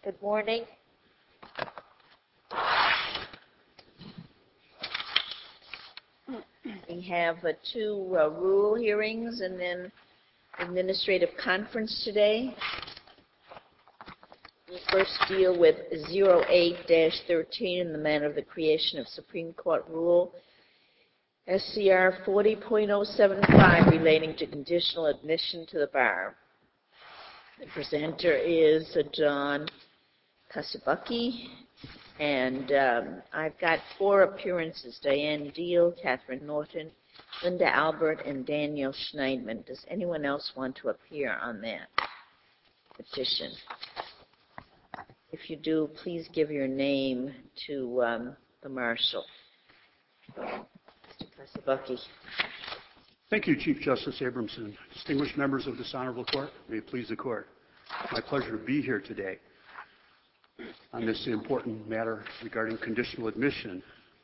Good morning. We have two rule hearings and then administrative conference today. We'll first deal with 08-13 in the matter of the creation of Supreme Court Rule SCR 40.075 relating to conditional admission to the bar. The presenter is John Kasibucki, and I've got 4 appearances: Diane Deal, Catherine Norton, Linda Albert, and Daniel Schneidman. Does anyone else want to appear on that petition? If you do, please give your name to the marshal. Mr. Kasibucki. Thank you, Chief Justice Abramson. Distinguished members of this honorable court, may it please the court. It's my pleasure to be here today on this important matter regarding conditional admission.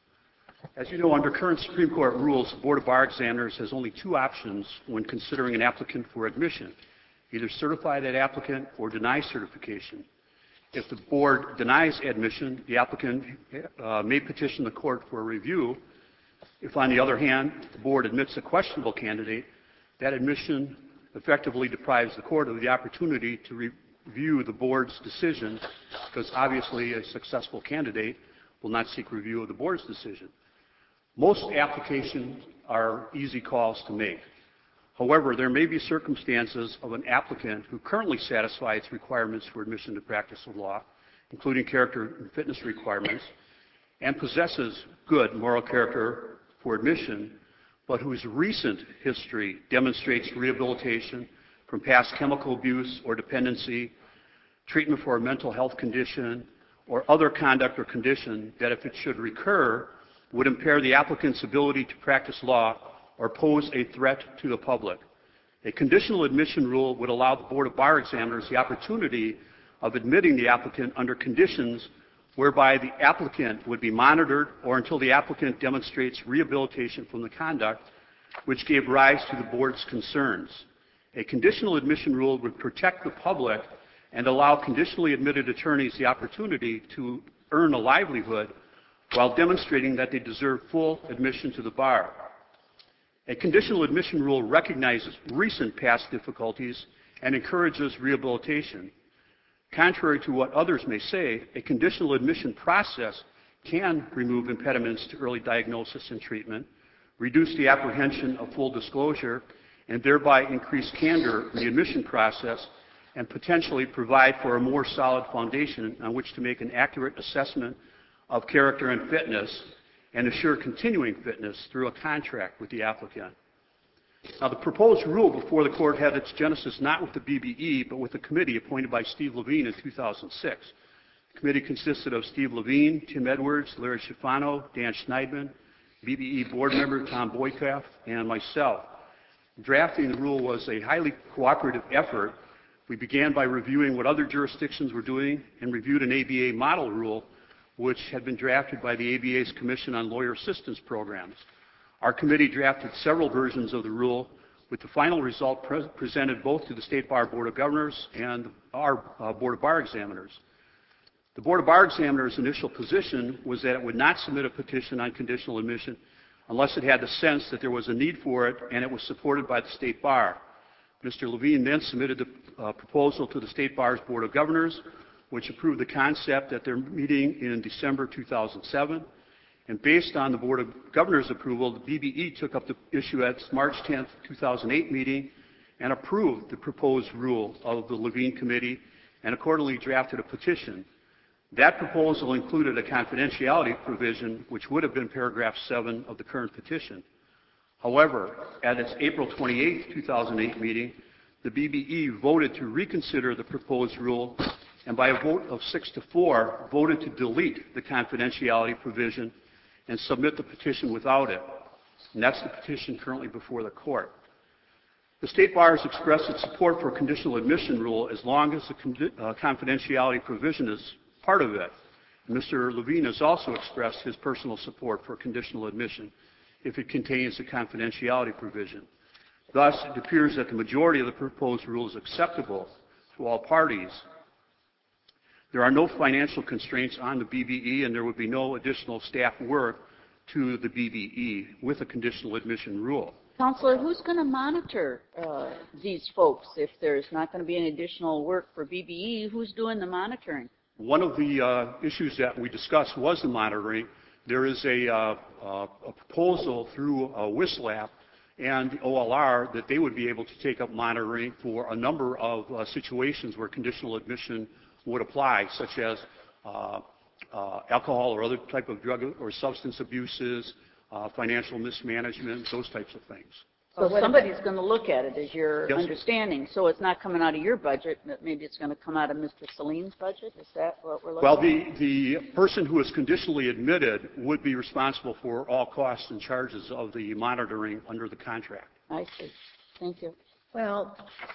As you know, under current Supreme Court rules, the Board of Bar Examiners has only 2 options when considering an applicant for admission: either certify that applicant or deny certification. If the board denies admission, the applicant may petition the court for a review. If, on the other hand, the board admits a questionable candidate, that admission effectively deprives the court of the opportunity to review the board's decision, because obviously a successful candidate will not seek review of the board's decision. Most applications are easy calls to make. However, there may be circumstances of an applicant who currently satisfies requirements for admission to practice of law, including character and fitness requirements, and possesses good moral character for admission, but whose recent history demonstrates rehabilitation from past chemical abuse or dependency, treatment for a mental health condition, or other conduct or condition that, if it should recur, would impair the applicant's ability to practice law or pose a threat to the public. A conditional admission rule would allow the Board of Bar Examiners the opportunity of admitting the applicant under conditions whereby the applicant would be monitored or until the applicant demonstrates rehabilitation from the conduct which gave rise to the board's concerns. A conditional admission rule would protect the public and allow conditionally admitted attorneys the opportunity to earn a livelihood while demonstrating that they deserve full admission to the bar. A conditional admission rule recognizes recent past difficulties and encourages rehabilitation. Contrary to what others may say, a conditional admission process can remove impediments to early diagnosis and treatment, reduce the apprehension of full disclosure, and thereby increase candor in the admission process, and potentially provide for a more solid foundation on which to make an accurate assessment of character and fitness and assure continuing fitness through a contract with the applicant. Now, the proposed rule before the court had its genesis not with the BBE, but with a committee appointed by Steve Levine in 2006. The committee consisted of Steve Levine, Tim Edwards, Larry Schifano, Dan Schneidman, BBE board member Tom Boykoff, and myself. Drafting the rule was a highly cooperative effort. We began by reviewing what other jurisdictions were doing and reviewed an ABA model rule, which had been drafted by the ABA's Commission on Lawyer Assistance Programs. Our committee drafted several versions of the rule, with the final result presented both to the State Bar Board of Governors and our Board of Bar Examiners. The Board of Bar Examiners' initial position was that it would not submit a petition on conditional admission unless it had the sense that there was a need for it and it was supported by the State Bar. Mr. Levine then submitted the proposal to the State Bar's Board of Governors, which approved the concept at their meeting in December 2007. And based on the Board of Governors' approval, the BBE took up the issue at its March 10, 2008 meeting and approved the proposed rule of the Levine Committee and accordingly drafted a petition. That proposal included a confidentiality provision, which would have been paragraph 7 of the current petition. However, at its April 28, 2008 meeting, the BBE voted to reconsider the proposed rule and by a vote of 6-4 voted to delete the confidentiality provision and submit the petition without it. And that's the petition currently before the court. The State Bar has expressed its support for a conditional admission rule as long as the confidentiality provision is part of it. Mr. Levine has also expressed his personal support for conditional admission if it contains a confidentiality provision. Thus, it appears that the majority of the proposed rule is acceptable to all parties. There are no financial constraints on the BBE, and there would be no additional staff work to the BBE with a conditional admission rule. Counselor, who's going to monitor these folks if there's not going to be any additional work for BBE? Who's doing the monitoring? One of the issues that we discussed was the monitoring. There is a proposal through WISLAP and the OLR that they would be able to take up monitoring for a number of situations where conditional admission would apply, such as alcohol or other type of drug or substance abuses, financial mismanagement, those types of things. So somebody's going to look at it, is your Yes. understanding. So it's not coming out of your budget, but maybe it's going to come out of Mr. Celine's budget? Is that what we're looking Well, at? the person who is conditionally admitted would be responsible for all costs and charges of the monitoring under the contract. I see. Thank you. Well,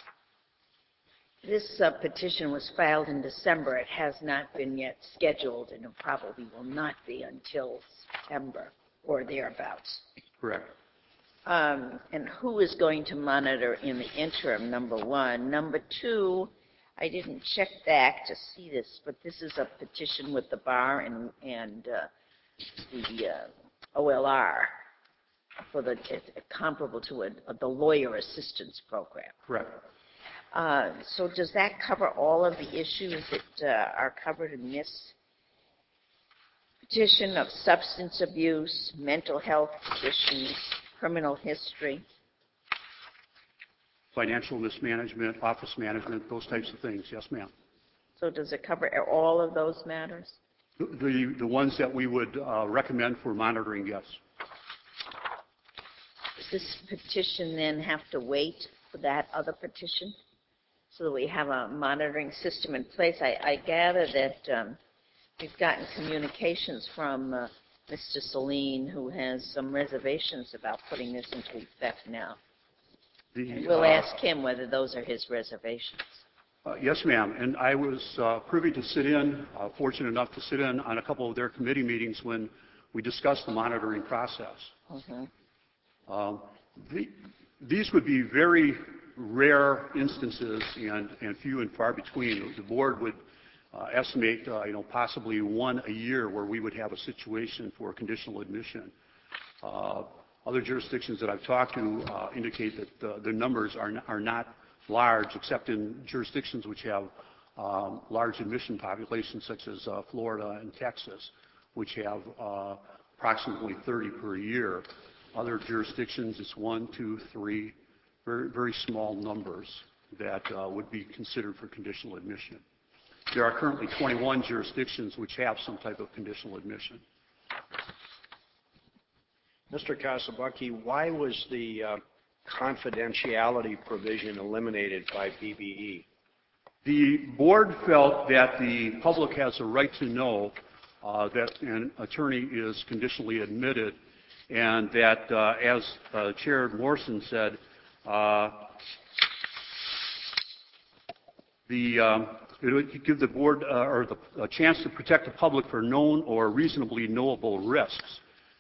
this petition was filed in December. It has not been yet scheduled, and it probably will not be until September or thereabouts. Correct. And who is going to monitor in the interim, number one? Number two, I didn't check back to see this, but this is a petition with the bar and the OLR for comparable to the lawyer assistance program. Correct. So does that cover all of the issues that are covered in this petition of substance abuse, mental health conditions, criminal history? Financial mismanagement, office management, those types of things. Yes, ma'am. So does it cover all of those matters? The ones that we would recommend for monitoring, yes. Does this petition then have to wait for that other petition so that we have a monitoring system in place? I gather that we've gotten communications from Mr. Celine, who has some reservations about putting this into effect now. And we'll ask him whether those are his reservations. Yes, ma'am. And I was privy to sit in, fortunate enough to sit in on a couple of their committee meetings when we discussed the monitoring process. These would be very rare instances and few and far between. The board would estimate, possibly one a year where we would have a situation for conditional admission. Other jurisdictions that I've talked to indicate that the numbers are not large, except in jurisdictions which have large admission populations, such as Florida and Texas, which have approximately 30 per year. Other jurisdictions, it's 1, 2, 3, very, very small numbers that would be considered for conditional admission. There are currently 21 jurisdictions which have some type of conditional admission. Mr. Casabucky, why was the confidentiality provision eliminated by BBE? The board felt that the public has a right to know that an attorney is conditionally admitted, and that, as Chair Morrison said, it would give the board a chance to protect the public for known or reasonably knowable risks.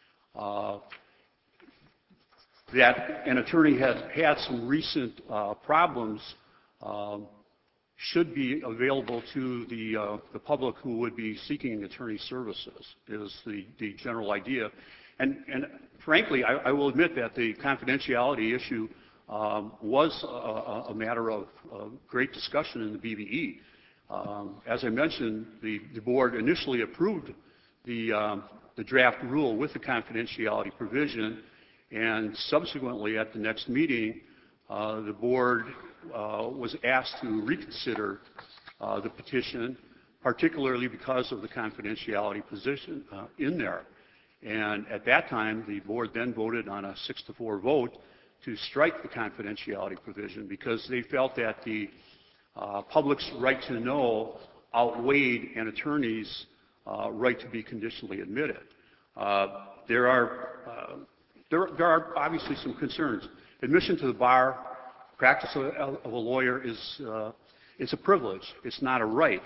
That an attorney had some recent problems should be available to the public who would be seeking attorney services, is the general idea. And frankly, I will admit that the confidentiality issue was a matter of great discussion in the BBE. As I mentioned, the board initially approved the draft rule with the confidentiality provision, and subsequently at the next meeting, the board was asked to reconsider the petition, particularly because of the confidentiality position in there. And at that time, the board then voted on a 6-4 vote to strike the confidentiality provision because they felt that the public's right to know outweighed an attorney's right to be conditionally admitted. There are obviously some concerns. Admission to the bar, practice of a lawyer is a privilege. It's not a right.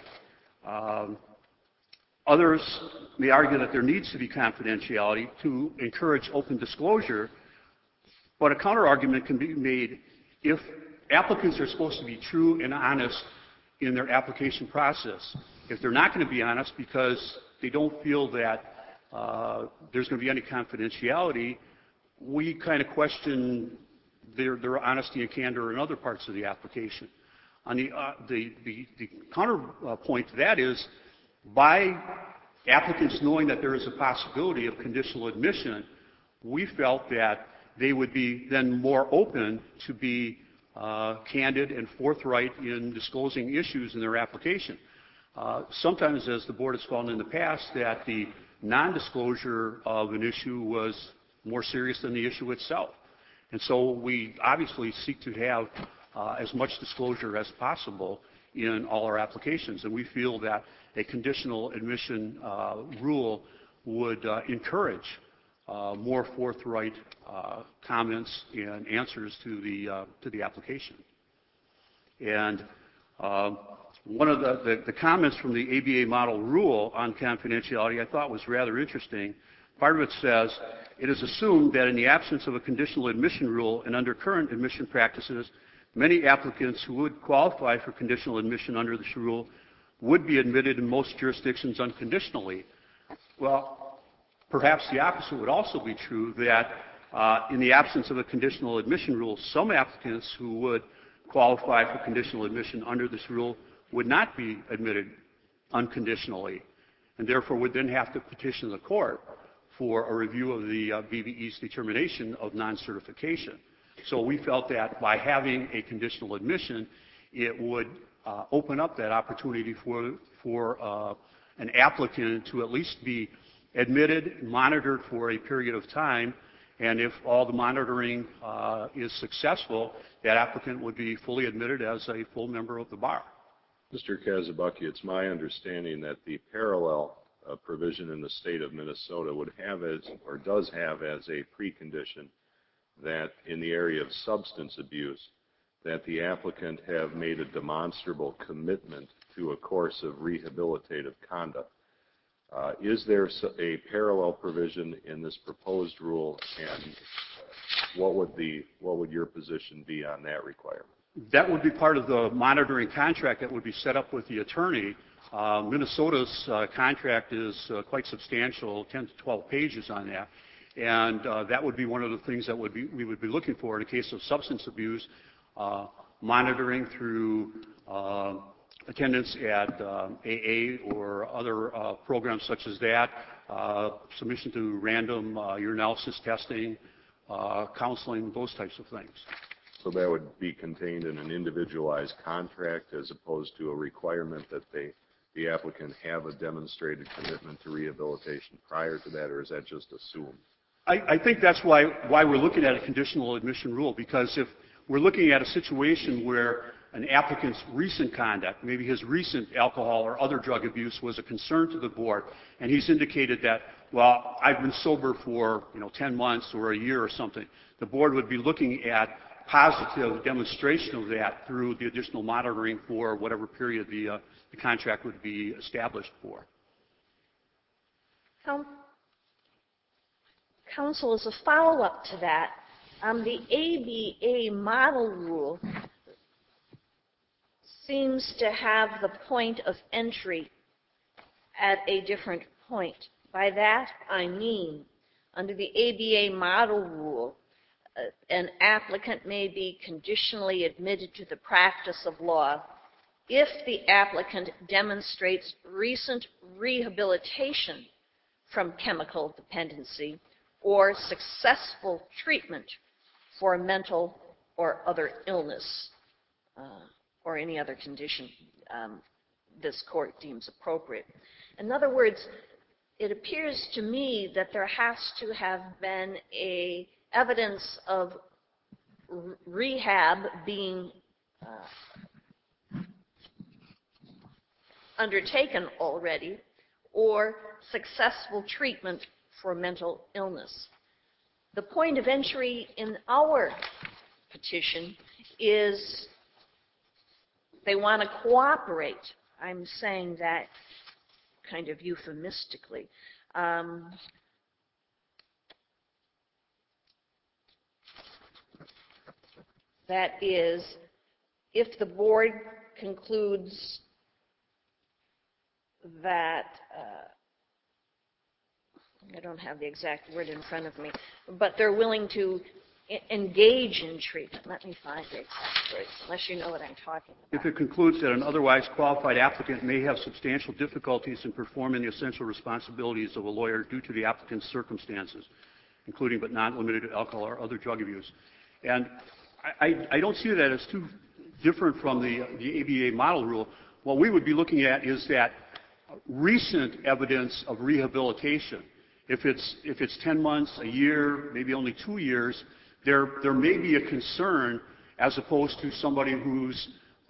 Others may argue that there needs to be confidentiality to encourage open disclosure, but a counter-argument can be made if applicants are supposed to be true and honest in their application process. if they're not going to be honest because they don't feel that there's going to be any confidentiality, we kind of question their honesty and candor in other parts of the application. On the counterpoint to that is, by applicants knowing that there is a possibility of conditional admission, we felt that they would be then more open to be candid and forthright in disclosing issues in their application. Sometimes, as the board has found in the past, that the non-disclosure of an issue was more serious than the issue itself. And so we obviously seek to have as much disclosure as possible in all our applications. And we feel that a conditional admission rule would encourage more forthright comments and answers to the application. And one of the comments from the ABA model rule on confidentiality I thought was rather interesting. Part of it says, it is assumed that in the absence of a conditional admission rule and under current admission practices, many applicants who would qualify for conditional admission under this rule would be admitted in most jurisdictions unconditionally. Well, perhaps the opposite would also be true, that in the absence of a conditional admission rule, some applicants who would qualify for conditional admission under this rule would not be admitted unconditionally, and therefore would then have to petition the court for a review of the BBE's determination of non-certification. So we felt that by having a conditional admission, it would open up that opportunity for an applicant to at least be admitted, monitored for a period of time, and if all the monitoring is successful, that applicant would be fully admitted as a full member of the bar. Mr. Kazabaki, it's my understanding that the parallel provision in the state of Minnesota would have as, or does have as a precondition, that in the area of substance abuse, that the applicant have made a demonstrable commitment to a course of rehabilitative conduct. Is there a parallel provision in this proposed rule, and what would your position be on that requirement? That would be part of the monitoring contract that would be set up with the attorney. Minnesota's contract is quite substantial, 10 to 12 pages on that, and that would be one of the things that we would be looking for in a case of substance abuse, monitoring through attendance at AA or other programs such as that, submission to random urinalysis testing, counseling, those types of things. So that would be contained in an individualized contract as opposed to a requirement that the applicant have a demonstrated commitment to rehabilitation prior to that, or is that just assumed? I think that's why we're looking at a conditional admission rule, because if we're looking at a situation where an applicant's recent conduct, maybe his recent alcohol or other drug abuse, was a concern to the board, and he's indicated that, well, I've been sober for 10 months or a year or something, the board would be looking at positive demonstration of that through the additional monitoring for whatever period the contract would be established for. Counsel, as a follow-up to that, the ABA model rule seems to have the point of entry at a different point. By that, I mean, under the ABA model rule, an applicant may be conditionally admitted to the practice of law if the applicant demonstrates recent rehabilitation from chemical dependency or successful treatment for a mental or other illness or any other condition this court deems appropriate. In other words, it appears to me that there has to have been evidence of rehab being undertaken already, or successful treatment for mental illness. The point of entry in our petition is they want to cooperate. I'm saying that kind of euphemistically. That is, if the board concludes that I don't have the exact word in front of me, but they're willing to engage in treatment. Let me find the exact words, unless you know what I'm talking about. If it concludes that an otherwise qualified applicant may have substantial difficulties in performing the essential responsibilities of a lawyer due to the applicant's circumstances, including but not limited to alcohol or other drug abuse. And I don't see that as too different from the ABA model rule. What we would be looking at is that recent evidence of rehabilitation. If it's 10 months, a year, maybe only 2 years, there may be a concern as opposed to somebody who's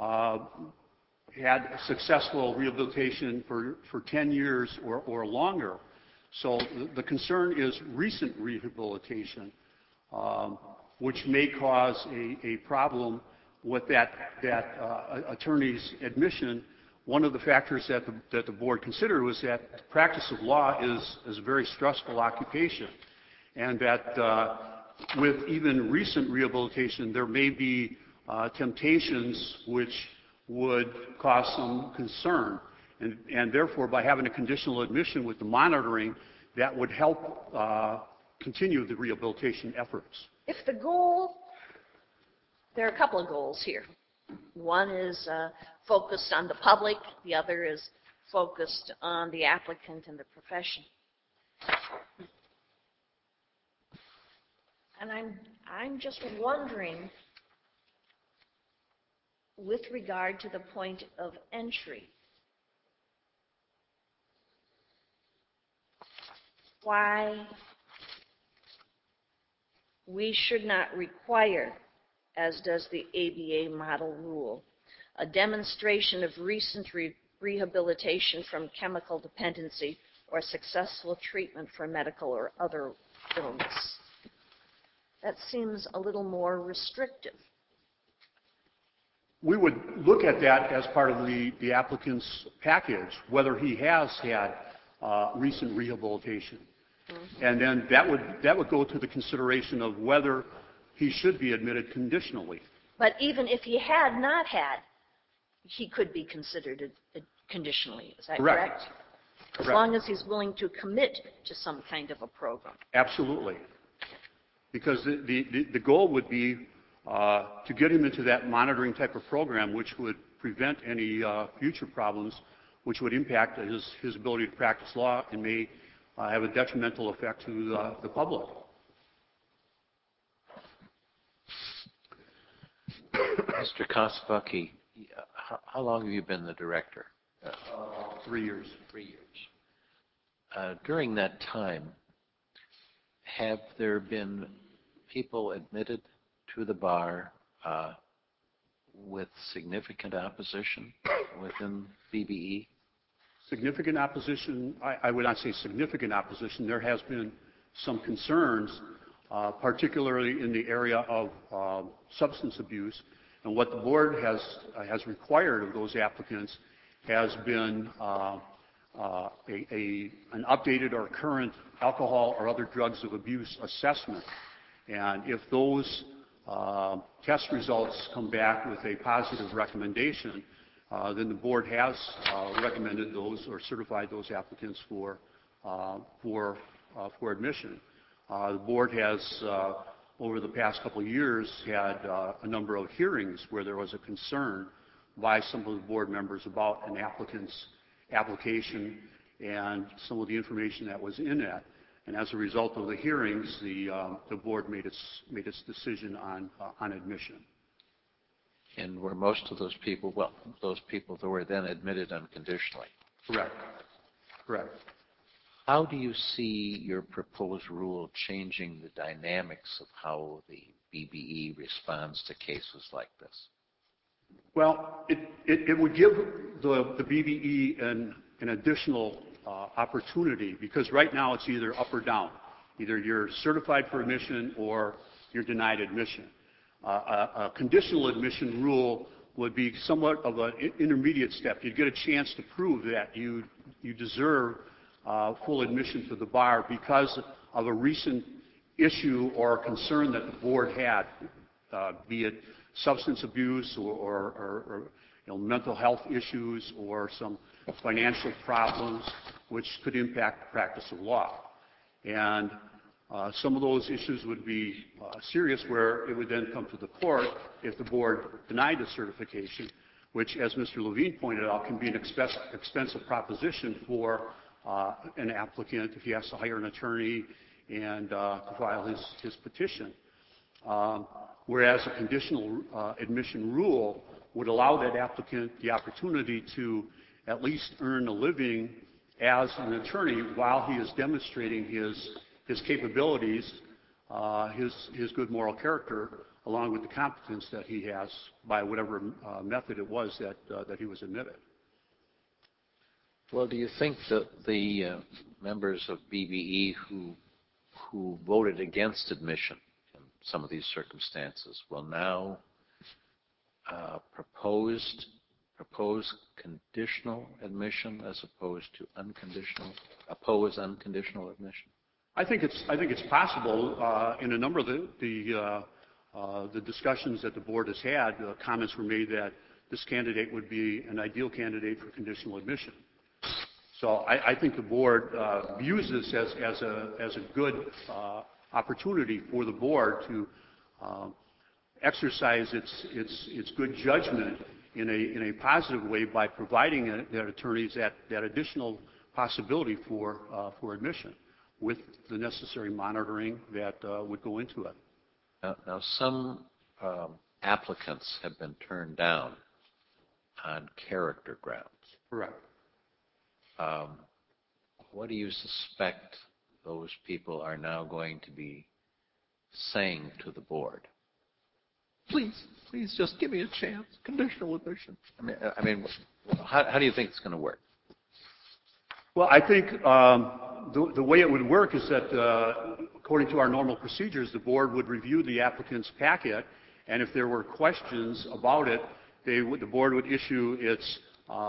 had successful rehabilitation for 10 years or longer. So the concern is recent rehabilitation, which may cause a problem with that attorney's admission. One of the factors that the board considered was that the practice of law is a very stressful occupation, and that with even recent rehabilitation, there may be temptations which would cause some concern. And therefore, by having a conditional admission with the monitoring, that would help continue the rehabilitation efforts. If the goal, there are a couple of goals here. One is focused on the public, the other is focused on the applicant and the profession. And I'm just wondering, with regard to the point of entry, why we should not require, as does the ABA model rule, a demonstration of recent rehabilitation from chemical dependency or successful treatment for medical or other illness. That seems a little more restrictive. We would look at that as part of the applicant's package, whether he has had recent rehabilitation. Mm-hmm. And then that would go to the consideration of whether he should be admitted conditionally. But even if he had not had, he could be considered conditionally. Is that correct? As long as he's willing to commit to some kind of a program. Absolutely. Because the goal would be to get him into that monitoring type of program, which would prevent any future problems, which would impact his ability to practice law and may have a detrimental effect to the public. Mr. Kosbucky, how long have you been the director? 3 years. 3 years. During that time, have there been people admitted to the bar with significant opposition within BBE? Significant opposition, I would not say significant opposition. There has been some concerns, particularly in the area of substance abuse. And what the board has required of those applicants has been an updated or current alcohol or other drugs of abuse assessment. And if those test results come back with a positive recommendation, then the board has recommended those or certified those applicants for admission. The board has, over the past couple of years, had a number of hearings where there was a concern by some of the board members about an applicant's application and some of the information that was in that. And as a result of the hearings, the board made its decision on admission. And were most of those people, well, those people that were then admitted unconditionally? Correct. Correct. How do you see your proposed rule changing the dynamics of how the BBE responds to cases like this? Well, it would give the BBE an additional opportunity, because right now it's either up or down. Either you're certified for admission or you're denied admission. A conditional admission rule would be somewhat of an intermediate step. You'd get a chance to prove that you deserve full admission to the bar because of a recent issue or concern that the board had, be it substance abuse or mental health issues or some financial problems which could impact the practice of law. And some of those issues would be serious, where it would then come to the court if the board denied the certification, which, as Mr. Levine pointed out, can be an expensive proposition for an applicant if he has to hire an attorney and to file his petition. Whereas a conditional admission rule would allow that applicant the opportunity to at least earn a living as an attorney while he is demonstrating his capabilities, his good moral character, along with the competence that he has by whatever method it was that he was admitted. Well, do you think that the members of BBE who voted against admission in some of these circumstances will now propose conditional admission as opposed to oppose unconditional admission? I think it's possible. In a number of the discussions that the board has had, comments were made that this candidate would be an ideal candidate for conditional admission. So I think the board views this as a good opportunity for the board to exercise its good judgment in a positive way by providing their attorneys that additional possibility for admission with the necessary monitoring that would go into it. Now some applicants have been turned down on character grounds. Correct. What do you suspect those people are now going to be saying to the board? Please just give me a chance. Conditional admission. I mean, how do you think it's going to work? Well, I think the way it would work is that, according to our normal procedures, the board would review the applicant's packet, and if there were questions about it, the board would issue its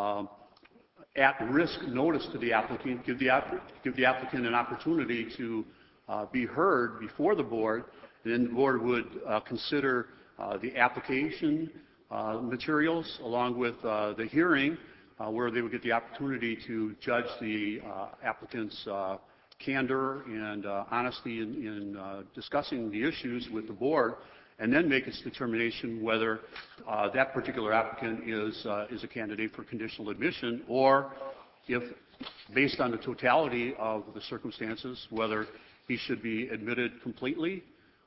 at-risk notice to the applicant, give the applicant an opportunity to be heard before the board. And then the board would consider the application materials along with the hearing, where they would get the opportunity to judge the applicant's candor and honesty in discussing the issues with the board, and then make its determination whether that particular applicant is a candidate for conditional admission, or if, based on the totality of the circumstances, whether he should be admitted completely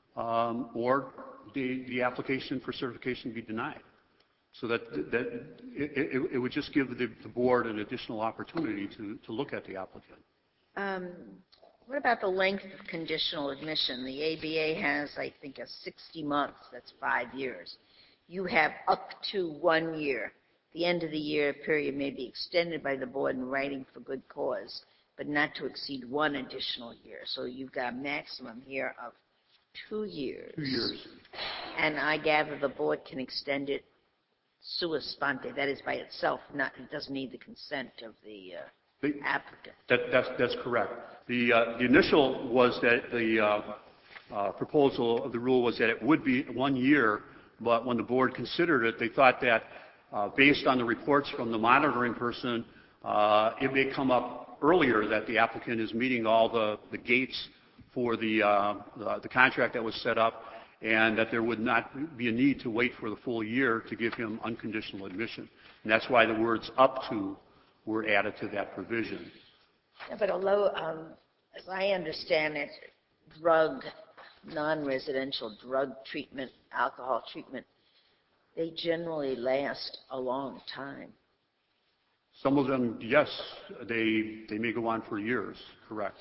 or the application for certification be denied. So that it would just give the board an additional opportunity to look at the applicant. What about the length of conditional admission? The ABA has, I think, a 60 months. That's 5 years. You have up to 1 year. The end of the year period may be extended by the board in writing for good cause, but not to exceed 1 additional year. So you've got a maximum here of 2 years. 2 years. And I gather the board can extend it sua sponte. That is, by itself. It doesn't need the consent of the applicant. That's correct. The initial was that the proposal of the rule was that it would be 1 year, but when the board considered it, they thought that based on the reports from the monitoring person, it may come up earlier that the applicant is meeting all the gates for the contract that was set up, and that there would not be a need to wait for the full year to give him unconditional admission. And that's why the words "up to" were added to that provision. Yeah, but although, as I understand it, non-residential drug treatment, alcohol treatment, they generally last a long time. Some of them, yes, they may go on for years, correct.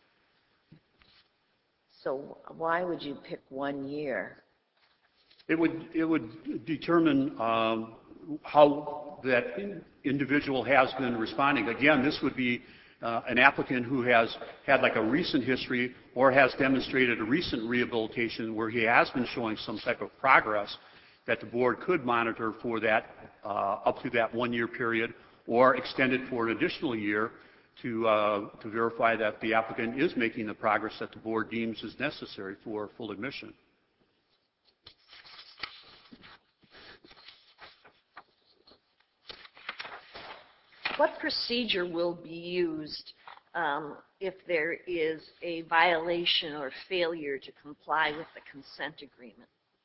So why would you pick 1 year? It would determine how that individual has been responding. Again, this would be an applicant who has had like a recent history or has demonstrated a recent rehabilitation where he has been showing some type of progress that the board could monitor for that up to that 1 year period, or extend it for an additional year to verify that the applicant is making the progress that the board deems is necessary for full admission. What procedure will be used if there is a violation or failure to comply with the consent agreement?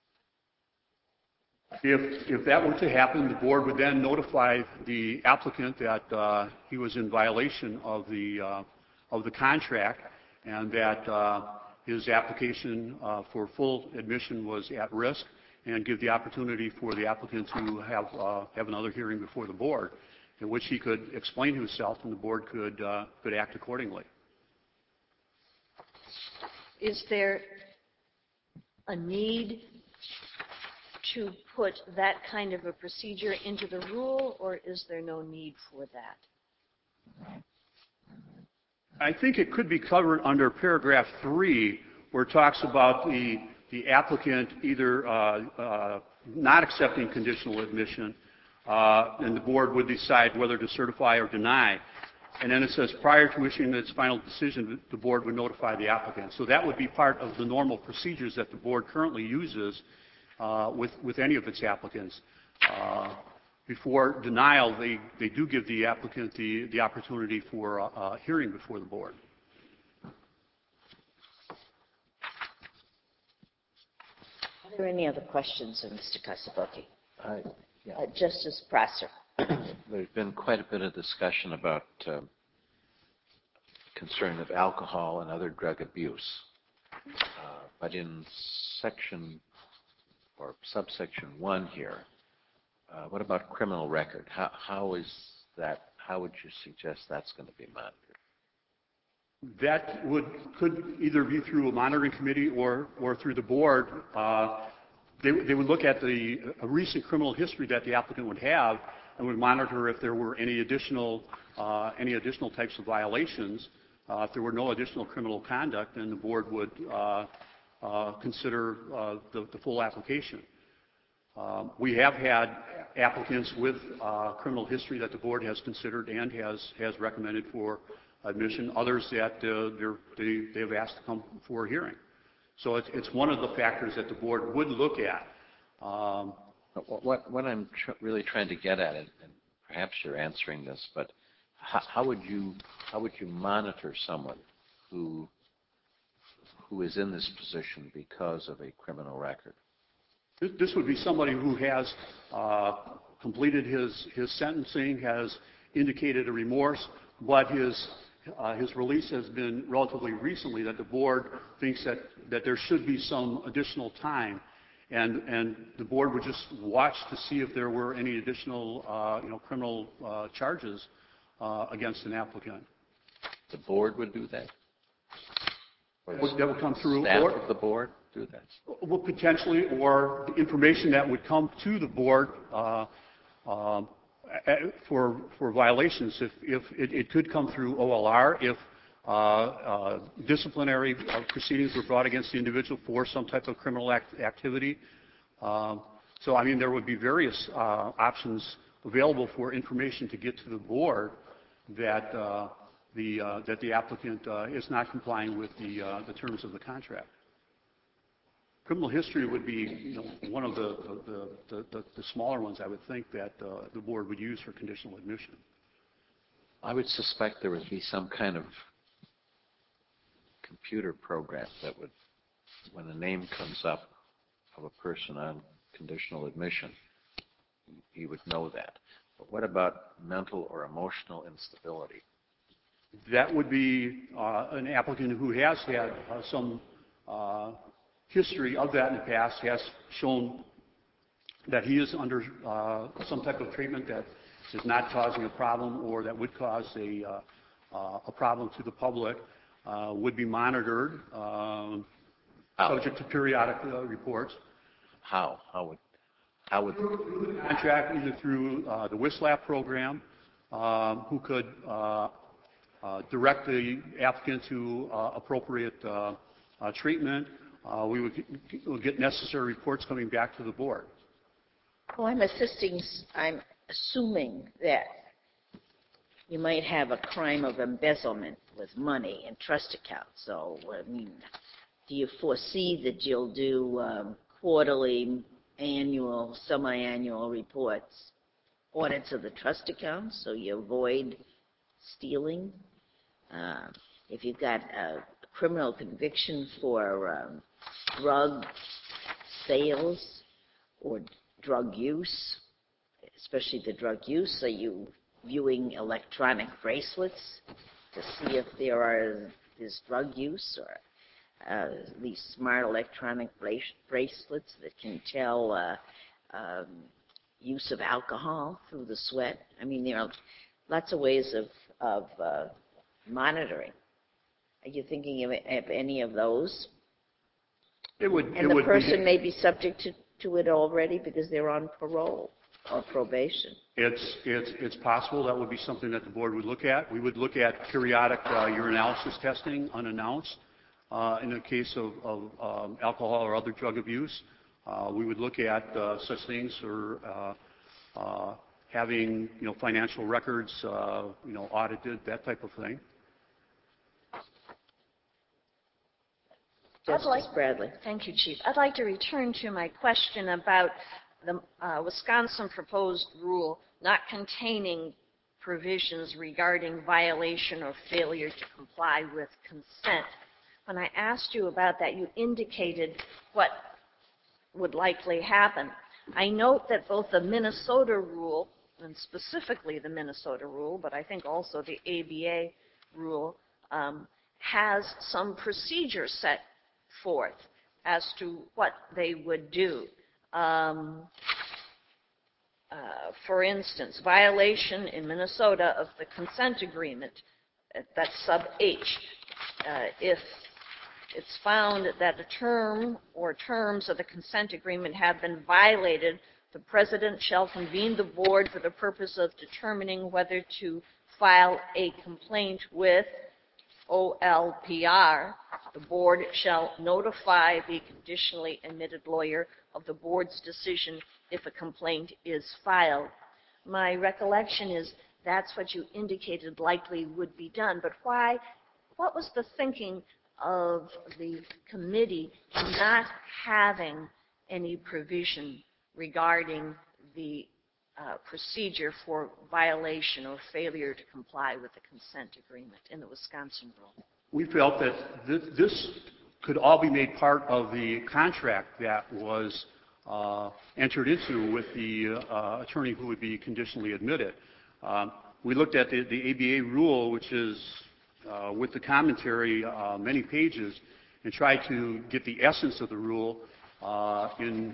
If that were to happen, the board would then notify the applicant that he was in violation of the contract and that his application for full admission was at risk, and give the opportunity for the applicant to have another hearing before the board, in which he could explain himself and the board could act accordingly. Is there a need to put that kind of a procedure into the rule, or is there no need for that? I think it could be covered under paragraph 3, where it talks about the applicant either not accepting conditional admission, and the board would decide whether to certify or deny. And then it says prior to issuing its final decision, the board would notify the applicant. So that would be part of the normal procedures that the board currently uses with any of its applicants. Before denial, they do give the applicant the opportunity for a hearing before the board. Are there any other questions of Mr. Casabucky? Yeah. Justice Prosser. There's been quite a bit of discussion about concern of alcohol and other drug abuse. But in section or subsection 1 here, what about criminal record? How is that? How would you suggest that's going to be monitored? That could either be through a monitoring committee or through the board. They would look at a recent criminal history that the applicant would have and would monitor if there were any additional types of violations. If there were no additional criminal conduct, then the board would consider the full application. We have had applicants with criminal history that the board has considered and has recommended for admission. Others that they have asked to come for a hearing. So it's one of the factors that the board would look at. What I'm really trying to get at, and perhaps you're answering this, but how would you monitor someone who is in this position because of a criminal record? This would be somebody who has completed his sentencing, has indicated a remorse, but his release has been relatively recently, that the board thinks that there should be some additional time, and the board would just watch to see if there were any additional criminal charges against an applicant. The board would do that? Or that would come through. Staff of the board do that? Well, potentially, or the information that would come to the board for violations. If it could come through OLR, if disciplinary proceedings were brought against the individual for some type of criminal activity. So, I mean, there would be various options available for information to get to the board that the applicant is not complying with the terms of the contract. Criminal history would be one of the smaller ones, I would think, that the board would use for conditional admission. I would suspect there would be some kind of computer program that would, when a name comes up of a person on conditional admission, you would know that. But what about mental or emotional instability? That would be an applicant who has had some history of that in the past, has shown that he is under some type of treatment that is not causing a problem or that would cause a problem to the public, would be monitored, subject to periodic reports. How would the contract, either through the WISLAP program, who could direct the applicant to appropriate treatment. We would get necessary reports coming back to the board. Well, I'm assuming that you might have a crime of embezzlement with money in trust accounts. So, I mean, do you foresee that you'll do quarterly, annual, semi-annual reports audits of the trust account so you avoid stealing. If you've got a criminal conviction for drug sales or drug use, especially the drug use, are you viewing electronic bracelets to see if there's drug use, or these smart electronic bracelets that can tell use of alcohol through the sweat? I mean, there are lots of ways of monitoring. Are you thinking of any of those? And the person may be subject to it already because they're on parole or probation. It's possible that would be something that the board would look at. We would look at periodic urinalysis testing unannounced in the case of alcohol or other drug abuse. We would look at such things, or having financial records audited, that type of thing. Justice Bradley. Thank you, Chief. I'd like to return to my question about the Wisconsin proposed rule not containing provisions regarding violation or failure to comply with consent. When I asked you about that, you indicated what would likely happen. I note that both the Minnesota rule, and specifically the Minnesota rule, but I think also the ABA rule, has some procedure set forth as to what they would do. For instance, violation in Minnesota of the consent agreement, that's sub H. If it's found that a term or terms of the consent agreement have been violated, the president shall convene the board for the purpose of determining whether to file a complaint with OLPR. The board shall notify the conditionally admitted lawyer of the board's decision if a complaint is filed. My recollection is that's what you indicated likely would be done, but why? What was the thinking of the committee in not having any provision regarding the procedure for violation or failure to comply with the consent agreement in the Wisconsin rule? We felt that this could all be made part of the contract that was entered into with the attorney who would be conditionally admitted. We looked at the ABA rule, which is with the commentary, many pages, and tried to get the essence of the rule in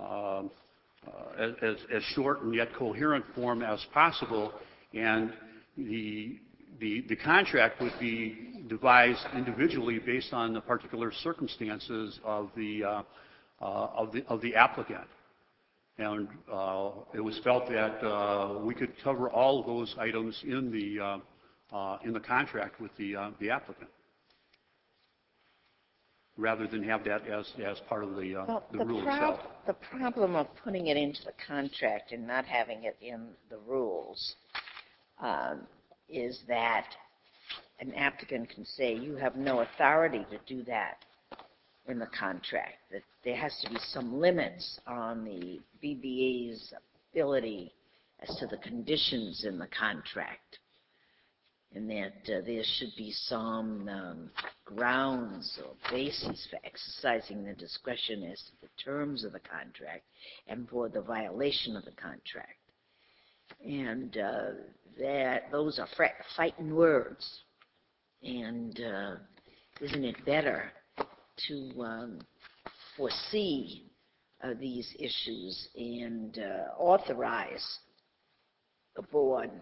as short and yet coherent form as possible, and the contract would be devised individually based on the particular circumstances of the applicant. And it was felt that we could cover all of those items in the contract with the applicant, rather than have that as part of the rule itself. The problem of putting it into the contract and not having it in the rules is that an applicant can say, you have no authority to do that in the contract, that there has to be some limits on the BBA's ability as to the conditions in the contract, and that there should be some grounds or basis for exercising the discretion as to the terms of the contract and for the violation of the contract. And that those are fighting words. And isn't it better to foresee these issues and authorize the board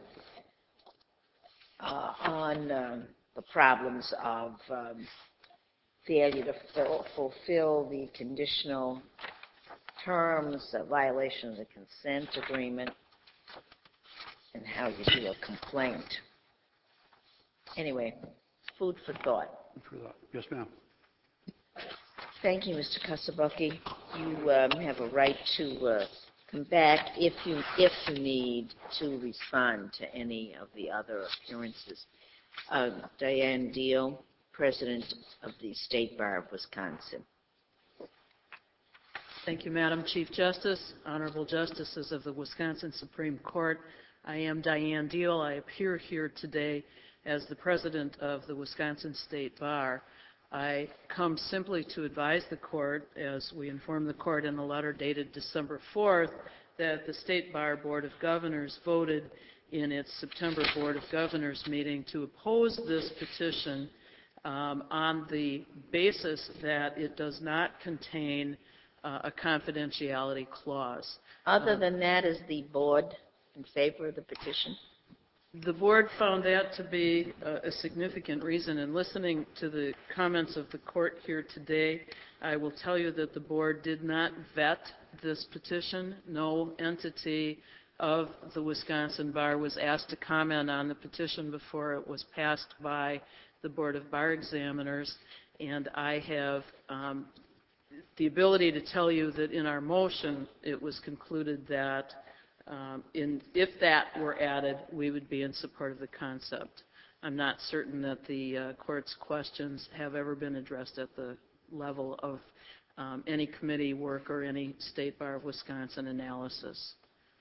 on the problems of failure to fulfill the conditional terms, violation of the consent agreement, and how you do a complaint. Anyway, food for thought. Yes, ma'am. Thank you, Mr. Kasabucky. You have a right to come back if you need to respond to any of the other appearances. Diane Deal, President of the State Bar of Wisconsin. Thank you, Madam Chief Justice, Honorable Justices of the Wisconsin Supreme Court. I am Diane Deal. I appear here today as the President of the Wisconsin State Bar. I come simply to advise the Court, as we informed the Court in a letter dated December 4th, that the State Bar Board of Governors voted in its September Board of Governors meeting to oppose this petition on the basis that it does not contain a confidentiality clause. Other than that, is the board in favor of the petition? The board found that to be a significant reason. And listening to the comments of the Court here today, I will tell you that the board did not vet this petition. No entity of the Wisconsin Bar was asked to comment on the petition before it was passed by the Board of Bar Examiners. And I have the ability to tell you that in our motion, it was concluded that if that were added, we would be in support of the concept. I'm not certain that the Court's questions have ever been addressed at the level of any committee work or any State Bar of Wisconsin analysis.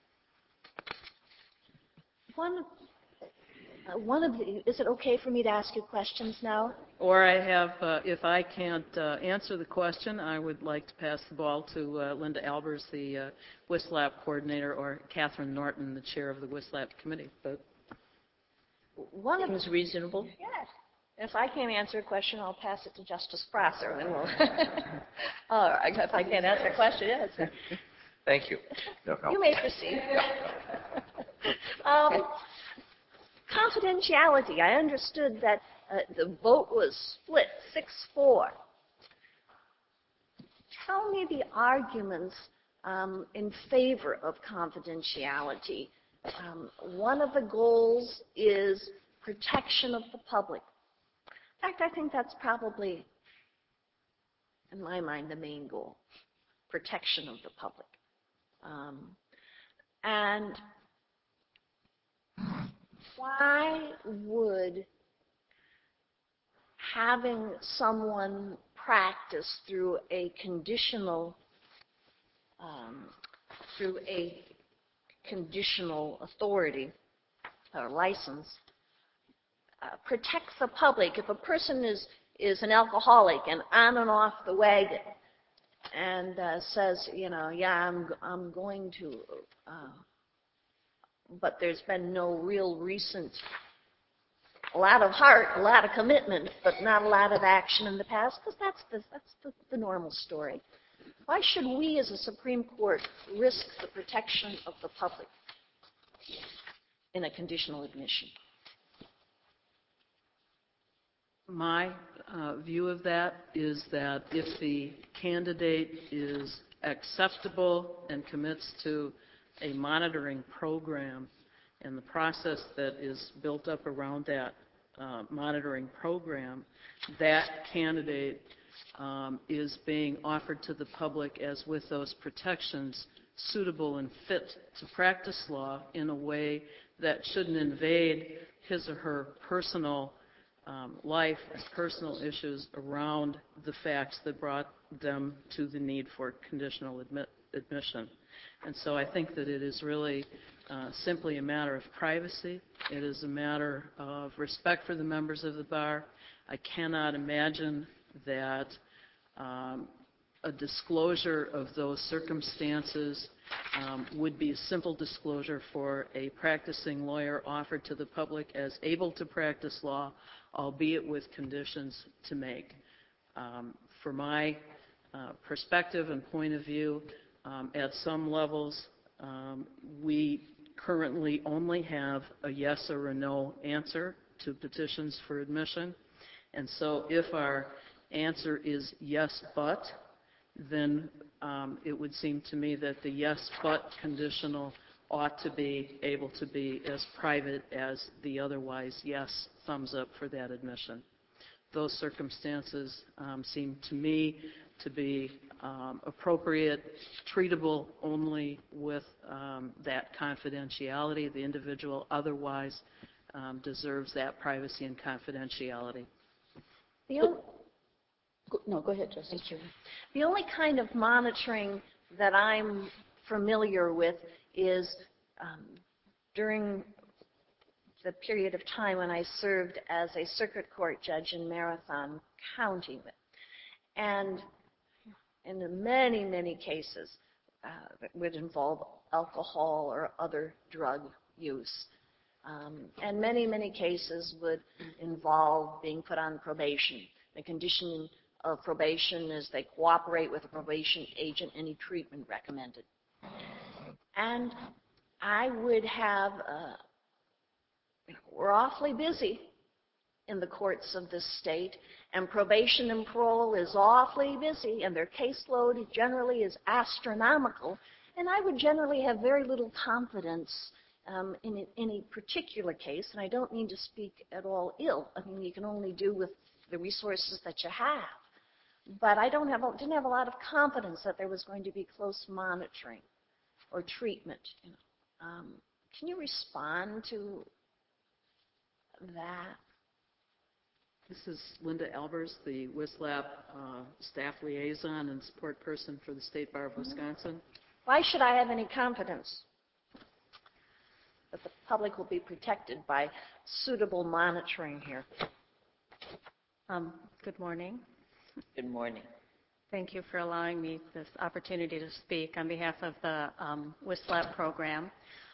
Is it okay for me to ask you questions now? Or I have, if I can't answer the question, I would like to pass the ball to Linda Albers, the WISLAP coordinator, or Catherine Norton, the chair of the WISLAP committee. But one of them is reasonable. Yes. If I can't answer a question, I'll pass it to Justice Prosser, and we'll. All right. If I can't answer a question, yes. Thank you. No. You may proceed. Confidentiality. I understood that the vote was split 6-4. Tell me the arguments in favor of confidentiality. One of the goals is protection of the public. In fact, I think that's probably, in my mind, the main goal, protection of the public. And why would having someone practice through a conditional authority or license protect the public? If a person is an alcoholic and on and off the wagon and says, yeah, I'm going to, but there's been no real recent, a lot of heart, a lot of commitment, but not a lot of action in the past, because that's the normal story. Why should we as a Supreme Court risk the protection of the public in a conditional admission? My view of that is that if the candidate is acceptable and commits to a monitoring program and the process that is built up around that monitoring program, that candidate is being offered to the public as with those protections suitable and fit to practice law in a way that shouldn't invade his or her personal life and personal issues around the facts that brought them to the need for conditional admission. And so I think that it is really simply a matter of privacy. It is a matter of respect for the members of the bar. I cannot imagine that a disclosure of those circumstances would be a simple disclosure for a practicing lawyer offered to the public as able to practice law, albeit with conditions to make. For my perspective and point of view, at some levels, we currently only have a yes or a no answer to petitions for admission. And so if our answer is yes, but, then it would seem to me that the yes, but conditional ought to be able to be as private as the otherwise yes thumbs up for that admission. Those circumstances seem to me to be appropriate, treatable only with that confidentiality. The individual otherwise deserves that privacy and confidentiality. No, go ahead, Justice. Thank you. The only kind of monitoring that I'm familiar with is during the period of time when I served as a circuit court judge in Marathon County. And in many, many cases, it would involve alcohol or other drug use. And many, many cases would involve being put on probation. The condition of probation is they cooperate with a probation agent, any treatment recommended. And I would have, we're awfully busy in the courts of this state, and probation and parole is awfully busy, and their caseload generally is astronomical, and I would generally have very little confidence in any particular case, and I don't mean to speak at all ill. I mean, you can only do with the resources that you have. But I didn't have a lot of confidence that there was going to be close monitoring or treatment. Can you respond to that? This is Linda Albers, the WISLAP staff liaison and support person for the State Bar of Wisconsin. Why should I have any confidence that the public will be protected by suitable monitoring here? Good morning. Good morning. Thank you for allowing me this opportunity to speak on behalf of the WISLAP program.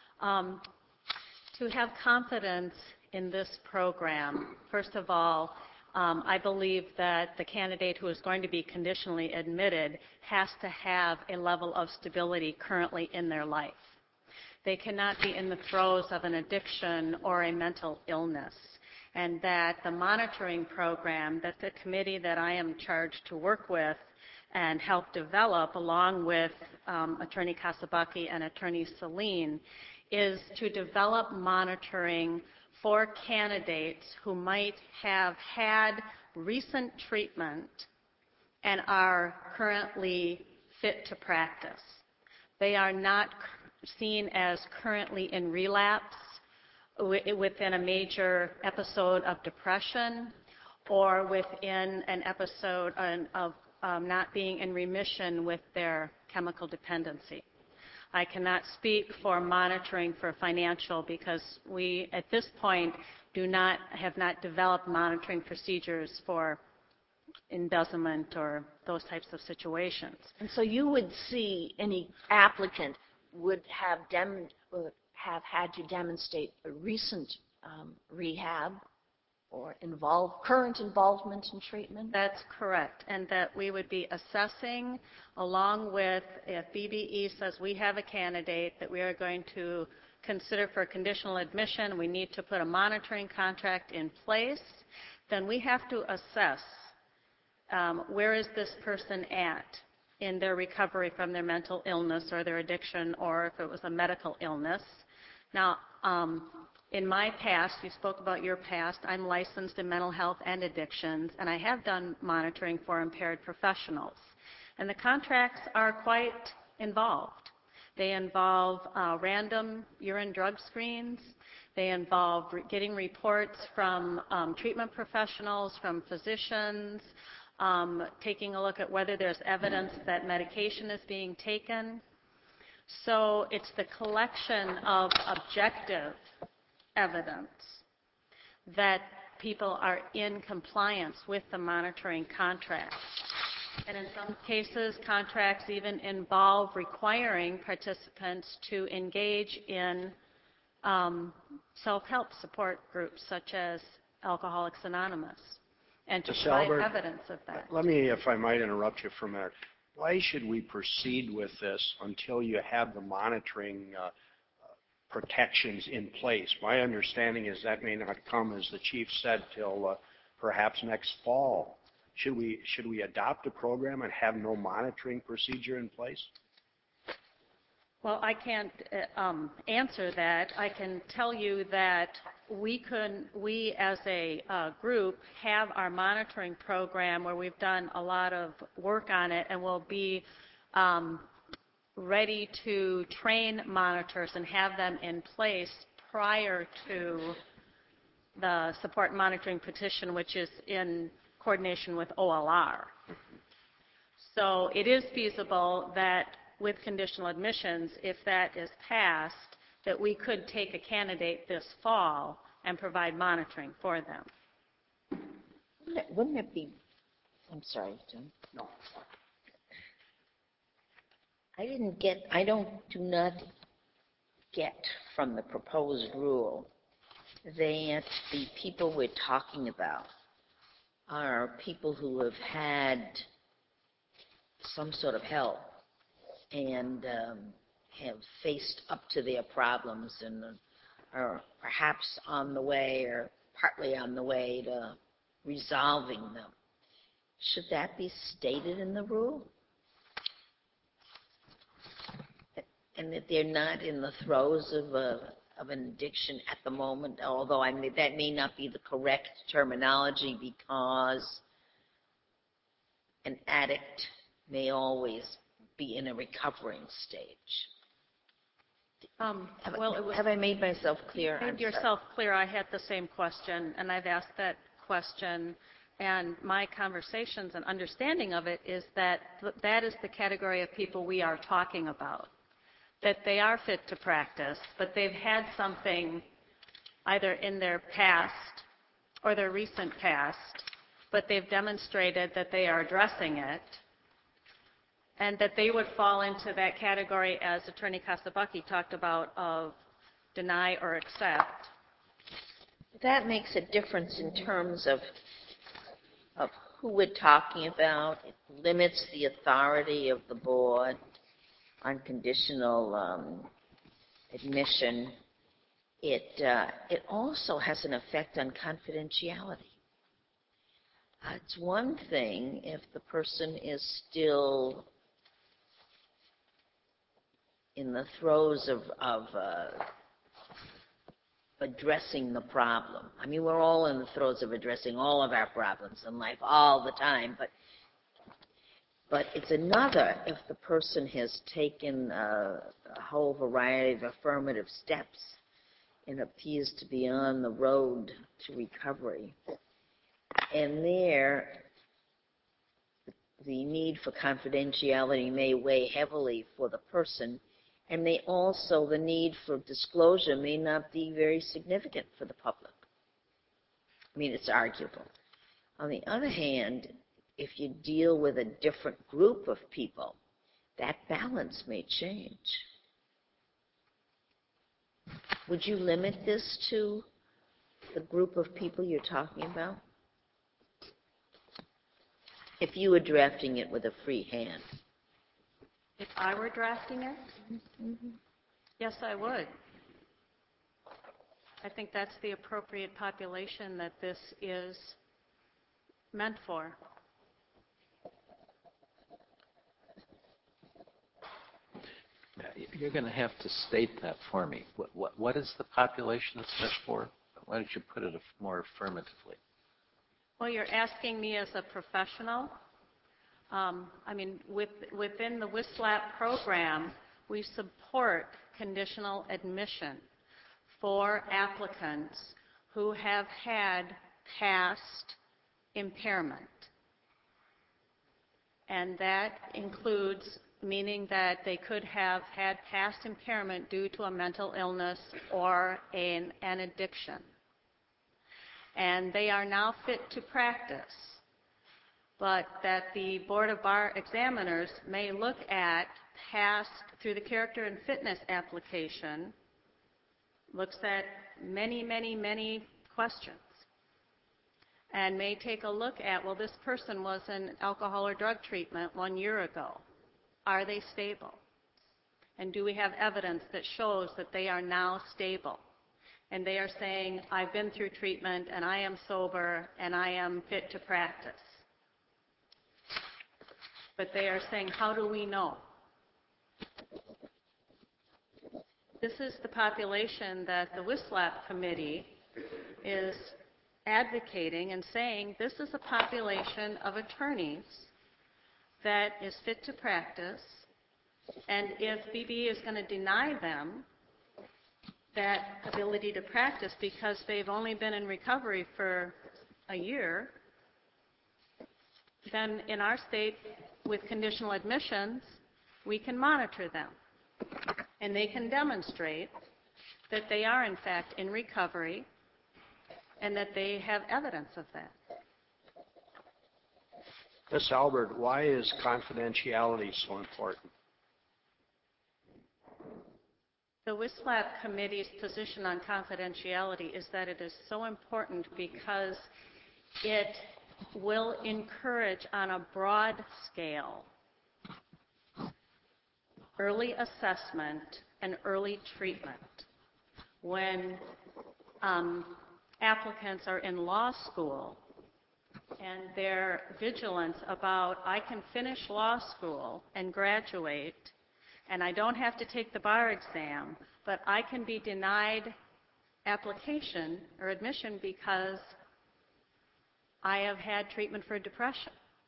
To have confidence in this program, first of all, I believe that the candidate who is going to be conditionally admitted has to have a level of stability currently in their life. They cannot be in the throes of an addiction or a mental illness, and that the monitoring program that the committee that I am charged to work with and help develop, along with Attorney Kasabaki and Attorney Saline, is to develop monitoring for candidates who might have had recent treatment and are currently fit to practice. They are not seen as currently in relapse within a major episode of depression or within an episode of not being in remission with their chemical dependency. I cannot speak for monitoring for financial because we, at this point, have not developed monitoring procedures for embezzlement or those types of situations. And so you would see any applicant would have had to demonstrate a recent rehab or current involvement in treatment? That's correct, and that we would be assessing along with, if BBE says we have a candidate that we are going to consider for conditional admission, we need to put a monitoring contract in place, then we have to assess where is this person at in their recovery from their mental illness or their addiction, or if it was a medical illness. Now, in my past, you spoke about your past, I'm licensed in mental health and addictions, and I have done monitoring for impaired professionals. And the contracts are quite involved. They involve random urine drug screens. They involve getting reports from treatment professionals, from physicians, taking a look at whether there's evidence that medication is being taken. So it's the collection of objective evidence that people are in compliance with the monitoring contract. And in some cases, contracts even involve requiring participants to engage in self-help support groups such as Alcoholics Anonymous and to provide evidence of that. Let me, if I might interrupt you for a minute. Why should we proceed with this until you have the monitoring protections in place? My understanding is that may not come, as the chief said, till perhaps next fall. Should we adopt a program and have no monitoring procedure in place? Well, I can't answer that. I can tell you that we as a group have our monitoring program where we've done a lot of work on it, and we'll be ready to train monitors and have them in place prior to the support monitoring petition, which is in coordination with OLR. So it is feasible that with conditional admissions, if that is passed, that we could take a candidate this fall and provide monitoring for them. Wouldn't it be, I'm sorry, Jim. No. Do not get from the proposed rule that the people we're talking about are people who have had some sort of help and have faced up to their problems and are perhaps on the way or partly on the way to resolving them. Should that be stated in the rule? And that they're not in the throes of an addiction at the moment, although that may not be the correct terminology because an addict may always be in a recovering stage. Have I made myself clear? You made yourself clear. I had the same question, and I've asked that question, and my conversations and understanding of it is that that is the category of people we are talking about, that they are fit to practice, but they've had something either in their past or their recent past, but they've demonstrated that they are addressing it, and that they would fall into that category, as Attorney Casabucky talked about, of deny or accept. That makes a difference in terms of who we're talking about. It limits the authority of the board on conditional admission. It also has an effect on confidentiality. It's one thing if the person is still in the throes of addressing the problem. I mean, we're all in the throes of addressing all of our problems in life all the time, but it's another if the person has taken a whole variety of affirmative steps and appears to be on the road to recovery. And there, the need for confidentiality may weigh heavily for the person, and the need for disclosure may not be very significant for the public. I mean, it's arguable. On the other hand, if you deal with a different group of people, that balance may change. Would you limit this to the group of people you're talking about? If you were drafting it with a free hand. If I were drafting it? Mm-hmm. Yes, I would. I think that's the appropriate population that this is meant for. You're going to have to state that for me. What is the population it's meant for? Why don't you put it more affirmatively? Well, you're asking me as a professional. I mean, within the WSLAP program, we support conditional admission for applicants who have had past impairment. And that includes meaning that they could have had past impairment due to a mental illness or an addiction. And they are now fit to practice, but that the Board of Bar Examiners may look at past, through the character and fitness application, looks at many, many, many questions, and may take a look at, well, this person was in alcohol or drug treatment 1 year ago. Are they stable? And do we have evidence that shows that they are now stable? And they are saying, I've been through treatment, and I am sober, and I am fit to practice. But they are saying, how do we know? This is the population that the WSLAP committee is advocating and saying, this is a population of attorneys that is fit to practice, and if BBE is going to deny them that ability to practice because they've only been in recovery for a year, then in our state with conditional admissions, we can monitor them. And they can demonstrate that they are, in fact, in recovery and that they have evidence of that. Ms. Albert, why is confidentiality so important? The WISLAP Committee's position on confidentiality is that it is so important because it will encourage on a broad scale early assessment and early treatment. When applicants are in law school and their vigilance about, I can finish law school and graduate, and I don't have to take the bar exam, but I can be denied application or admission because I have had treatment for depression.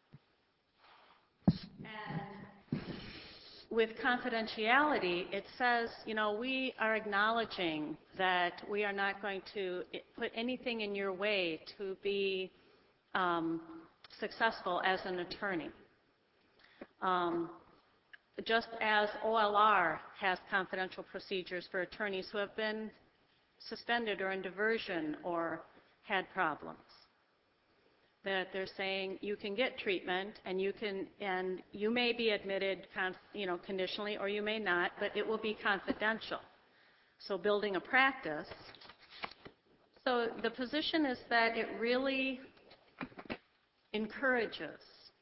And with confidentiality, it says, we are acknowledging that we are not going to put anything in your way to be successful as an attorney. Just as OLR has confidential procedures for attorneys who have been suspended or in diversion or had problems, that they're saying you can get treatment and you may be admitted conditionally or you may not, but it will be confidential. So building a practice. So the position is that it really encourages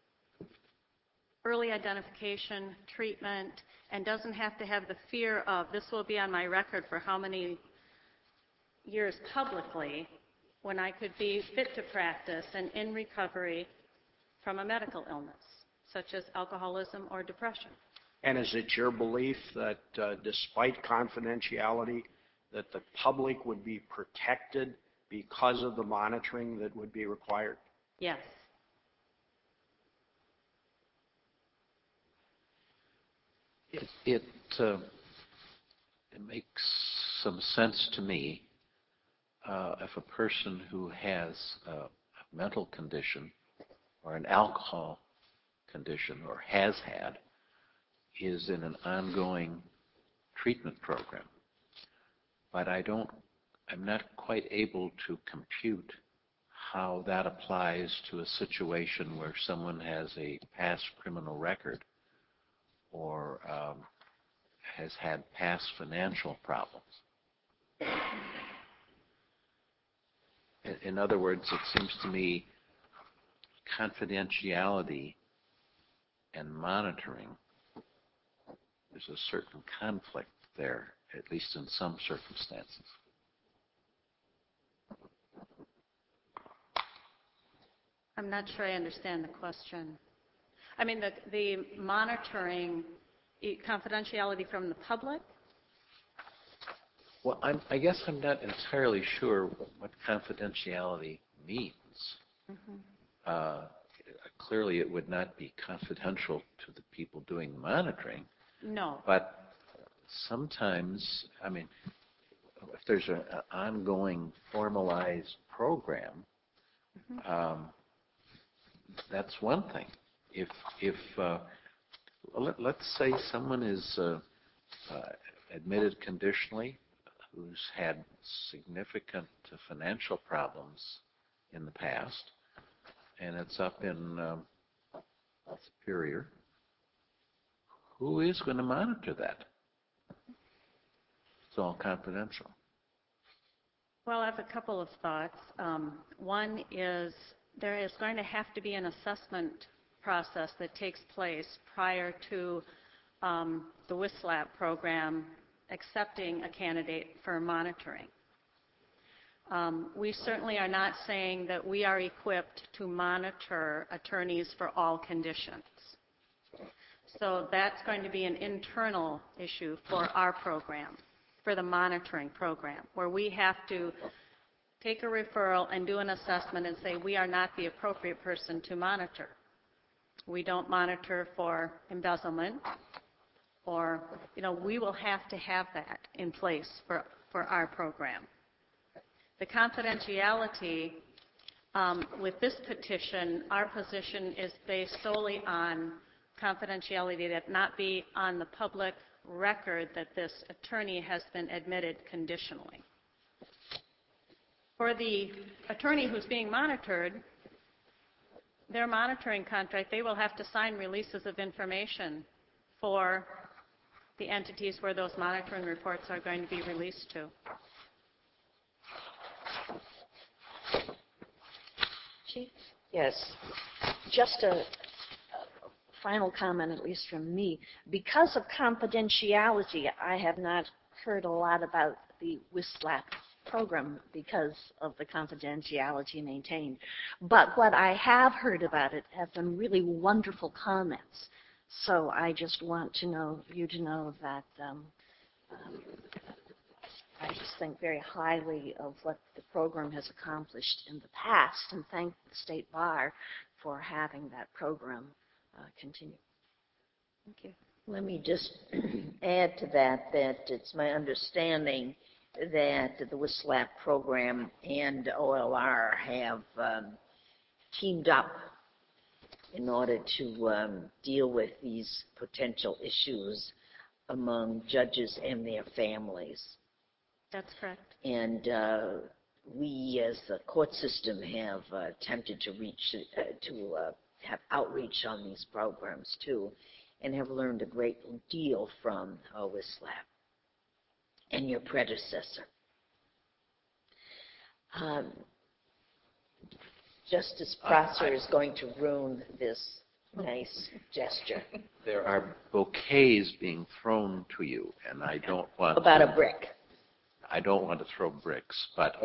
early identification, treatment, and doesn't have to have the fear of this will be on my record for how many years publicly when I could be fit to practice and in recovery from a medical illness, such as alcoholism or depression. And is it your belief that despite confidentiality, that the public would be protected because of the monitoring that would be required? Yes. It makes some sense to me if a person who has a mental condition or an alcohol condition or has had is in an ongoing treatment program. But I'm not quite able to compute how that applies to a situation where someone has a past criminal record or has had past financial problems. In other words, it seems to me confidentiality and monitoring, there's a certain conflict there, at least in some circumstances. I'm not sure I understand the question. I mean, the monitoring, confidentiality from the public? Well, I guess I'm not entirely sure what confidentiality means. Mm-hmm. Clearly, it would not be confidential to the people doing the monitoring. No. But sometimes, I mean, if there's an ongoing formalized program, mm-hmm. That's one thing. If let's say someone is admitted conditionally, who's had significant financial problems in the past, and it's up in Superior, who is going to monitor that? It's all confidential. Well, I have a couple of thoughts. One is there is going to have to be an assessment process that takes place prior to the WISLAP program accepting a candidate for monitoring. We certainly are not saying that we are equipped to monitor attorneys for all conditions. So that's going to be an internal issue for our program, for the monitoring program, where we have to take a referral and do an assessment and say we are not the appropriate person to monitor. We don't monitor for embezzlement, or, we will have to have that in place for our program. The confidentiality, with this petition, our position is based solely on confidentiality that not be on the public record that this attorney has been admitted conditionally. For the attorney who's being monitored, their monitoring contract, they will have to sign releases of information for the entities where those monitoring reports are going to be released to. Chief? Yes. Just a final comment, at least from me. Because of confidentiality, I have not heard a lot about the WISLAP program because of the confidentiality maintained. But what I have heard about it have been really wonderful comments. So I just want to know you to know that I just think very highly of what the program has accomplished in the past, and thank the State Bar for having that program continue. Thank you. Let me just add to that it's my understanding that the WISLAP program and OLR have teamed up in order to deal with these potential issues among judges and their families. That's correct. And we, as the court system, have attempted to have outreach on these programs too, and have learned a great deal from WISLAP and your predecessor. Justice Prosser is going to ruin this nice gesture. There are bouquets being thrown to you, and I don't want About a brick. I don't want to throw bricks, but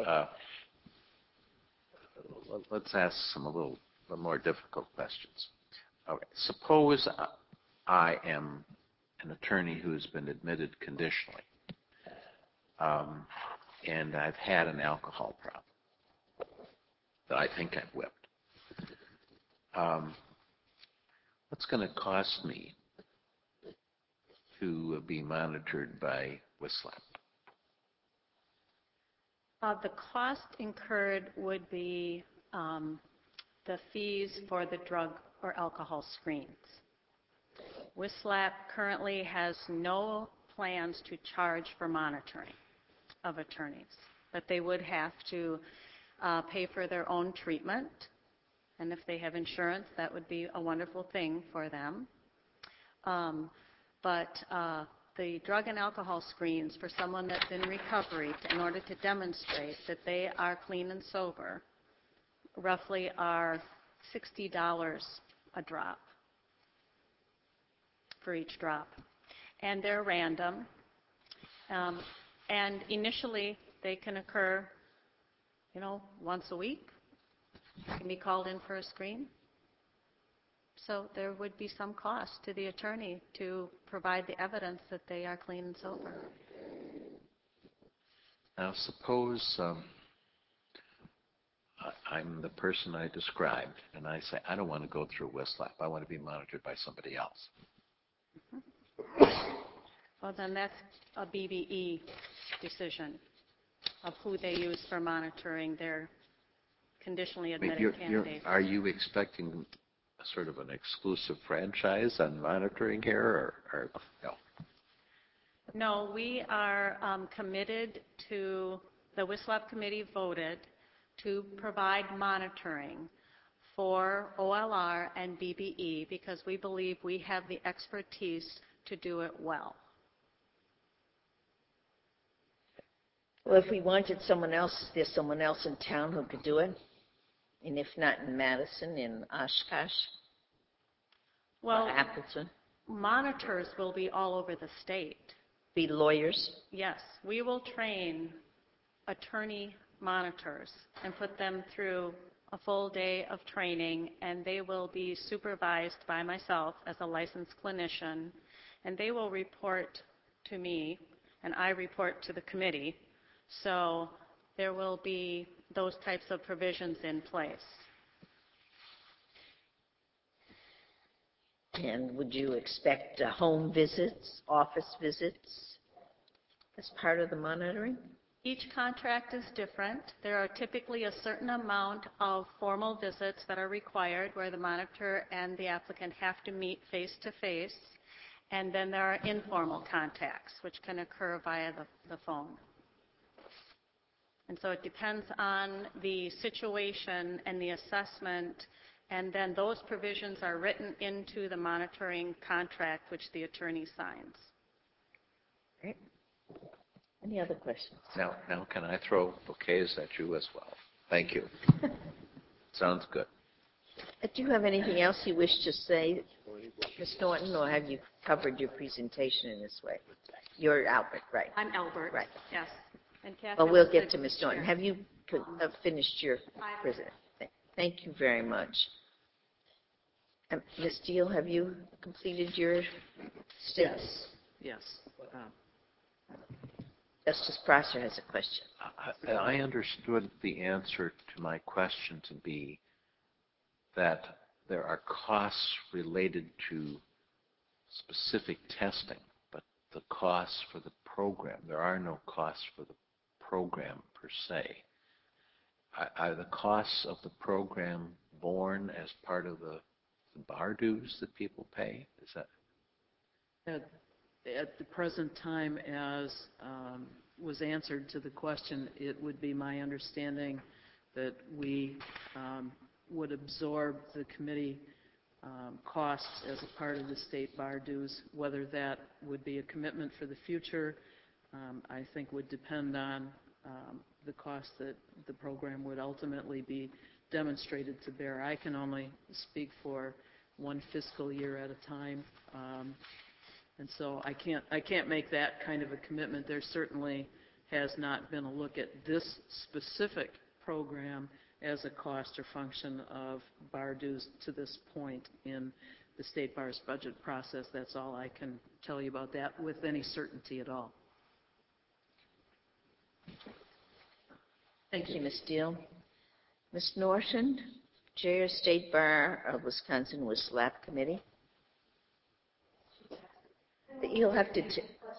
let's ask some a little more difficult questions. Okay. Suppose I am an attorney who's been admitted conditionally, and I've had an alcohol problem that I think I've whipped. What's going to cost me to be monitored by WISLAP? The cost incurred would be the fees for the drug or alcohol screens. WISLAP currently has no plans to charge for monitoring of attorneys, but they would have to pay for their own treatment, and if they have insurance, that would be a wonderful thing for them. But the drug and alcohol screens for someone that's in recovery, in order to demonstrate that they are clean and sober, roughly are $60 a drop for each drop. And they're random. And initially, they can occur, once a week. You can be called in for a screen. So there would be some cost to the attorney to provide the evidence that they are clean and sober. Now, suppose I'm the person I described, and I say, I don't want to go through WISLAP. I want to be monitored by somebody else. Mm-hmm. Well, then that's a BBE decision of who they use for monitoring their conditionally admitted candidates. Are you expecting sort of an exclusive franchise on monitoring here, or no? No, we are committed to, the WISLAP committee voted to provide monitoring for OLR and BBE because we believe we have the expertise to do it well. Well, if we wanted someone else, there's someone else in town who could do it. And if not in Madison, in Oshkosh, well, or Appleton. Monitors will be all over the state. Be lawyers? Yes. We will train attorney monitors and put them through a full day of training, and they will be supervised by myself as a licensed clinician, and they will report to me, and I report to the committee. So there will be those types of provisions in place. And would you expect home visits, office visits as part of the monitoring? Each contract is different. There are typically a certain amount of formal visits that are required where the monitor and the applicant have to meet face to face. And then there are informal contacts, which can occur via the phone. And so it depends on the situation and the assessment, and then those provisions are written into the monitoring contract, which the attorney signs. Great. Any other questions? Now can I throw bouquets at you as well? Thank you. Sounds good. Do you have anything else you wish to say, Ms. Norton, or have you covered your presentation in this way? You're Albert, right? I'm Albert. Right. Yes. And Kathy Well, we'll was get the to Ms. Norton. chair. Have you finished your presentation? Thank you very much. Ms. Steele, have you completed your statement? Yes. Justice Prosser has a question. I understood the answer to my question to be that there are costs related to specific testing, but the costs for the program, there are no costs for the program per se. Are the costs of the program borne as part of the bar dues that people pay? Is that? At the present time, as was answered to the question, it would be my understanding that we would absorb the committee costs as a part of the state bar dues. Whether that would be a commitment for the future, I think would depend on the cost that the program would ultimately be demonstrated to bear. I can only speak for one fiscal year at a time, and so I can't make that kind of a commitment. There certainly has not been a look at this specific program as a cost or function of bar dues to this point in the State Bar's budget process. That's all I can tell you about that with any certainty at all. Thank you, Ms. Steele. Ms. Norton, Chair, State Bar of Wisconsin WSLAP Committee. You'll have to.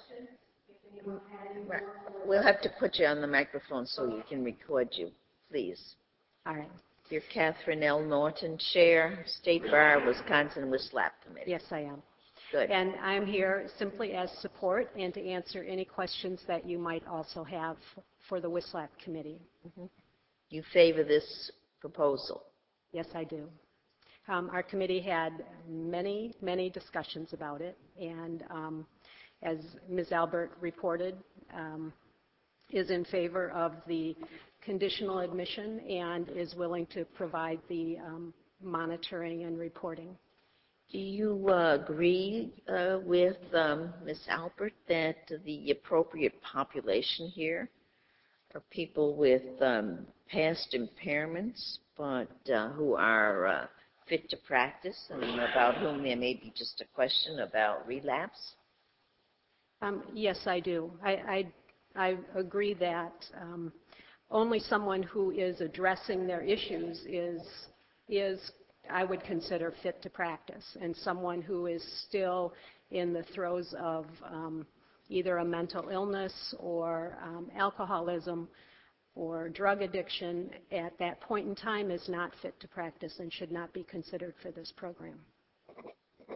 We'll have to put you on the microphone so you can record you, please. All right. You're Catherine L. Norton, Chair, State Bar of Wisconsin WSLAP Committee. Yes, I am. Good. And I'm here simply as support and to answer any questions that you might also have for the WSLAP Committee. Mm-hmm. You favor this proposal? Yes, I do. Our committee had many, many discussions about it, and as Ms. Albert reported, is in favor of the conditional admission and is willing to provide the monitoring and reporting. Do you agree with Ms. Albert that the appropriate population here are people with past impairments but who are fit to practice and about whom there may be just a question about relapse? Yes, I do. I agree that only someone who is addressing their issues is I would consider fit to practice, and someone who is still in the throes of either a mental illness or alcoholism or drug addiction at that point in time is not fit to practice and should not be considered for this program. Are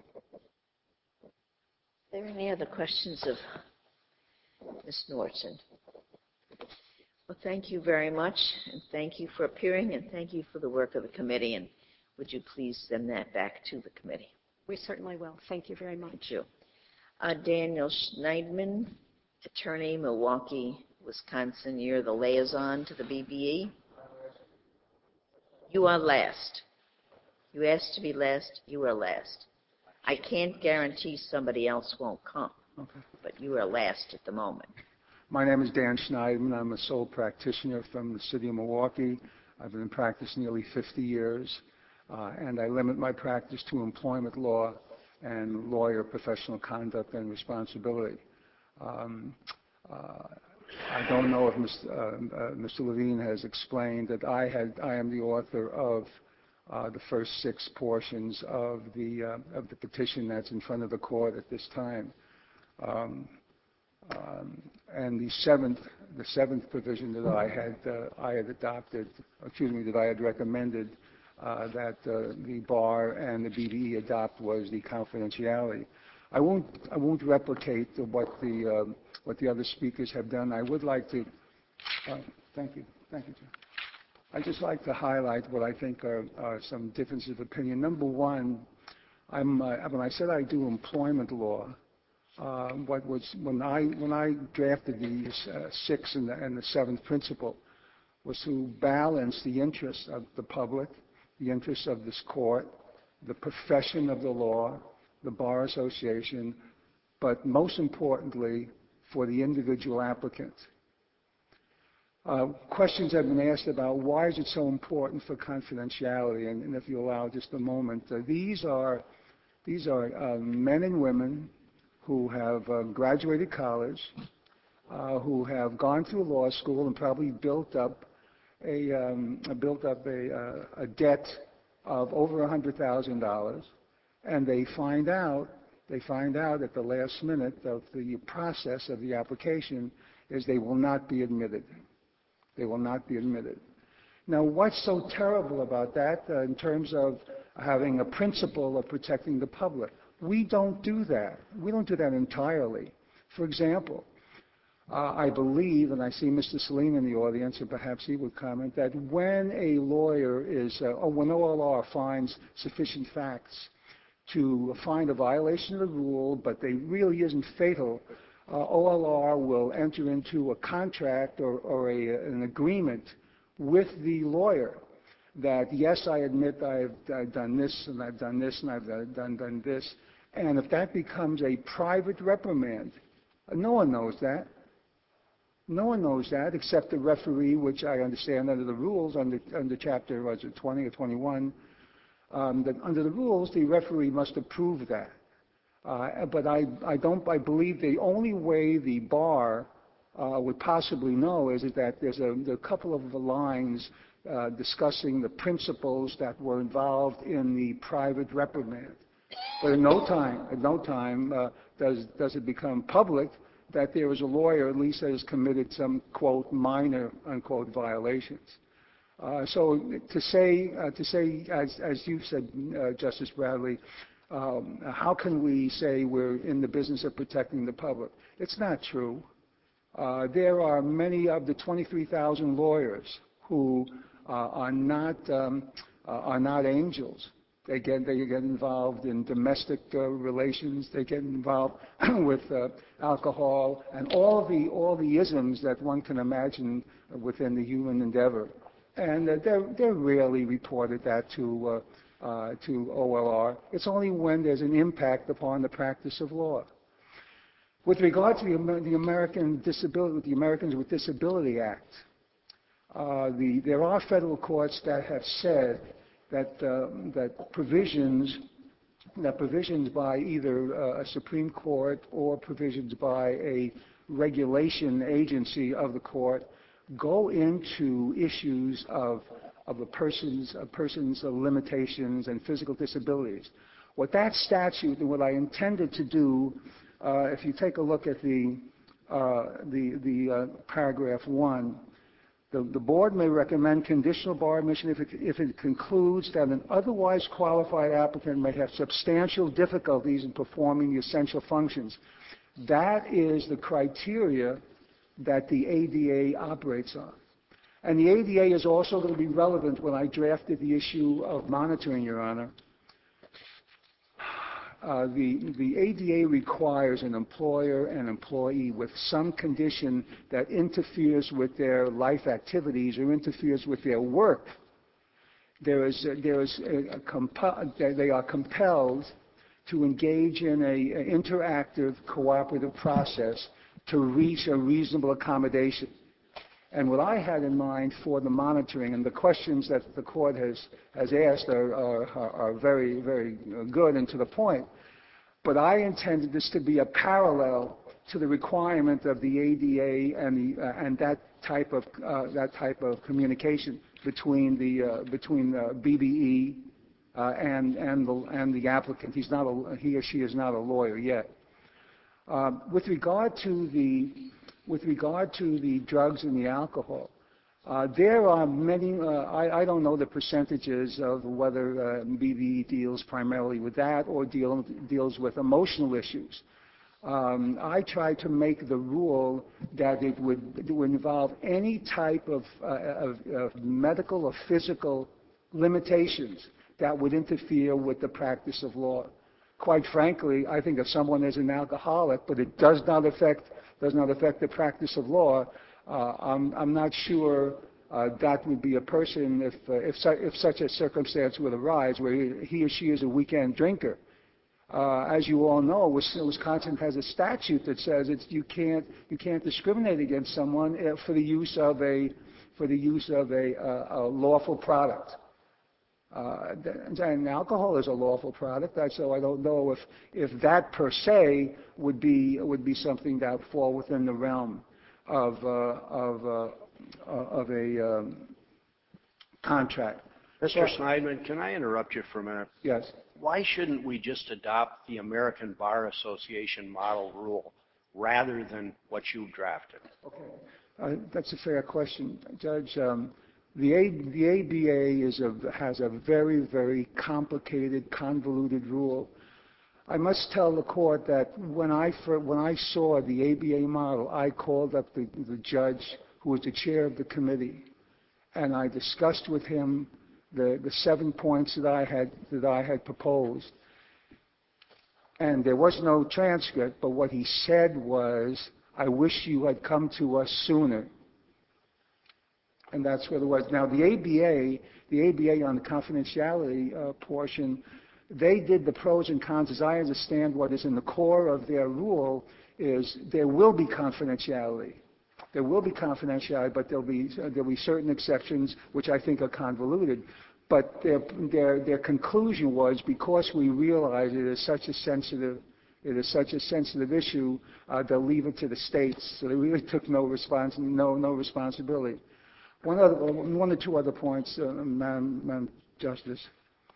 there any other questions of Ms. Norton? Well, thank you very much, and thank you for appearing, and thank you for the work of the committee, and would you please send that back to the committee? We certainly will. Thank you very much. Thank you. Daniel Schneidman, attorney, Milwaukee, Wisconsin. You're the liaison to the BBE. You are last. You asked to be last. You are last. I can't guarantee somebody else won't come, Okay. but you are last at the moment. My name is Dan Schneidman. I'm a sole practitioner from the city of Milwaukee. I've been in practice nearly 50 years, and I limit my practice to employment law and lawyer professional conduct and responsibility. I don't know if Mr. Levine has explained that I am the author of the first 6 portions of the petition that's in front of the court at this time. And the the seventh provision that I had adopted, that I had recommended that the bar and the BDE adopt was the confidentiality. I won't replicate what the other speakers have done. I would like to. Thank you, Jim. I'd just like to highlight what I think are some differences of opinion. Number one, when I said I do employment law, when I drafted the sixth and the seventh principle was to balance the interests of the public, the interests of this court, the profession of the law, the Bar Association, but most importantly, for the individual applicant. Questions have been asked about why is it so important for confidentiality, and if you allow just a moment, these are men and women who have graduated college, who have gone through law school and probably built up a debt of over $100,000, and they find out at the last minute of the process of the application is they will not be admitted. They will not be admitted. Now, what's so terrible about that in terms of having a principle of protecting the public? We don't do that. We don't do that entirely. For example, I believe, and I see Mr. Salim in the audience, and perhaps he would comment, that when a lawyer when OLR finds sufficient facts to find a violation of the rule, but they really isn't fatal, OLR will enter into a contract or an agreement with the lawyer that, yes, I admit I've done this, and I've done this, and I've done this. And if that becomes a private reprimand, no one knows that. No one knows that except the referee, which I understand under the rules, under Chapter 20 or 21, that under the rules, the referee must approve that. But I believe the only way the bar would possibly know is that there's a couple of lines discussing the principles that were involved in the private reprimand. But at no time does it become public that there is a lawyer, at least, that has committed some, quote, minor, unquote, violations. So to say, as you said, Justice Bradley, how can we say we're in the business of protecting the public? It's not true. There are many of the 23,000 lawyers who are not angels. They get involved in domestic relations. They get involved with alcohol and all the isms that one can imagine within the human endeavor. And they're rarely reported that to OLR. It's only when there's an impact upon the practice of law. With regard to the Americans with Disability Act, there are federal courts that have said that provisions by either a Supreme Court or provisions by a regulation agency of the court go into issues of a person's limitations and physical disabilities. What that statute and what I intended to do, if you take a look at the paragraph 1, the board may recommend conditional bar admission if it concludes that an otherwise qualified applicant may have substantial difficulties in performing the essential functions. That is the criteria that the ADA operates on. And the ADA is also going to be relevant when I drafted the issue of monitoring, Your Honor. The ADA requires an employer and employee with some condition that interferes with their life activities or interferes with their work. They are compelled to engage in an interactive, cooperative process to reach a reasonable accommodation. And what I had in mind for the monitoring, and the questions that the court has asked are very, very good and to the point, but I intended this to be a parallel to the requirement of the ADA and that type of communication between the BBE and the applicant. He or she is not a lawyer yet. With regard to the with regard to the drugs and the alcohol, there are many, I don't know the percentages of whether BBE deals primarily with that or deals with emotional issues. I try to make the rule that it would involve any type of medical or physical limitations that would interfere with the practice of law. Quite frankly, I think if someone is an alcoholic, but it does not affect the practice of law, I'm not sure that would be a person if such a circumstance would arise where he or she is a weekend drinker. As you all know, Wisconsin has a statute that says you can't discriminate against someone for the use of a lawful product. And alcohol is a lawful product, so I don't know if that per se would be something that would fall within the realm of a contract. Mr. Sneidman, can I interrupt you for a minute? Yes. Why shouldn't we just adopt the American Bar Association model rule rather than what you've drafted? Okay. That's a fair question, Judge. The ABA has a very, very complicated, convoluted rule. I must tell the court that when I saw the ABA model, I called up the judge who was the chair of the committee, and I discussed with him the 7 points that I had proposed. And there was no transcript, but what he said was, "I wish you had come to us sooner." And that's what it was. Now, the ABA on the confidentiality portion, they did the pros and cons. As I understand, what is in the core of their rule is there will be confidentiality. There will be confidentiality, but there'll be certain exceptions which I think are convoluted. But their conclusion was, because we realize it is such a sensitive issue, they'll leave it to the states. So they really took no responsibility. One or two other points, Madam Justice.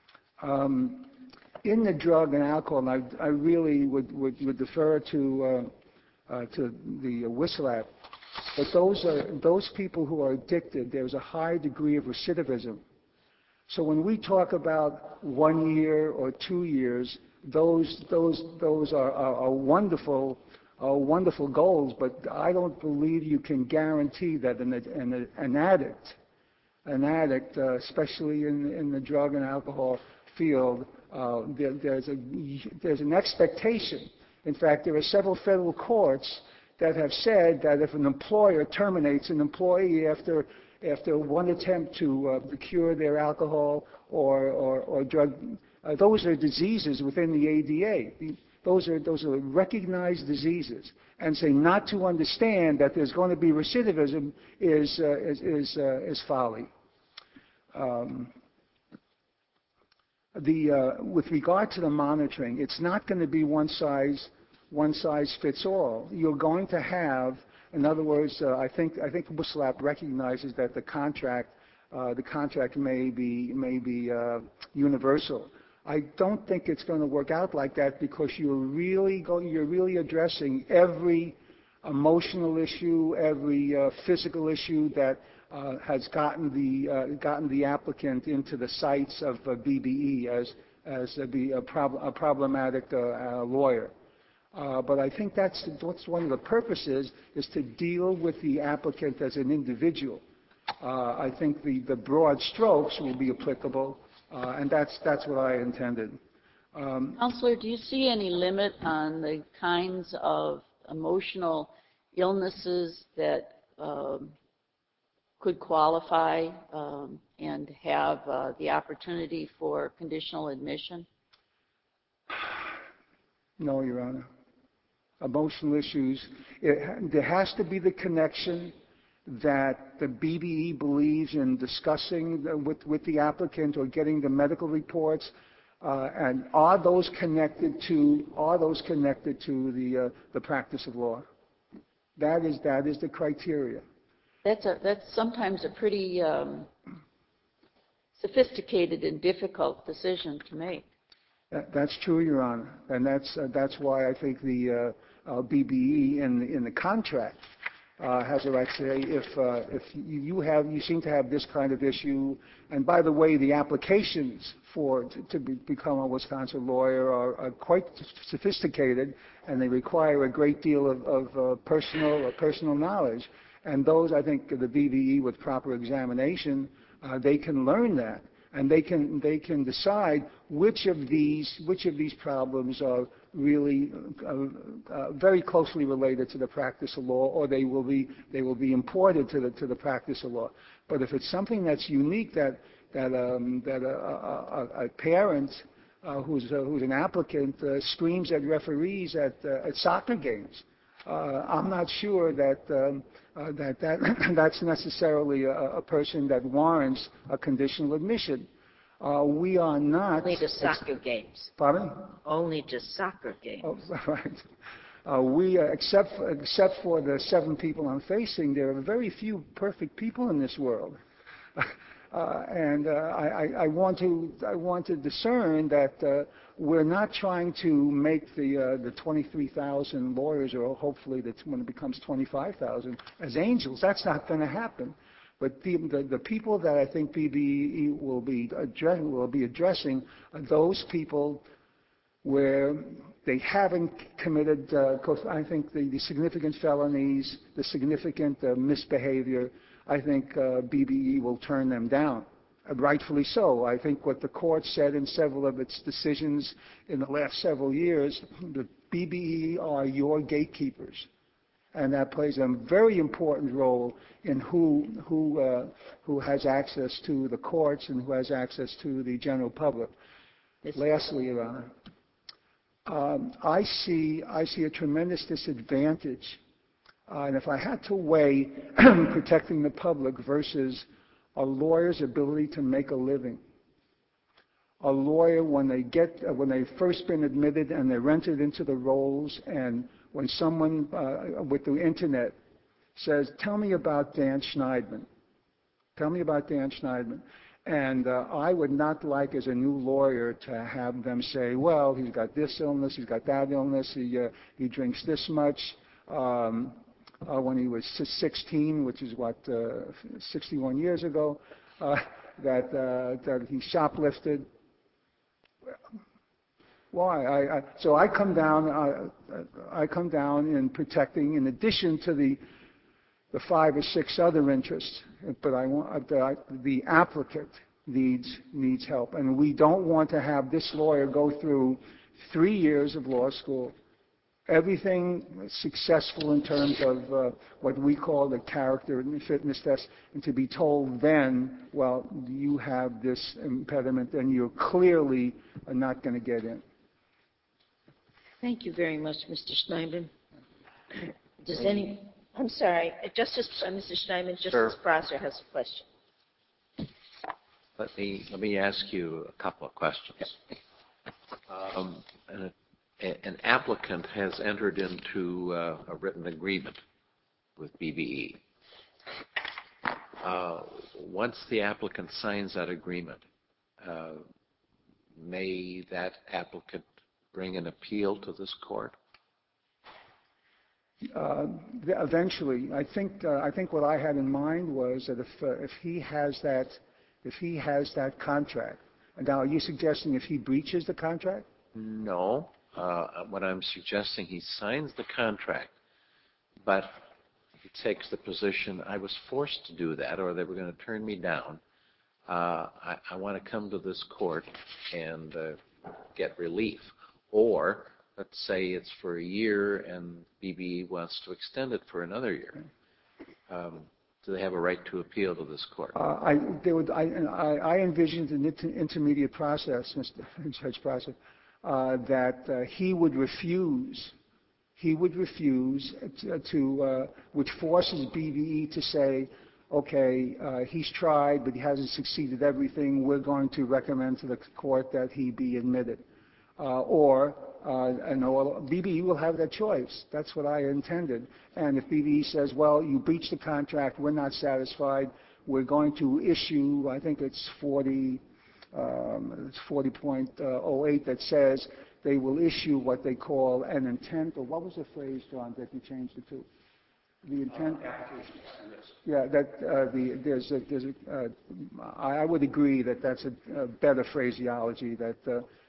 In the drug and alcohol, and I really would defer to the WISLAP, but those people who are addicted, there's a high degree of recidivism. So when we talk about 1 year or 2 years, those are wonderful goals, but I don't believe you can guarantee that an addict, especially in the drug and alcohol field, there's an expectation. In fact, there are several federal courts that have said that if an employer terminates an employee after one attempt to cure their alcohol or drug, those are diseases within the ADA. Those are recognized diseases, and say not to understand that there's going to be recidivism is folly. With regard to the monitoring, it's not going to be one size fits all. You're going to have, in other words, I think WISLAP recognizes that the contract may be universal. I don't think it's going to work out like that, because you're really addressing every emotional issue, every physical issue that has gotten the applicant into the sights of BBE as a problematic lawyer. But I think that's one of the purposes, is to deal with the applicant as an individual. I think the broad strokes will be applicable. And that's what I intended. Counselor, do you see any limit on the kinds of emotional illnesses that could qualify and have the opportunity for conditional admission? No, Your Honor. Emotional issues, there has to be the connection that the BBE believes in discussing with the applicant or getting the medical reports, and are those connected to the practice of law? That is the criteria. That's sometimes a pretty sophisticated and difficult decision to make. That's true, Your Honor, and that's why I think the BBE in the contract has a right to say if you seem to have this kind of issue, and by the way, the applications to become a Wisconsin lawyer are quite sophisticated, and they require a great deal of personal knowledge. And those, I think, the BBE with proper examination, they can learn that, and they can decide which of these problems are really very closely related to the practice of law, or they will be imported to the practice of law. But if it's something that's unique, that a parent who's an applicant screams at referees at soccer games, I'm not sure that's necessarily a person that warrants a conditional admission. We are not... Only to soccer games. Pardon? Only to soccer games. Oh, right. Except for the 7 people I'm facing, there are very few perfect people in this world. I want to discern that we're not trying to make the 23,000 lawyers, or hopefully when it becomes 25,000, as angels. That's not going to happen. But the people that I think BBE will be addressing are those people where they haven't committed, I think, the significant felonies, the significant misbehavior. I think BBE will turn them down, rightfully so. I think what the court said in several of its decisions in the last several years, the BBE are your gatekeepers. And that plays a very important role in who has access to the courts and who has access to the general public. Lastly, Your Honor, I see a tremendous disadvantage, and if I had to weigh protecting the public versus a lawyer's ability to make a living. A lawyer, when they've first been admitted and they're entered into the roles, and when someone with the internet says, "Tell me about Dan Schneidman. Tell me about Dan Schneidman." And I would not like, as a new lawyer, to have them say, "Well, he's got this illness, he's got that illness, he drinks this much." When he was 16, which is 61 years ago, that he shoplifted. Why? So I come down in protecting, in addition to the 5 or 6 other interests. But the applicant needs help, and we don't want to have this lawyer go through 3 years of law school, everything successful in terms of what we call the character and fitness test, and to be told then, well, you have this impediment, and you're clearly not going to get in. Thank you very much, Mr. Schneidman. I'm sorry, Mr. Schneidman, Justice Prosser has a question. Let me ask you a couple of questions. An applicant has entered into a written agreement with BBE. Once the applicant signs that agreement, may that applicant bring an appeal to this court? Eventually, I think what I had in mind was that if he has that contract. Now, are you suggesting if he breaches the contract? No. What I'm suggesting, he signs the contract, but he takes the position, I was forced to do that, or they were going to turn me down. I want to come to this court and get relief. Or, let's say it's for a year and BBE wants to extend it for another year. Do they have a right to appeal to this court? I envisioned an intermediate process, Judge Prosser, that he would refuse to, which forces BBE to say, okay, he's tried, but he hasn't succeeded everything. We're going to recommend to the court that he be admitted. Or BBE will have that choice. That's what I intended. And if BBE says, well, you breached the contract, we're not satisfied, we're going to issue, I think it's 40.08 that says they will issue what they call an intent, or what was the phrase, John, that you changed it to? The intent. applications and this. Yeah, I would agree that that's a better phraseology that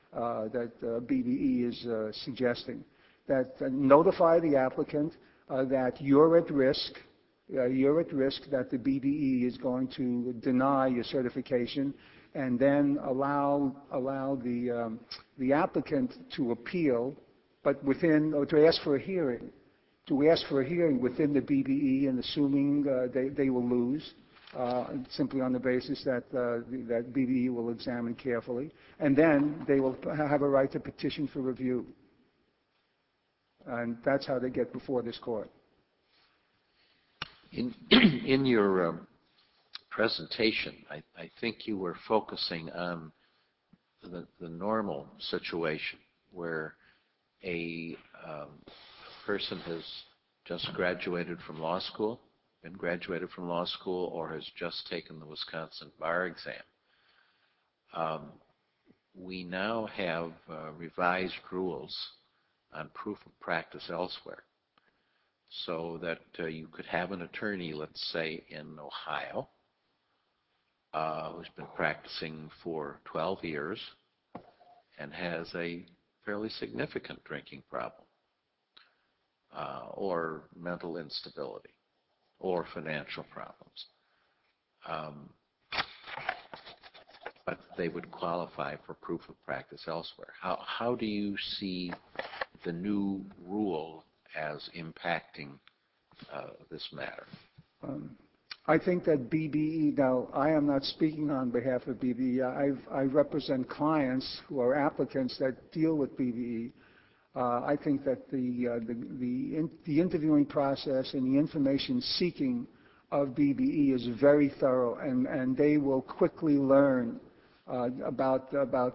BBE is suggesting. That notify the applicant that you're at risk that the BBE is going to deny your certification, and then allow the applicant to appeal, but to ask for a hearing. To ask for a hearing within the BBE, and assuming they will lose, simply on the basis that that BBE will examine carefully, and then they will have a right to petition for review. And that's how they get before this court. In your presentation, I think you were focusing on the normal situation where a person has just graduated from law school, or has just taken the Wisconsin bar exam. We now have revised rules on proof of practice elsewhere, so that you could have an attorney, let's say in Ohio, who's been practicing for 12 years and has a fairly significant drinking problem, or mental instability, or financial problems. But they would qualify for proof of practice elsewhere. How do you see the new rule as impacting this matter? I think that BBE, now I am not speaking on behalf of BBE, I represent clients who are applicants that deal with BBE. I think that the interviewing process and the information seeking of BBE is very thorough, and they will quickly learn about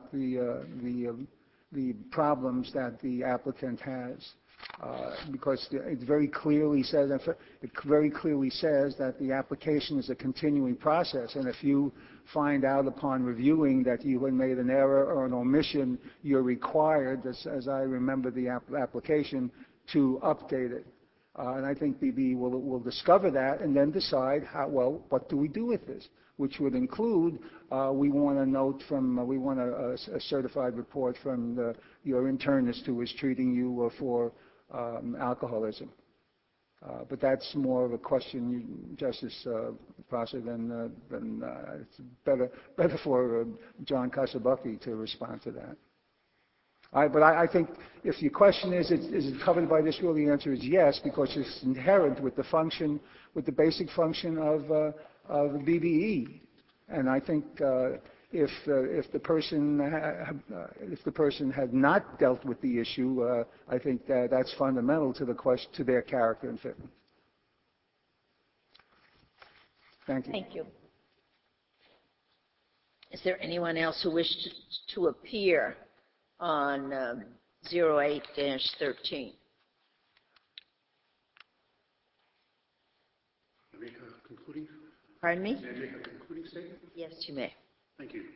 the problems that the applicant has, because it very clearly says that the application is a continuing process, and if you find out upon reviewing that you had made an error or an omission, you're required, as I remember the application, to update it. And I think BBE will discover that and then decide what do we do with this, which would include we want a certified report from your internist who is treating you for alcoholism. But that's more of a question, Justice Prosser, than it's better for John Kasabucky to respond to that. But I think if your question is it covered by this rule, the answer is yes, because it's inherent with the basic function of the BBE. And I think if the person had not dealt with the issue, I think that's fundamental to their character and fitness. Thank you. Thank you. Is there anyone else who wishes to appear on 08-13? Make a concluding? Pardon me? May I make a concluding statement? Yes, you may. Thank you.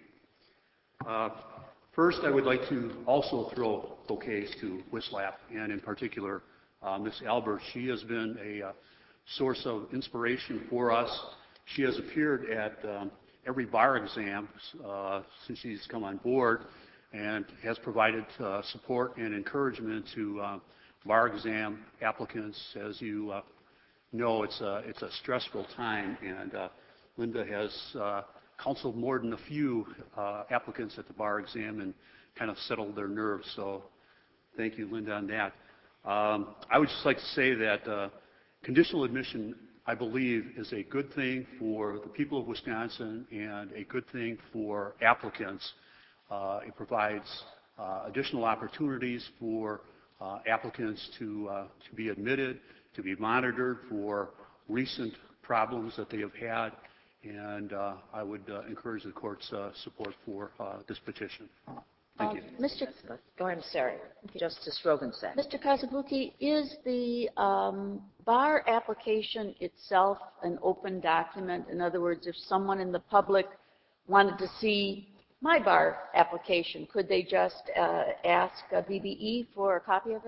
First, I would like to also throw bouquets to WSLAP, and in particular, Ms. Albert. She has been a source of inspiration for us. She has appeared at every bar exam since she's come on board, and has provided support and encouragement to bar exam applicants. As you know, it's a stressful time, and Linda has counseled more than a few applicants at the bar exam and kind of settled their nerves. So thank you, Linda, on that. I would just like to say that conditional admission, I believe, is a good thing for the people of Wisconsin and a good thing for applicants. It provides additional opportunities for applicants to be admitted, to be monitored for recent problems that they have had, and I would encourage the court's support for this petition. Thank you. Go ahead, Sarah. Justice Rogensack. Mr. Kasabucky, is the bar application itself an open document? In other words, if someone in the public wanted to see my bar application, could they just ask BBE for a copy of it?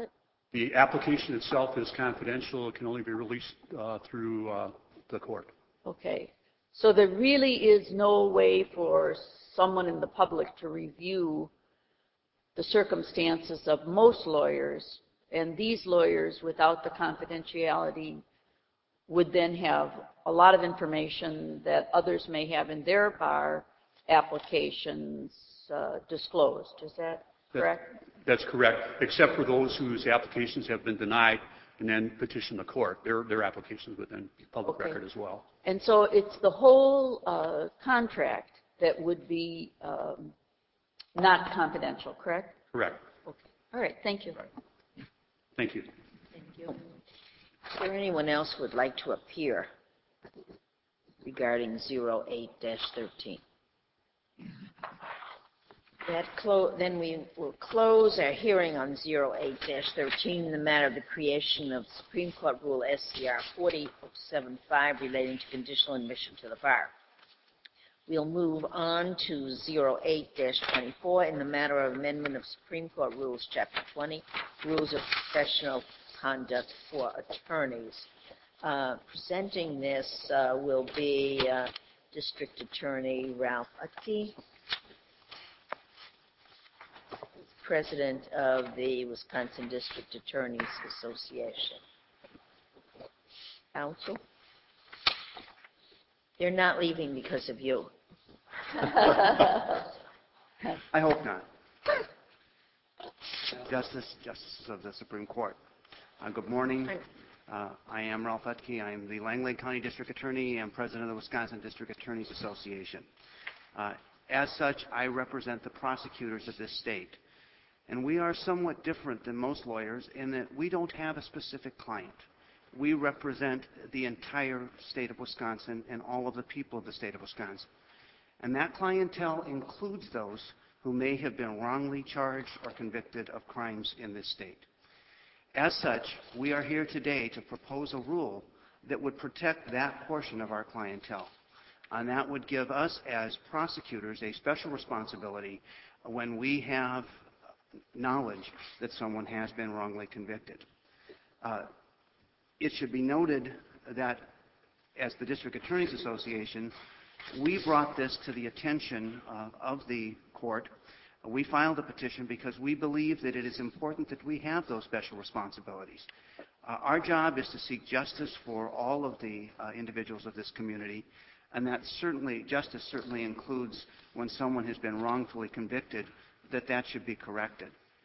The application itself is confidential. It can only be released through the court. Okay. So there really is no way for someone in the public to review the circumstances of most lawyers, and these lawyers, without the confidentiality, would then have a lot of information that others may have in their bar applications disclosed. Is that correct? That's correct, except for those whose applications have been denied and then petition the court. Their applications would then be public record as well. And so it's the whole contract that would be not confidential, correct? Correct. Okay. All right. Thank you. Thank you. Thank you. Is there anyone else who would like to appear regarding 08-13? Then we will close our hearing on 08-13 in the matter of the creation of Supreme Court Rule SCR 40.075 relating to conditional admission to the bar. We'll move on to 08-24 in the matter of amendment of Supreme Court Rules Chapter 20, Rules of Professional Conduct for Attorneys. Presenting this will be District Attorney Ralph Utke, President of the Wisconsin District Attorneys Association. Counsel? They're not leaving because of you. I hope not. Justices of the Supreme Court. Good morning. I am Ralph Utke. I am the Langley County District Attorney and President of the Wisconsin District Attorneys Association. As such, I represent the prosecutors of this state. And we are somewhat different than most lawyers in that we don't have a specific client. We represent the entire state of Wisconsin and all of the people of the state of Wisconsin. And that clientele includes those who may have been wrongly charged or convicted of crimes in this state. As such, we are here today to propose a rule that would protect that portion of our clientele. And that would give us as prosecutors a special responsibility when we have knowledge that someone has been wrongly convicted. It should be noted that as the District Attorneys Association, we brought this to the attention of the court. We filed a petition because we believe that it is important that we have those special responsibilities. Our job is to seek justice for all of the individuals of this community, and that justice certainly includes when someone has been wrongfully convicted, that should be corrected.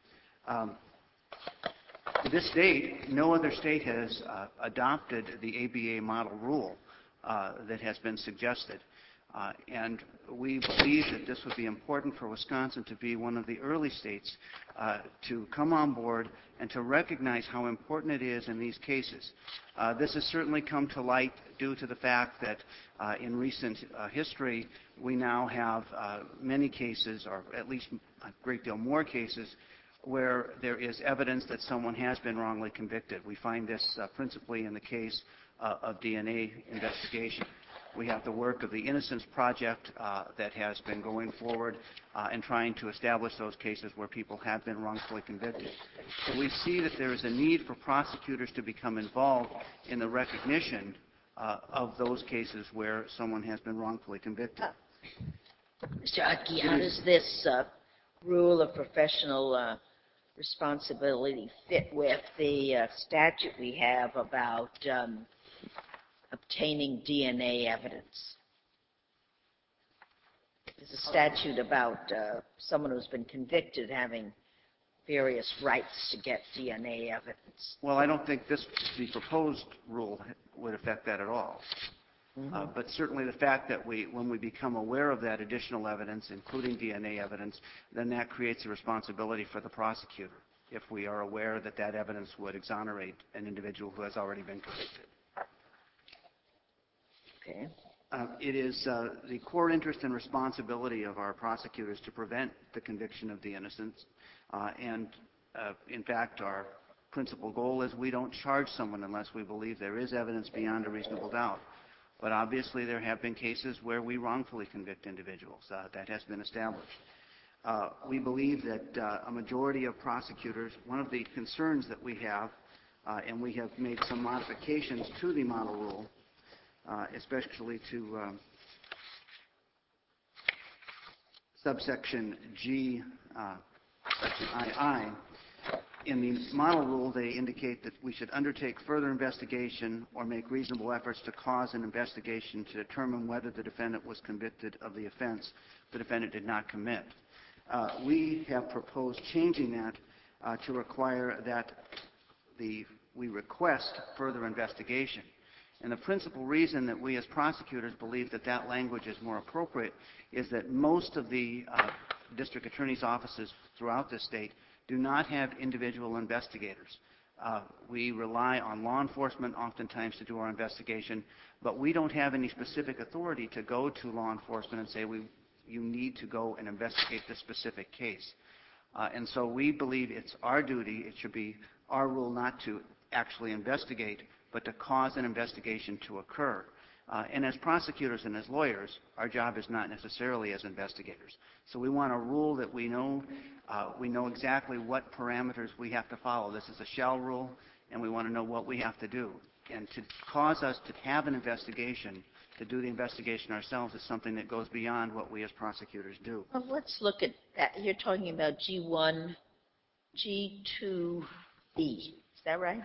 To this date, no other state has adopted the ABA model rule that has been suggested. And we believe that this would be important for Wisconsin to be one of the early states to come on board and to recognize how important it is in these cases. This has certainly come to light due to the fact that in recent history, we now have many cases, or at least a great deal more cases, where there is evidence that someone has been wrongly convicted. We find this principally in the case of DNA investigation. We have the work of the Innocence Project that has been going forward and trying to establish those cases where people have been wrongfully convicted. So we see that there is a need for prosecutors to become involved in the recognition of those cases where someone has been wrongfully convicted. Mr. Utke, how does this rule of professional responsibility fit with the statute we have about obtaining DNA evidence? There's a statute about someone who's been convicted having various rights to get DNA evidence. Well, I don't think the proposed rule would affect that at all. Mm-hmm. But certainly the fact that when we become aware of that additional evidence, including DNA evidence, then that creates a responsibility for the prosecutor if we are aware that that evidence would exonerate an individual who has already been convicted. Okay. It is the core interest and responsibility of our prosecutors to prevent the conviction of the innocent. In fact, our principal goal is we don't charge someone unless we believe there is evidence beyond a reasonable doubt. But obviously there have been cases where we wrongfully convict individuals. That has been established. We believe that a majority of prosecutors, one of the concerns that we have, and we have made some modifications to the model rule, especially to subsection G, section II. In the model rule, they indicate that we should undertake further investigation or make reasonable efforts to cause an investigation to determine whether the defendant was convicted of the offense the defendant did not commit. We have proposed changing that to require that we request further investigation. And the principal reason that we as prosecutors believe that that language is more appropriate is that most of the district attorney's offices throughout the state do not have individual investigators. We rely on law enforcement oftentimes to do our investigation, but we don't have any specific authority to go to law enforcement and say, you need to go and investigate this specific case. And so we believe it's our duty, it should be our rule not to actually investigate, but to cause an investigation to occur. And as prosecutors and as lawyers, our job is not necessarily as investigators. So we want a rule that we know exactly what parameters we have to follow. This is a shall rule, and we want to know what we have to do. And to cause us to have an investigation, to do the investigation ourselves, is something that goes beyond what we as prosecutors do. Well, let's look at that. You're talking about G1, G2B. Is that right?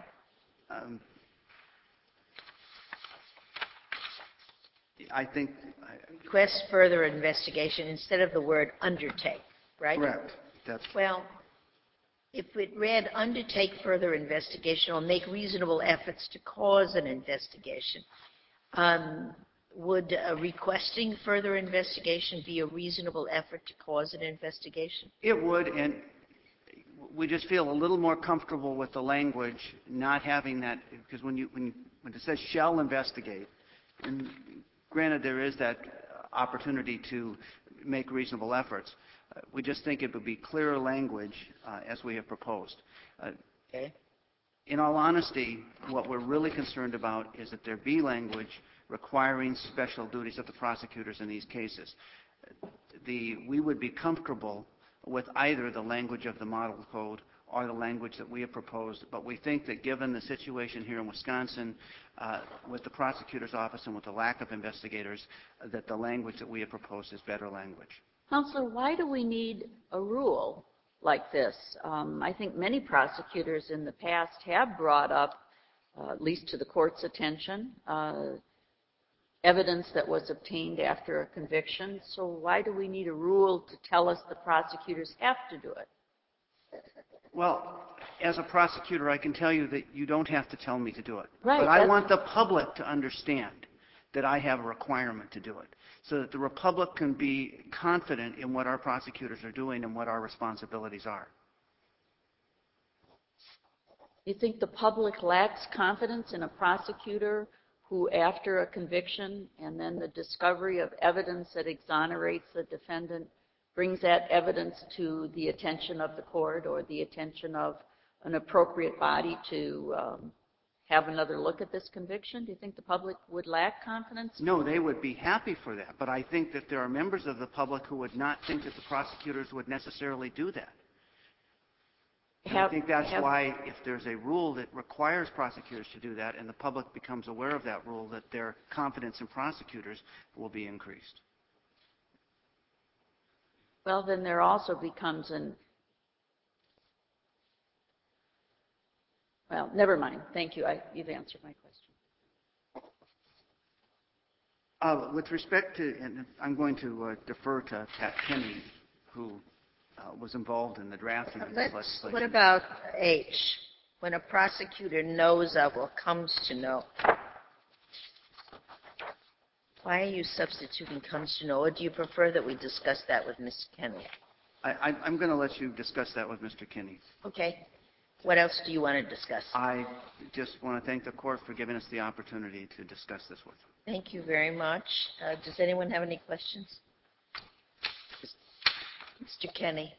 I think... Request further investigation instead of the word undertake, right? Correct. Well, if it read undertake further investigation or make reasonable efforts to cause an investigation, would requesting further investigation be a reasonable effort to cause an investigation? It would, and we just feel a little more comfortable with the language not having that, because when it says shall investigate, and granted there is that opportunity to make reasonable efforts, we just think it would be clearer language as we have proposed. Okay. In all honesty, what we're really concerned about is that there be language requiring special duties of the prosecutors in these cases. We would be comfortable with either the language of the model code or the language that we have proposed, but we think that given the situation here in Wisconsin with the prosecutor's office and with the lack of investigators, that the language that we have proposed is better language. Counselor, why do we need a rule like this? I think many prosecutors in the past have brought up, at least to the court's attention, evidence that was obtained after a conviction. So why do we need a rule to tell us the prosecutors have to do it? Well, as a prosecutor, I can tell you that you don't have to tell me to do it. Right, but I want the public to understand that I have a requirement to do it, so that the Republic can be confident in what our prosecutors are doing and what our responsibilities are. You think the public lacks confidence in a prosecutor who, after a conviction and then the discovery of evidence that exonerates the defendant, brings that evidence to the attention of the court or the attention of an appropriate body to have another look at this conviction? Do you think the public would lack confidence? No, they would be happy for that, but I think that there are members of the public who would not think that the prosecutors would necessarily do that. I think that's why if there's a rule that requires prosecutors to do that and the public becomes aware of that rule, that their confidence in prosecutors will be increased. Well, then there also becomes well, never mind. Thank you. You've answered my question. With respect to, and I'm going to defer to Pat Kenny, who was involved in the drafting of this legislation. What about H? When a prosecutor knows of or comes to know? Why are you substituting comes to know, or do you prefer that we discuss that with Mr. Kenny? I'm going to let you discuss that with Mr. Kenny. Okay. What else do you want to discuss? I just want to thank the court for giving us the opportunity to discuss this with you. Thank you very much. Does anyone have any questions? Mr. Kenny.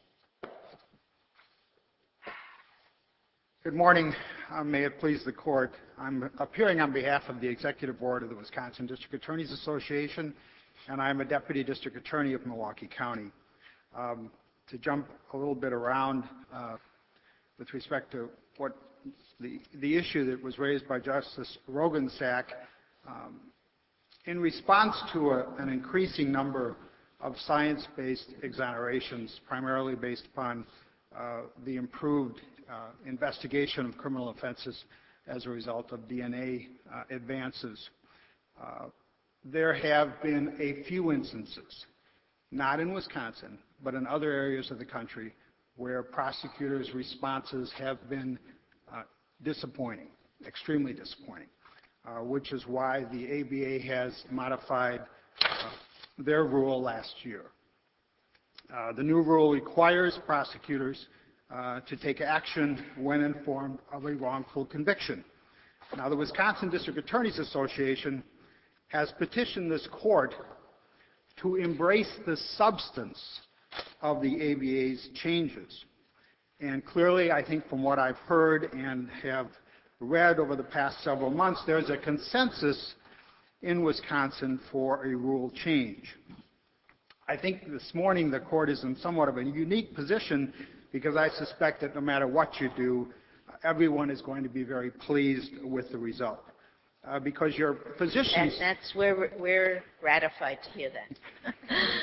Good morning. May it please the court. I'm appearing on behalf of the Executive Board of the Wisconsin District Attorneys Association, and I'm a Deputy District Attorney of Milwaukee County. to jump a little bit around with respect to what the issue that was raised by Justice Roggensack. In response to an increasing number of science-based exonerations, primarily based upon the improved investigation of criminal offenses as a result of DNA advances, there have been a few instances, not in Wisconsin, but in other areas of the country, where prosecutors' responses have been disappointing, extremely disappointing, which is why the ABA has modified their rule last year. The new rule requires prosecutors to take action when informed of a wrongful conviction. Now, the Wisconsin District Attorneys Association has petitioned this court to embrace the substance of the ABA's changes. And clearly, I think from what I've heard and have read over the past several months, there's a consensus in Wisconsin for a rule change. I think this morning the court is in somewhat of a unique position because I suspect that no matter what you do, everyone is going to be very pleased with the result. Because your positions... That's where we're gratified to hear that.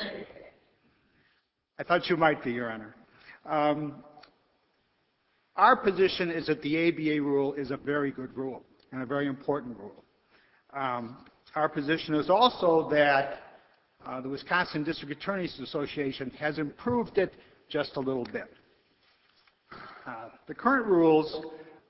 I thought you might be, Your Honor. Our position is that the ABA rule is a very good rule and a very important rule. Our position is also that the Wisconsin District Attorneys Association has improved it just a little bit. The current rules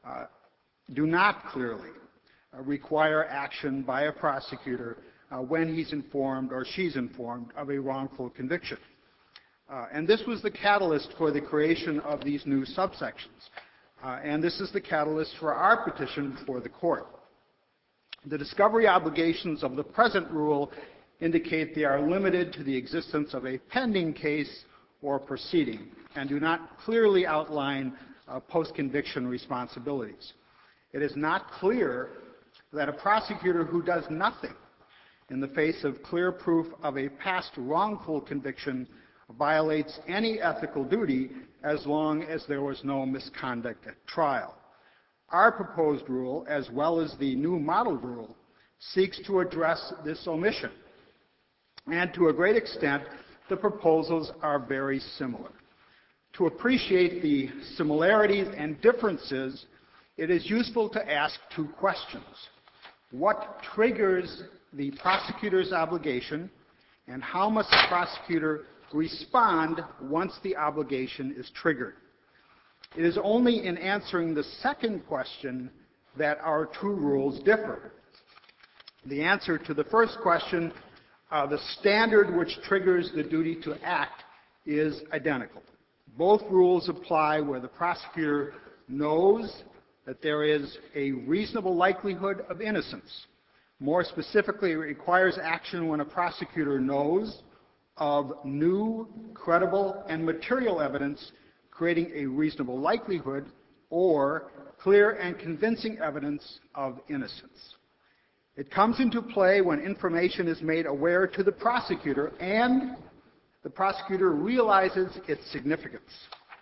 do not clearly require action by a prosecutor when he's informed or she's informed of a wrongful conviction. And this was the catalyst for the creation of these new subsections. And this is the catalyst for our petition before the court. The discovery obligations of the present rule indicate they are limited to the existence of a pending case or proceeding and do not clearly outline post-conviction responsibilities. It is not clear that a prosecutor who does nothing in the face of clear proof of a past wrongful conviction violates any ethical duty as long as there was no misconduct at trial. Our proposed rule, as well as the new model rule, seeks to address this omission. And to a great extent, the proposals are very similar. To appreciate the similarities and differences, it is useful to ask two questions. What triggers the prosecutor's obligation, and how must the prosecutor respond once the obligation is triggered? It is only in answering the second question that our two rules differ. The answer to the first question, the standard which triggers the duty to act, is identical. Both rules apply where the prosecutor knows that there is a reasonable likelihood of innocence. More specifically, it requires action when a prosecutor knows of new, credible, and material evidence creating a reasonable likelihood or clear and convincing evidence of innocence. It comes into play when information is made aware to the prosecutor and the prosecutor realizes its significance.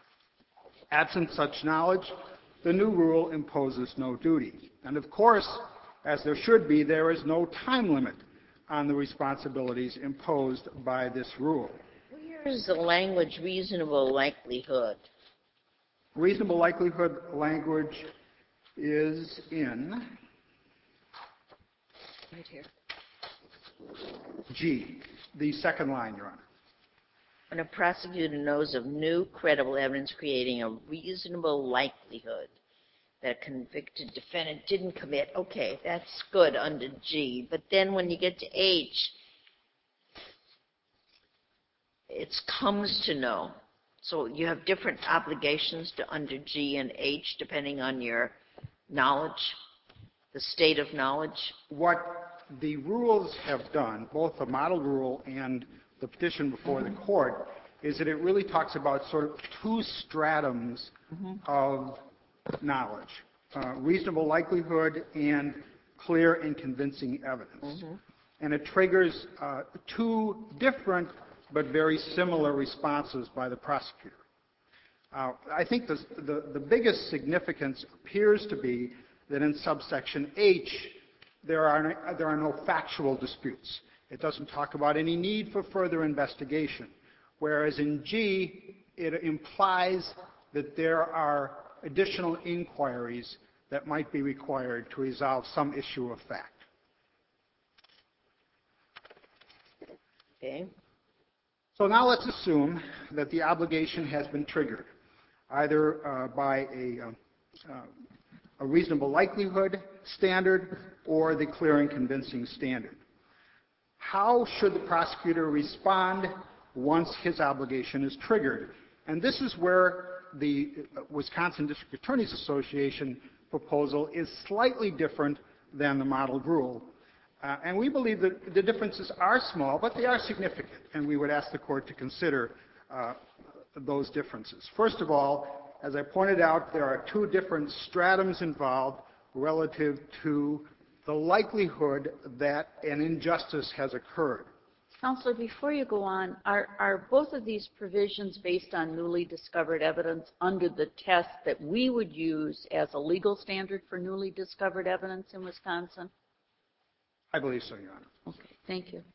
Absent such knowledge, the new rule imposes no duty. And of course, as there should be, there is no time limit on the responsibilities imposed by this rule. Where is the language reasonable likelihood? Reasonable likelihood language is in right here. G, the second line, Your Honor. When a prosecutor knows of new credible evidence creating a reasonable likelihood that a convicted defendant didn't commit, okay, that's good under G. But then when you get to H, it comes to know. So you have different obligations to under G and H depending on your knowledge, the state of knowledge. What the rules have done, both the model rule and the petition before the court, is that it really talks about sort of two stratums of knowledge, reasonable likelihood and clear and convincing evidence. And it triggers two different but very similar responses by the prosecutor. I think the biggest significance appears to be that in subsection H, there are no factual disputes. It doesn't talk about any need for further investigation, whereas in G, it implies that there are additional inquiries that might be required to resolve some issue of fact. Okay. So now let's assume that the obligation has been triggered, either by a reasonable likelihood standard or the clear and convincing standard. How should the prosecutor respond once his obligation is triggered? And this is where the Wisconsin District Attorneys Association proposal is slightly different than the modeled rule. And we believe that the differences are small, but they are significant, and we would ask the court to consider those differences. First of all, as I pointed out, there are two different stratums involved relative to the likelihood that an injustice has occurred. Counselor, before you go on, are both of these provisions based on newly discovered evidence under the test that we would use as a legal standard for newly discovered evidence in Wisconsin? I believe so, Your Honor. Okay, thank you.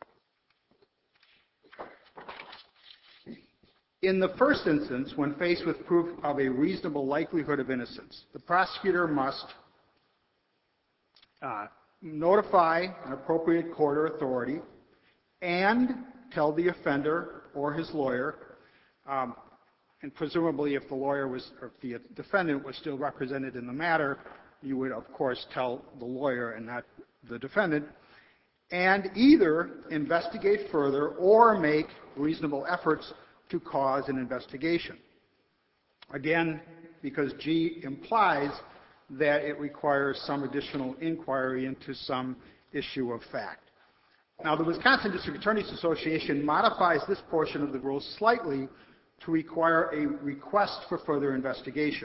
In the first instance, when faced with proof of a reasonable likelihood of innocence, the prosecutor must notify an appropriate court or authority and tell the offender or his lawyer, and presumably if the lawyer was, or if the defendant was still represented in the matter, you would of course tell the lawyer and not the defendant, and either investigate further or make reasonable efforts to cause an investigation. Again, because G implies that it requires some additional inquiry into some issue of fact. Now, the Wisconsin District Attorneys Association modifies this portion of the rule slightly to require a request for further investigation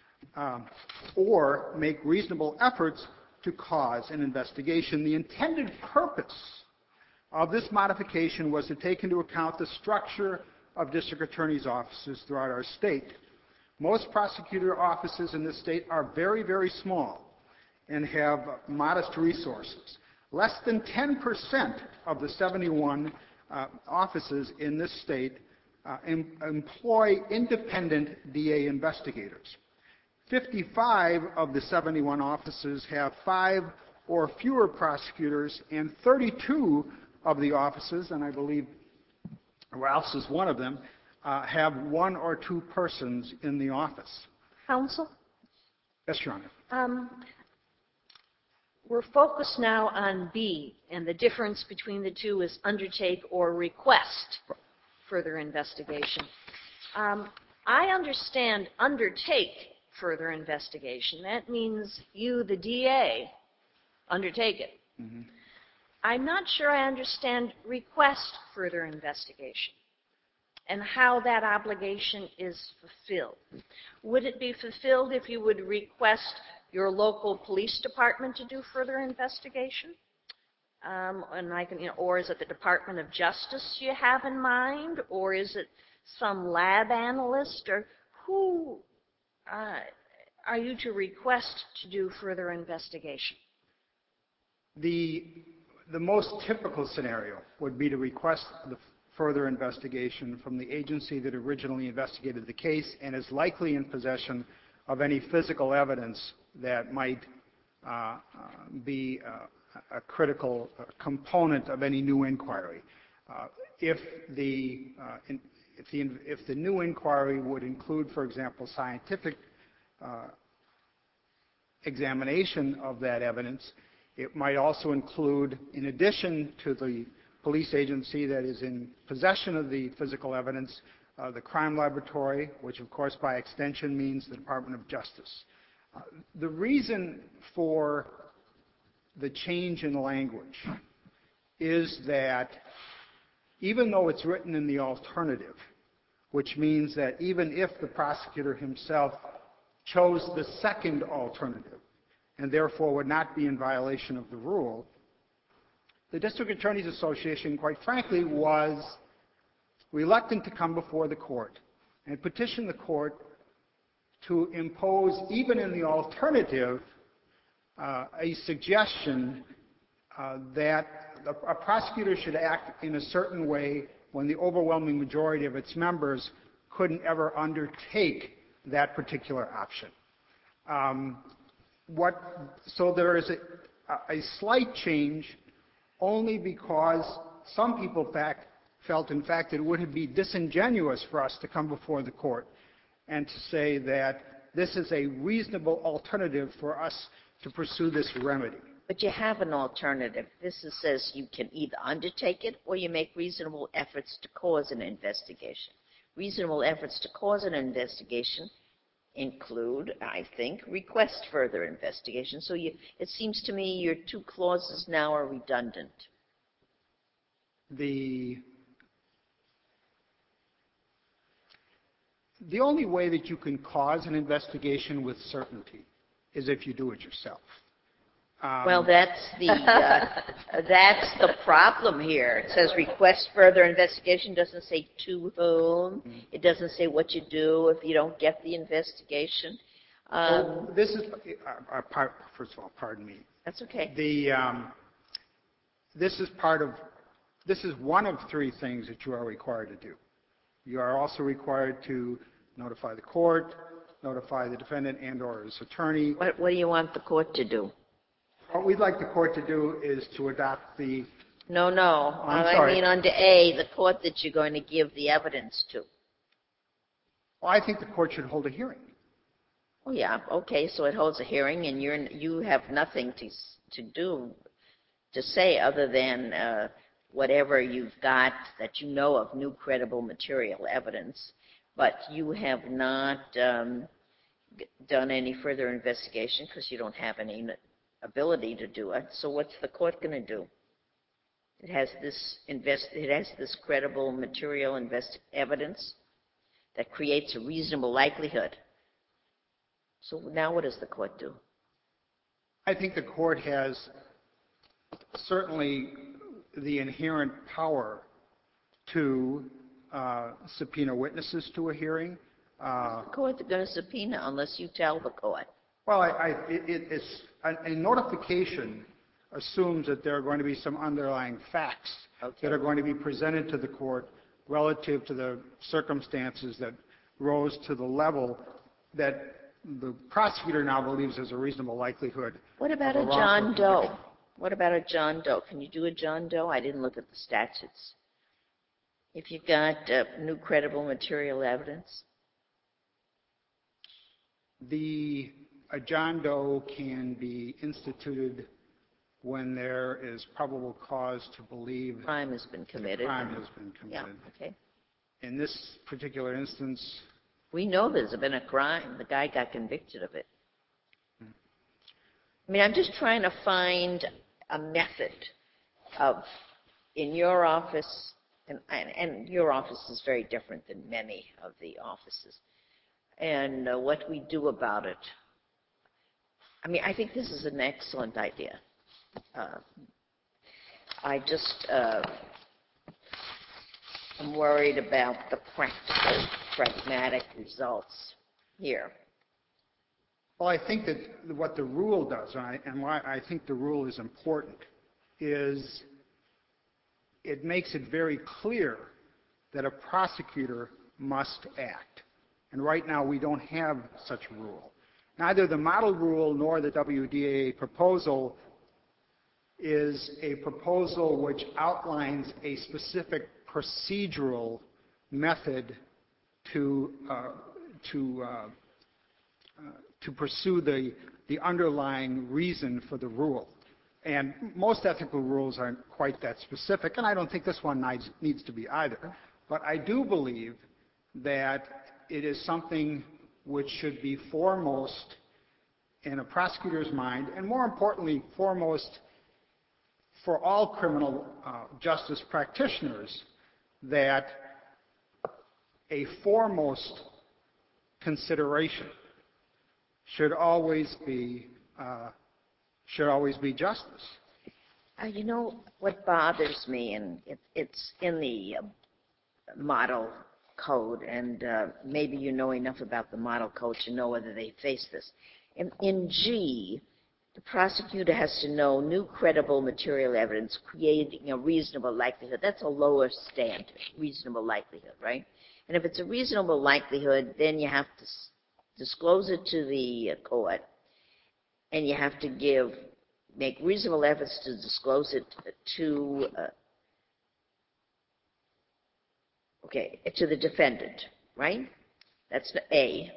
or make reasonable efforts to cause an investigation. The intended purpose of this modification was to take into account the structure of district attorneys' offices throughout our state. Most prosecutor offices in this state are very, very small and have modest resources. Less than 10% of the 71 offices in this state employ independent DA investigators. 55 of the 71 offices have 5 or fewer prosecutors, and 32 of the offices, and I believe Ralph's is one of them, have 1 or 2 persons in the office. Counsel? Yes, Your Honor. We're focused now on B, and the difference between the two is undertake or request further investigation. I understand undertake further investigation. That means you, the DA, undertake it. Mm-hmm. I'm not sure I understand request further investigation and how that obligation is fulfilled. Would it be fulfilled if you would request your local police department to do further investigation? And I can, or is it the Department of Justice you have in mind, or is it some lab analyst, or who are you to request to do further investigation? The most typical scenario would be to request the further investigation from the agency that originally investigated the case and is likely in possession of any physical evidence that might be a critical component of any new inquiry. If the new inquiry would include, for example, scientific examination of that evidence, it might also include, in addition to the police agency that is in possession of the physical evidence, the crime laboratory, which of course by extension means the Department of Justice. The reason for the change in language is that even though it's written in the alternative, which means that even if the prosecutor himself chose the second alternative and therefore would not be in violation of the rule, the District Attorneys Association, quite frankly, was reluctant to come before the court and petition the court to impose, even in the alternative, a suggestion that a prosecutor should act in a certain way when the overwhelming majority of its members couldn't ever undertake that particular option. So there is a slight change only because some people felt, in fact, that it would be disingenuous for us to come before the court and to say that this is a reasonable alternative for us to pursue this remedy. But you have an alternative. This says you can either undertake it or you make reasonable efforts to cause an investigation. Reasonable efforts to cause an investigation include, I think, request further investigation. So it seems to me your two clauses now are redundant. The only way that you can cause an investigation with certainty is if you do it yourself. Well, that's the problem here. It says request further investigation. Doesn't say to whom. It doesn't say what you do if you don't get the investigation. This is first of all, pardon me. That's okay. This is one of three things that you are required to do. You are also required to notify the court, notify the defendant and/or his attorney. What do you want the court to do? What we'd like the court to do is to adopt the... No. I'm sorry. I mean under A, the court that you're going to give the evidence to. Well, I think the court should hold a hearing. Oh, yeah. Okay, so it holds a hearing, and you have nothing to say other than whatever you've got that you know of new credible material evidence, but you have not done any further investigation because you don't have any ability to do it. So what's the court going to do? It has this credible material evidence that creates a reasonable likelihood. So now what does the court do? I think the court has certainly the inherent power to subpoena witnesses to a hearing. The court's going to subpoena unless you tell the court. Well, a notification assumes that there are going to be some underlying facts that are going to be presented to the court relative to the circumstances that rose to the level that the prosecutor now believes there's a reasonable likelihood. What about a John Doe? What about a John Doe? Can you do a John Doe? I didn't look at the statutes. If you've got new credible material evidence? A John Doe can be instituted when there is probable cause to believe crime has been committed. Yeah, okay. In this particular instance, we know there's been a crime. The guy got convicted of it. I mean, I'm just trying to find a method of, in your office, and your office is very different than many of the offices, and what we do about it. I mean, I think this is an excellent idea. I just am worried about the practical, pragmatic results here. Well, I think that what the rule does, and why I think the rule is important, is it makes it very clear that a prosecutor must act. And right now we don't have such a rule. Neither the model rule nor the WDAA proposal is a proposal which outlines a specific procedural method to pursue the underlying reason for the rule. And most ethical rules aren't quite that specific, and I don't think this one needs to be either. But I do believe that it is something which should be foremost in a prosecutor's mind, and more importantly, foremost for all criminal justice practitioners, that a foremost consideration should always be justice. You know what bothers me, and it's in the model code, and maybe you know enough about the model code to know whether they face this. In G, the prosecutor has to know new credible material evidence creating a reasonable likelihood. That's a lower standard, reasonable likelihood, right? And if it's a reasonable likelihood, then you have to disclose it to the court, and you have to make reasonable efforts to disclose it to the defendant, right? That's the A.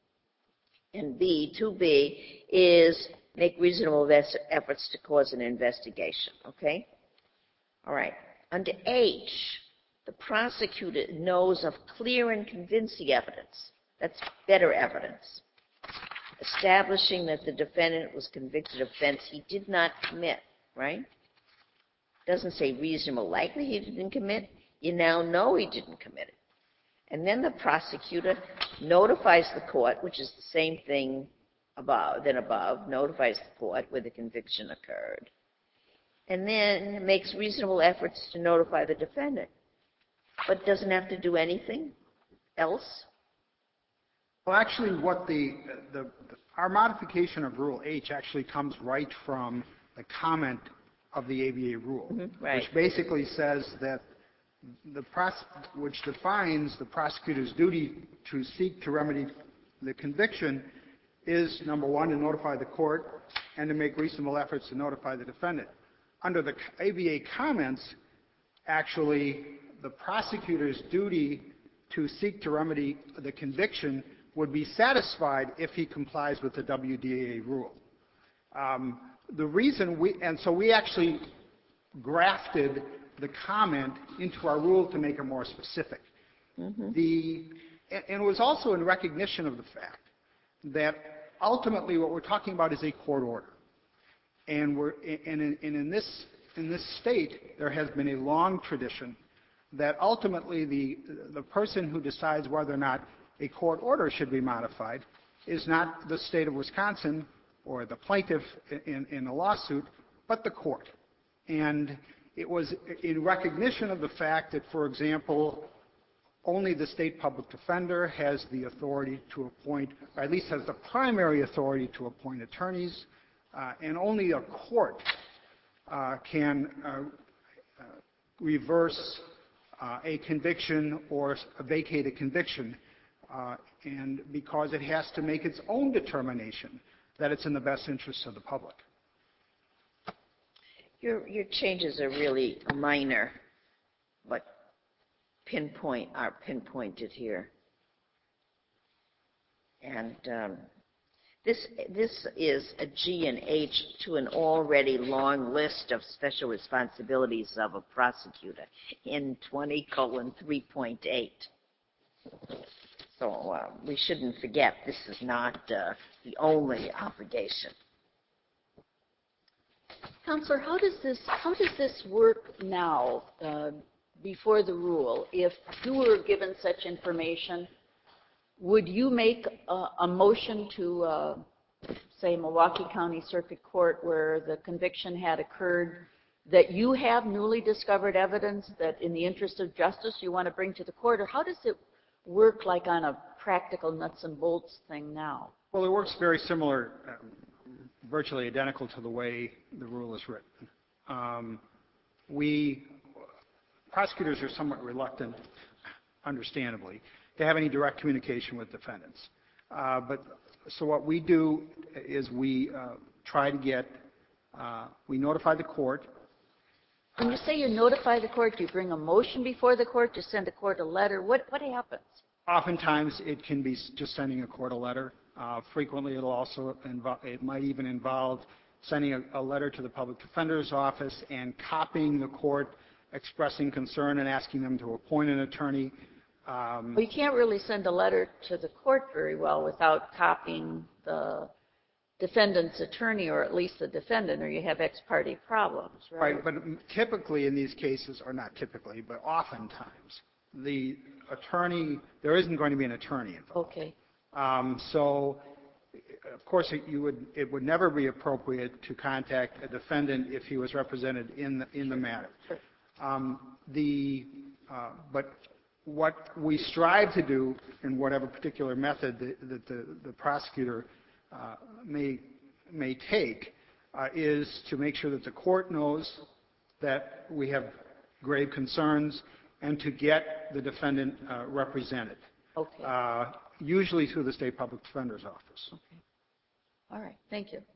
And B, 2B, is make reasonable efforts to cause an investigation, okay? All right. Under H, the prosecutor knows of clear and convincing evidence. That's better evidence, establishing that the defendant was convicted of offense he did not commit, right? Doesn't say reasonable likely he didn't commit. You now know he didn't commit it. And then the prosecutor notifies the court, which is the same thing above, notifies the court where the conviction occurred, and then makes reasonable efforts to notify the defendant, but doesn't have to do anything else. Well, actually, what our modification of Rule H actually comes right from the comment of the ABA rule, right, which basically says that which defines the prosecutor's duty to seek to remedy the conviction is, number one, to notify the court and to make reasonable efforts to notify the defendant. Under the ABA comments, actually, the prosecutor's duty to seek to remedy the conviction would be satisfied if he complies with the WDAA rule. The reason so we actually grafted the comment into our rule to make it more specific. And it was also in recognition of the fact that ultimately what we're talking about is a court order. And in this state, there has been a long tradition that ultimately the person who decides whether or not a court order should be modified is not the state of Wisconsin or the plaintiff in a lawsuit, but the court. And it was in recognition of the fact that, for example, only the state public defender has the authority to appoint, or at least has the primary authority to appoint attorneys, and only a court can reverse a conviction or vacate a conviction, and because it has to make its own determination that it's in the best interest of the public. Your changes are really minor, but are pinpointed here. And this is a G and H to an already long list of special responsibilities of a prosecutor in 20:3.8. So we shouldn't forget this is not the only obligation. Counselor, how does this work now before the rule? If you were given such information, would you make a motion to, say, Milwaukee County Circuit Court where the conviction had occurred that you have newly discovered evidence that in the interest of justice you want to bring to the court? Or how does it work like on a practical nuts and bolts thing now? Well, it works very similar, virtually identical to the way the rule is written. Prosecutors are somewhat reluctant, understandably, to have any direct communication with defendants. So what we do is we try to we notify the court. When you say you notify the court, do you bring a motion before the court? Do you send the court a letter? What happens? Oftentimes it can be just sending a court a letter. Frequently it might even involve sending a letter to the public defender's office and copying the court, expressing concern and asking them to appoint an attorney. Well, you can't really send a letter to the court very well without copying the defendant's attorney, or at least the defendant, or you have ex parte problems, right? Right, but typically in these cases, or not typically, but oftentimes, the attorney, there isn't going to be an attorney involved. Okay. So, of course, it would never be appropriate to contact a defendant if he was represented in the matter. Sure. But what we strive to do in whatever particular method that the prosecutor may take is to make sure that the court knows that we have grave concerns and to get the defendant represented. Okay. Usually through the State Public Defender's Office. Okay. All right. Thank you.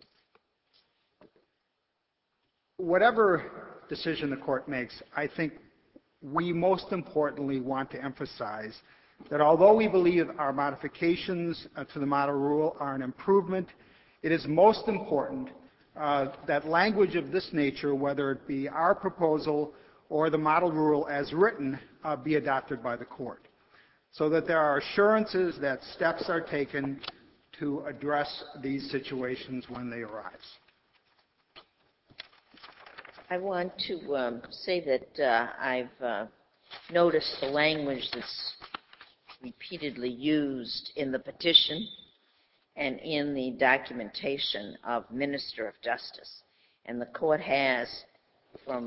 Whatever decision the court makes, I think we most importantly want to emphasize that although we believe our modifications to the model rule are an improvement, it is most important that language of this nature, whether it be our proposal or the model rule as written, be adopted by the court, so that there are assurances that steps are taken to address these situations when they arise. I want to say that I've noticed the language that's repeatedly used in the petition and in the documentation of Minister of Justice. And the court has, for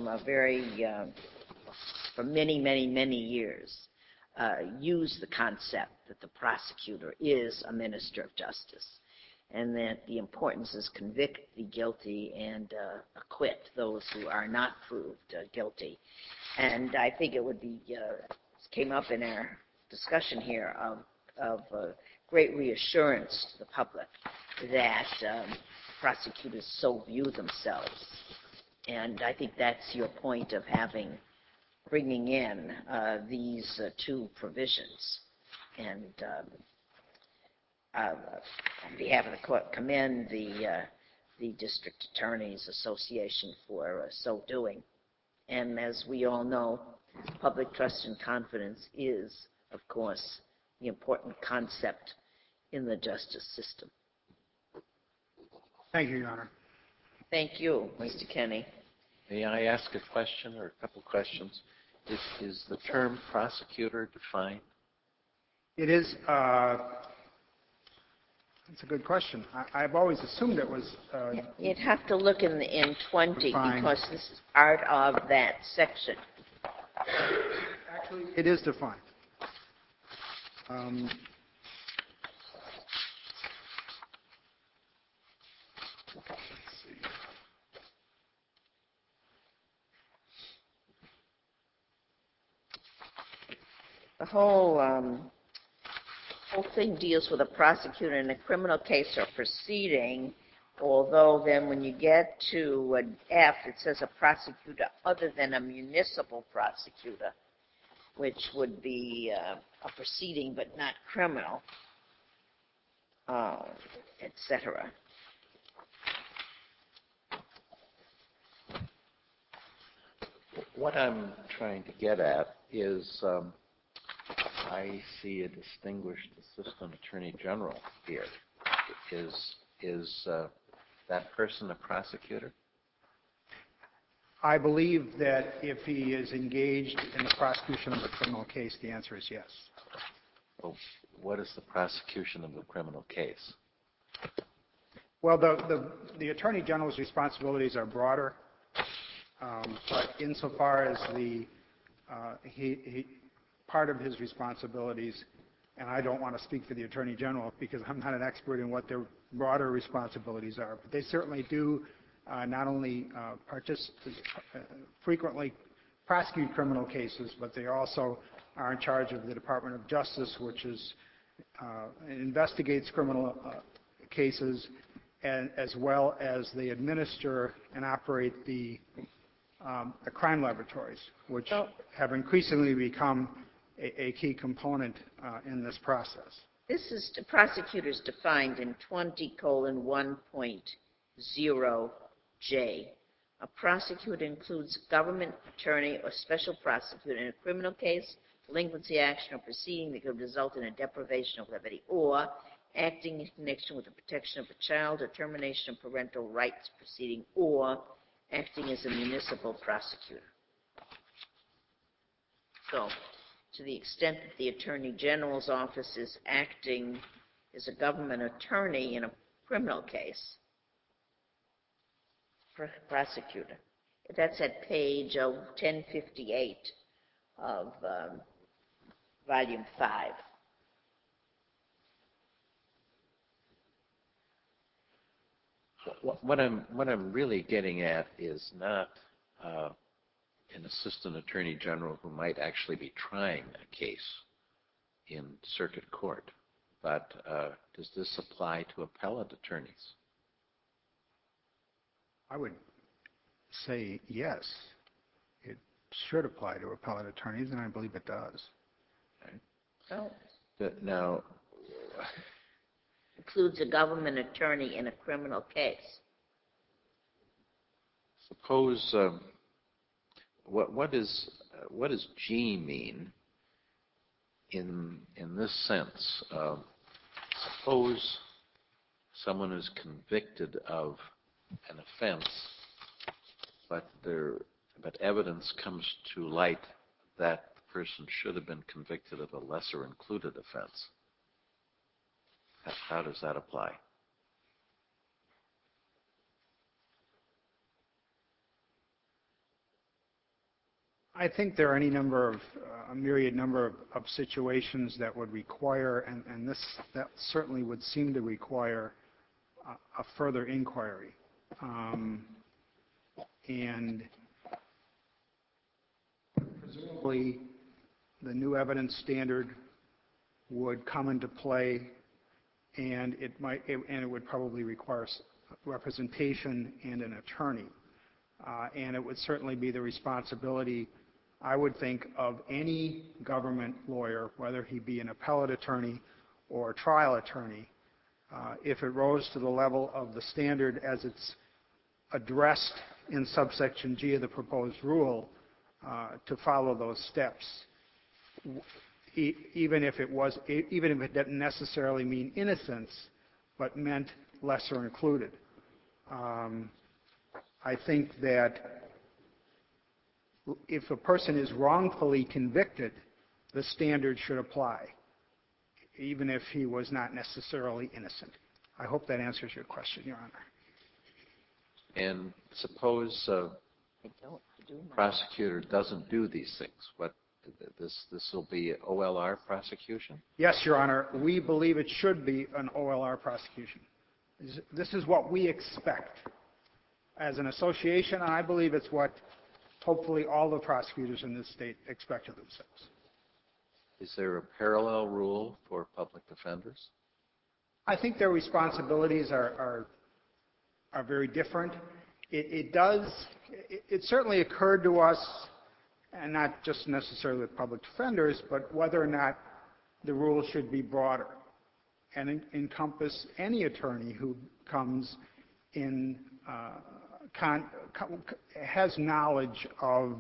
many, many, many years, used the concept that the prosecutor is a Minister of Justice, and that the importance is convict the guilty and acquit those who are not proved guilty. And I think it would be, came up in our discussion here, of great reassurance to the public that prosecutors so view themselves. And I think that's your point of bringing in these two provisions. And on behalf of the court, commend the District Attorneys Association for so doing. And as we all know, public trust and confidence is, of course, the important concept in the justice system. Thank you, Your Honor. Thank you, Mr. Kenny. May I ask a question or a couple questions? Is the term prosecutor defined? It is. That's a good question. I've always assumed it was. You'd have to look in 20 defined. because this is part of that section. Actually, it is defined. The whole thing deals with a prosecutor in a criminal case or proceeding, although then when you get to an F, it says a prosecutor other than a municipal prosecutor, which would be a proceeding but not criminal, etc. What I'm trying to get at is I see a distinguished assistant attorney general here. Is that person a prosecutor? I believe that if he is engaged in the prosecution of a criminal case, the answer is yes. Well, what is the prosecution of the criminal case? Well, the attorney general's responsibilities are broader, but insofar as part of his responsibilities, and I don't want to speak for the attorney general because I'm not an expert in what their broader responsibilities are, but they certainly do not only frequently prosecute criminal cases, but they also are in charge of the Department of Justice, which investigates criminal cases, and as well as they administer and operate the crime laboratories, which have increasingly become a key component in this process. This is prosecutors defined in 20:1.0J. A prosecutor includes government attorney or special prosecutor in a criminal case, delinquency action, or proceeding that could result in a deprivation of liberty, or acting in connection with the protection of a child or termination of parental rights proceeding, or acting as a municipal prosecutor. So, to the extent that the Attorney General's office is acting as a government attorney in a criminal case, prosecutor. That's at page 1058 of Volume 5. What I'm really getting at is not an assistant attorney general who might actually be trying a case in circuit court, but does this apply to appellate attorneys? I would say yes. It should apply to appellate attorneys, and I believe it does. Well, Now, includes a government attorney in a criminal case. suppose what does G mean in this sense? Suppose someone is convicted of an offense, but evidence comes to light that the person should have been convicted of a lesser included offense. How does that apply? I think there are a myriad number of situations that would require, and that certainly would seem to require a further inquiry. And presumably, the new evidence standard would come into play, and it would probably require representation and an attorney. And it would certainly be the responsibility, I would think, of any government lawyer, whether he be an appellate attorney or a trial attorney, if it rose to the level of the standard as it's addressed in subsection G of the proposed rule, to follow those steps, even if it didn't necessarily mean innocence, but meant lesser included. I think that if a person is wrongfully convicted, the standard should apply, even if he was not necessarily innocent. I hope that answers your question, Your Honor. And suppose a prosecutor doesn't do these things. This will be OLR prosecution? Yes, Your Honor. We believe it should be an OLR prosecution. This is what we expect as an association, and I believe it's what hopefully all the prosecutors in this state expect of themselves. Is there a parallel rule for public defenders? I think their responsibilities are very different. It certainly occurred to us, and not just necessarily with public defenders, but whether or not the rule should be broader and encompass any attorney who comes in, has knowledge of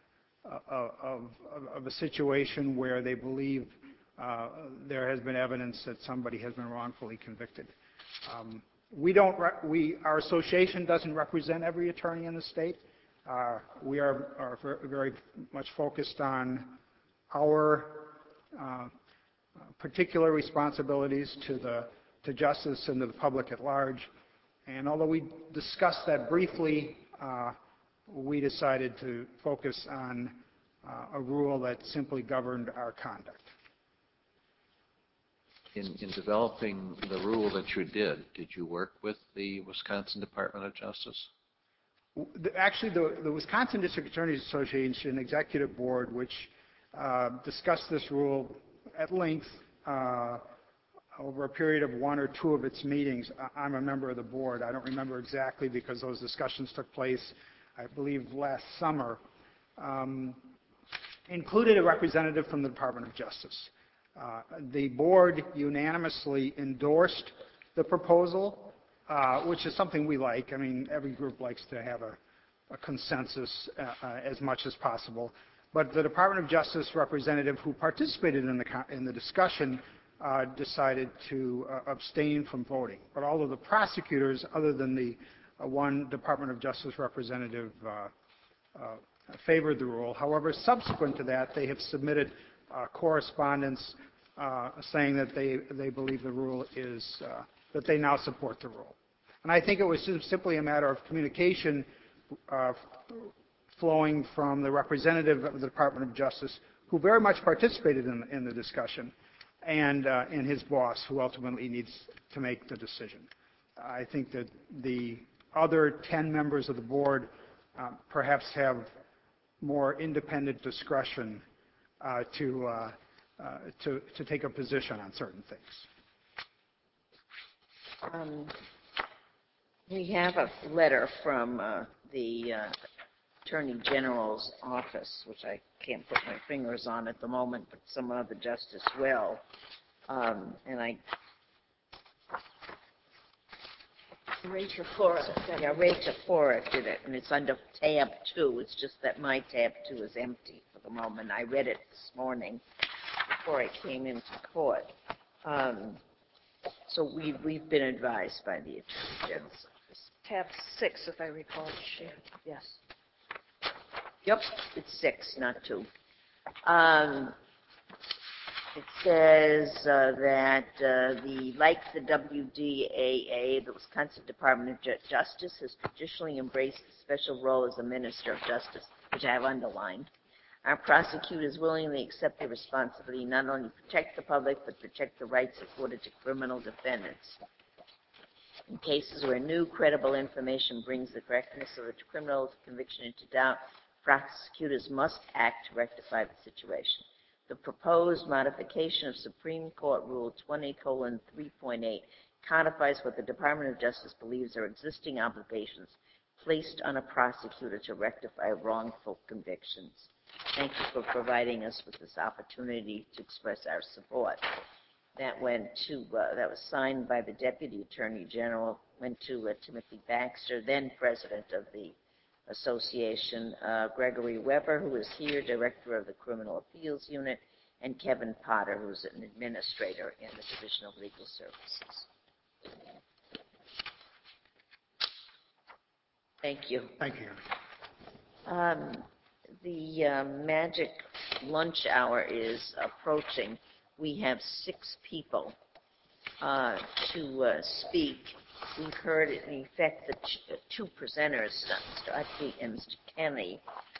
a situation where they believe there has been evidence that somebody has been wrongfully convicted. Our association doesn't represent every attorney in the state. We are very much focused on our particular responsibilities to justice and to the public at large. And although we discussed that briefly, we decided to focus on a rule that simply governed our conduct. In developing the rule that you did you work with the Wisconsin Department of Justice? Actually, the Wisconsin District Attorneys Association Executive Board, which discussed this rule at length over a period of one or two of its meetings. I'm a member of the board. I don't remember exactly because those discussions took place, I believe, last summer. Included a representative from the Department of Justice. The board unanimously endorsed the proposal, which is something we like. I mean, every group likes to have a consensus as much as possible. But the Department of Justice representative who participated in the discussion decided to abstain from voting. But all of the prosecutors, other than the one Department of Justice representative, favored the rule. However, subsequent to that, they have submitted correspondence saying that they believe the rule is, that they now support the rule. And I think it was simply a matter of communication flowing from the representative of the Department of Justice who very much participated in the discussion, and his boss, who ultimately needs to make the decision. I think that the other 10 members of the board perhaps have more independent discretion to take a position on certain things. We have a letter from the Attorney General's office, which I can't put my fingers on at the moment, but some other justice will. Rachel Flora. Yeah, Rachel Flora did it, and it's under tab 2. It's just that my tab 2 is empty for the moment. I read it this morning before I came into court. So we've been advised by the Attorney General's office. Tab 6, if I recall. Yes. Yep, it's 6, not 2. It says that like the WDAA, the Wisconsin Department of Justice has traditionally embraced the special role as a minister of justice, which I have underlined. Our prosecutors willingly accept the responsibility not only to protect the public, but protect the rights afforded to criminal defendants. In cases where new, credible information brings the correctness of a criminal conviction into doubt, prosecutors must act to rectify the situation. The proposed modification of Supreme Court Rule 20:3.8 codifies what the Department of Justice believes are existing obligations placed on a prosecutor to rectify wrongful convictions. Thank you for providing us with this opportunity to express our support. That was signed by the Deputy Attorney General, went to Timothy Baxter, then President of the Association, Gregory Weber, who is here, Director of the Criminal Appeals Unit, and Kevin Potter, who's an administrator in the Division of Legal Services. Thank you. Thank you. The magic lunch hour is approaching. We have 6 people to speak. We've heard, in effect, the 2 presenters, Mr. Utke and Mr. Kenny.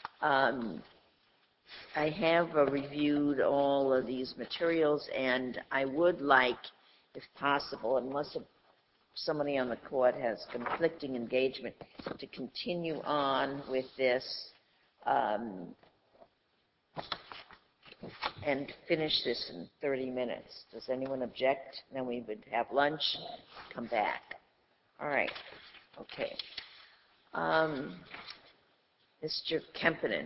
I have reviewed all of these materials, and I would like, if possible, unless somebody on the court has conflicting engagement, to continue on with this and finish this in 30 minutes. Does anyone object? Then we would have lunch, come back. All right. Okay. Mr. Kempinen.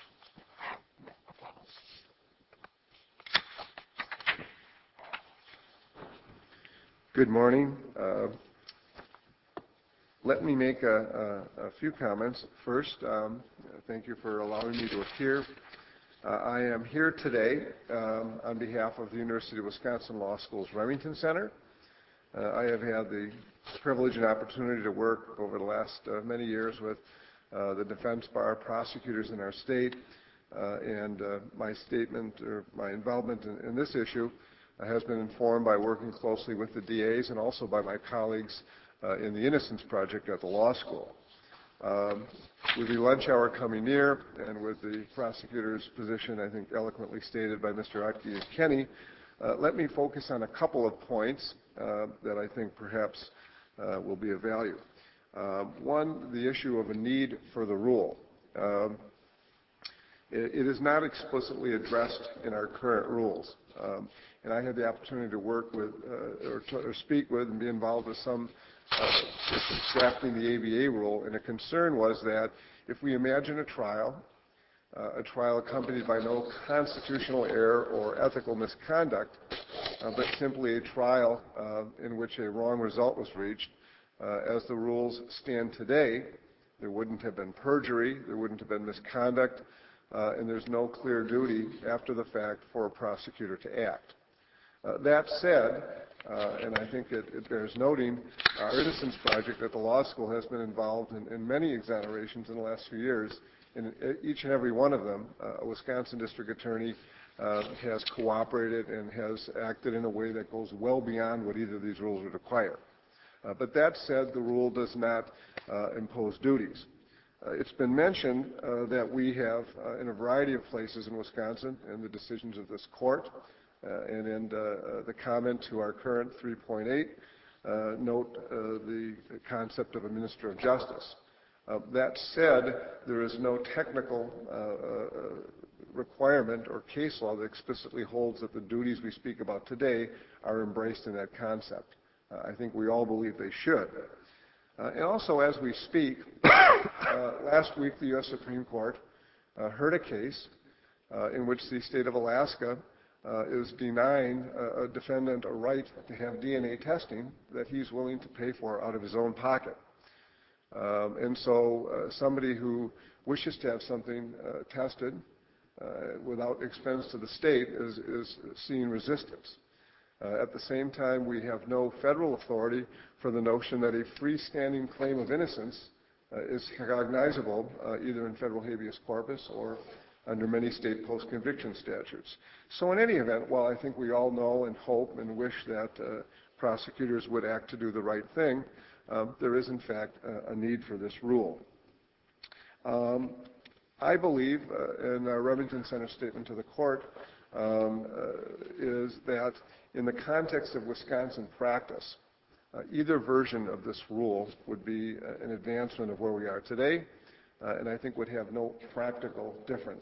Good morning. Let me make a few comments. First, thank you for allowing me to appear. I am here today on behalf of the University of Wisconsin Law School's Remington Center. I have had the privilege and opportunity to work over the last many years with the defense bar prosecutors in our state, and my statement or my involvement in this issue has been informed by working closely with the DAs and also by my colleagues in the Innocence Project at the law school. With the lunch hour coming near and with the prosecutor's position, I think, eloquently stated by Mr. Utke and Kenny, let me focus on a couple of points that I think perhaps will be of value. One, the issue of a need for the rule. It is not explicitly addressed in our current rules. And I had the opportunity to work with, or speak with and be involved with some drafting the ABA rule, and a concern was that if we imagine a trial accompanied by no constitutional error or ethical misconduct, but simply a trial in which a wrong result was reached, as the rules stand today, there wouldn't have been perjury, there wouldn't have been misconduct, and there's no clear duty after the fact for a prosecutor to act. That said, and I think it bears noting, our Innocence Project at the law school has been involved in many exonerations in the last few years. In each and every one of them, a Wisconsin district attorney has cooperated and has acted in a way that goes well beyond what either of these rules would require. But that said, the rule does not impose duties. It's been mentioned that we have, in a variety of places in Wisconsin, in the decisions of this court, and in the comment to our current 3.8, note the concept of a minister of justice. That said, there is no technical requirement or case law that explicitly holds that the duties we speak about today are embraced in that concept. I think we all believe they should. And also, as we speak, last week the U.S. Supreme Court heard a case in which the state of Alaska is denying a defendant a right to have DNA testing that he's willing to pay for out of his own pocket. And so somebody who wishes to have something tested without expense to the state is seeing resistance. At the same time, we have no federal authority for the notion that a freestanding claim of innocence is cognizable either in federal habeas corpus or under many state post-conviction statutes. So in any event, while I think we all know and hope and wish that prosecutors would act to do the right thing, there is in fact a need for this rule. I believe, in our Remington Center statement to the court, is that in the context of Wisconsin practice, either version of this rule would be an advancement of where we are today, and I think would have no practical difference.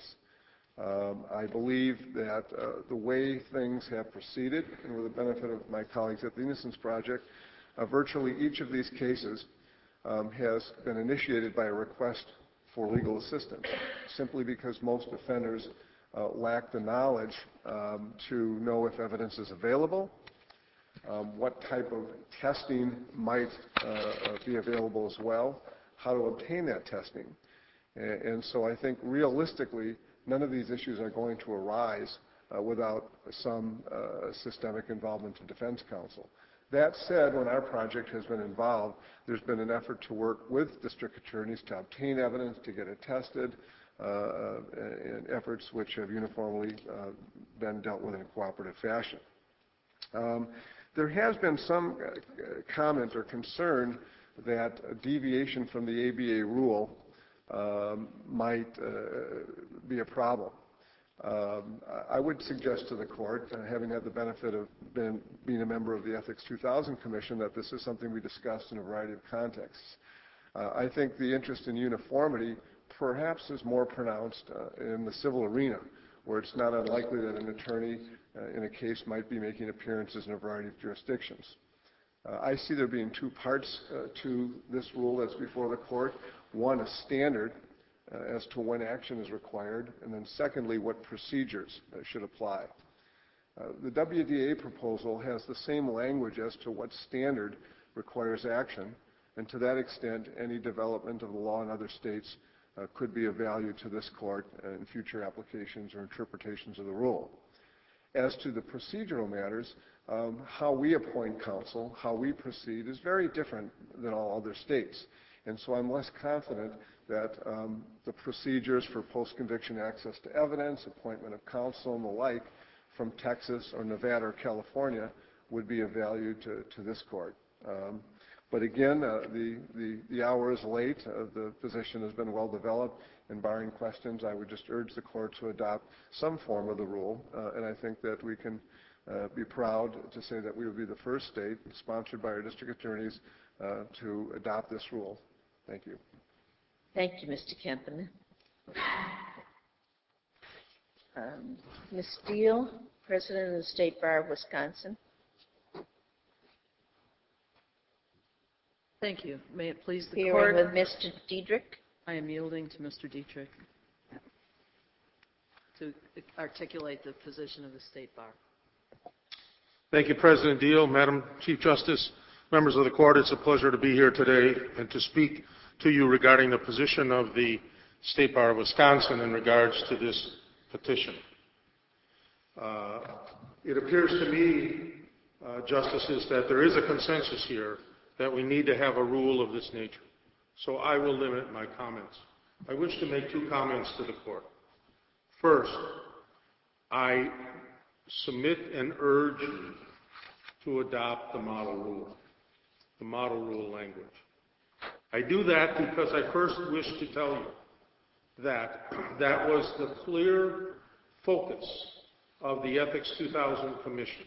I believe that the way things have proceeded, and with the benefit of my colleagues at the Innocence Project, virtually each of these cases has been initiated by a request for legal assistance, simply because most offenders lack the knowledge to know if evidence is available, what type of testing might be available as well, how to obtain that testing. And so I think realistically, none of these issues are going to arise without some systemic involvement of defense counsel. That said, when our project has been involved, there's been an effort to work with district attorneys to obtain evidence, to get it tested, and efforts which have uniformly been dealt with in a cooperative fashion. There has been some comment or concern that a deviation from the ABA rule might be a problem. I would suggest to the court, having had the benefit of being a member of the Ethics 2000 Commission, that this is something we discussed in a variety of contexts. I think the interest in uniformity perhaps is more pronounced in the civil arena, where it's not unlikely that an attorney in a case might be making appearances in a variety of jurisdictions. I see there being two parts to this rule that's before the court. One, a standard as to when action is required, and then secondly, what procedures should apply. The WDA proposal has the same language as to what standard requires action, and to that extent, any development of the law in other states could be of value to this court in future applications or interpretations of the rule. As to the procedural matters, how we appoint counsel, how we proceed, is very different than all other states. And so I'm less confident that the procedures for post-conviction access to evidence, appointment of counsel, and the like from Texas or Nevada or California would be of value to this court. But again, the hour is late. The position has been well developed, and barring questions, I would just urge the court to adopt some form of the rule, and I think that we can be proud to say that we would be the first state, sponsored by our district attorneys, to adopt this rule. Thank you. Thank you, Mr. Kempen. Ms. Steele, President of the State Bar of Wisconsin. Thank you. May it please the Hearing court. with Mr. Diedrich. I am yielding to Mr. Dietrich to articulate the position of the State Bar. Thank you, President Deal, Madam Chief Justice, members of the court. It's a pleasure to be here today and to speak to you regarding the position of the State Bar of Wisconsin in regards to this petition. It appears to me, Justices, that there is a consensus here that we need to have a rule of this nature. So I will limit my comments. I wish to make two comments to the court. First, I submit and urge you to adopt the model rule language. I do that because I first wish to tell you that that was the clear focus of the Ethics 2000 Commission.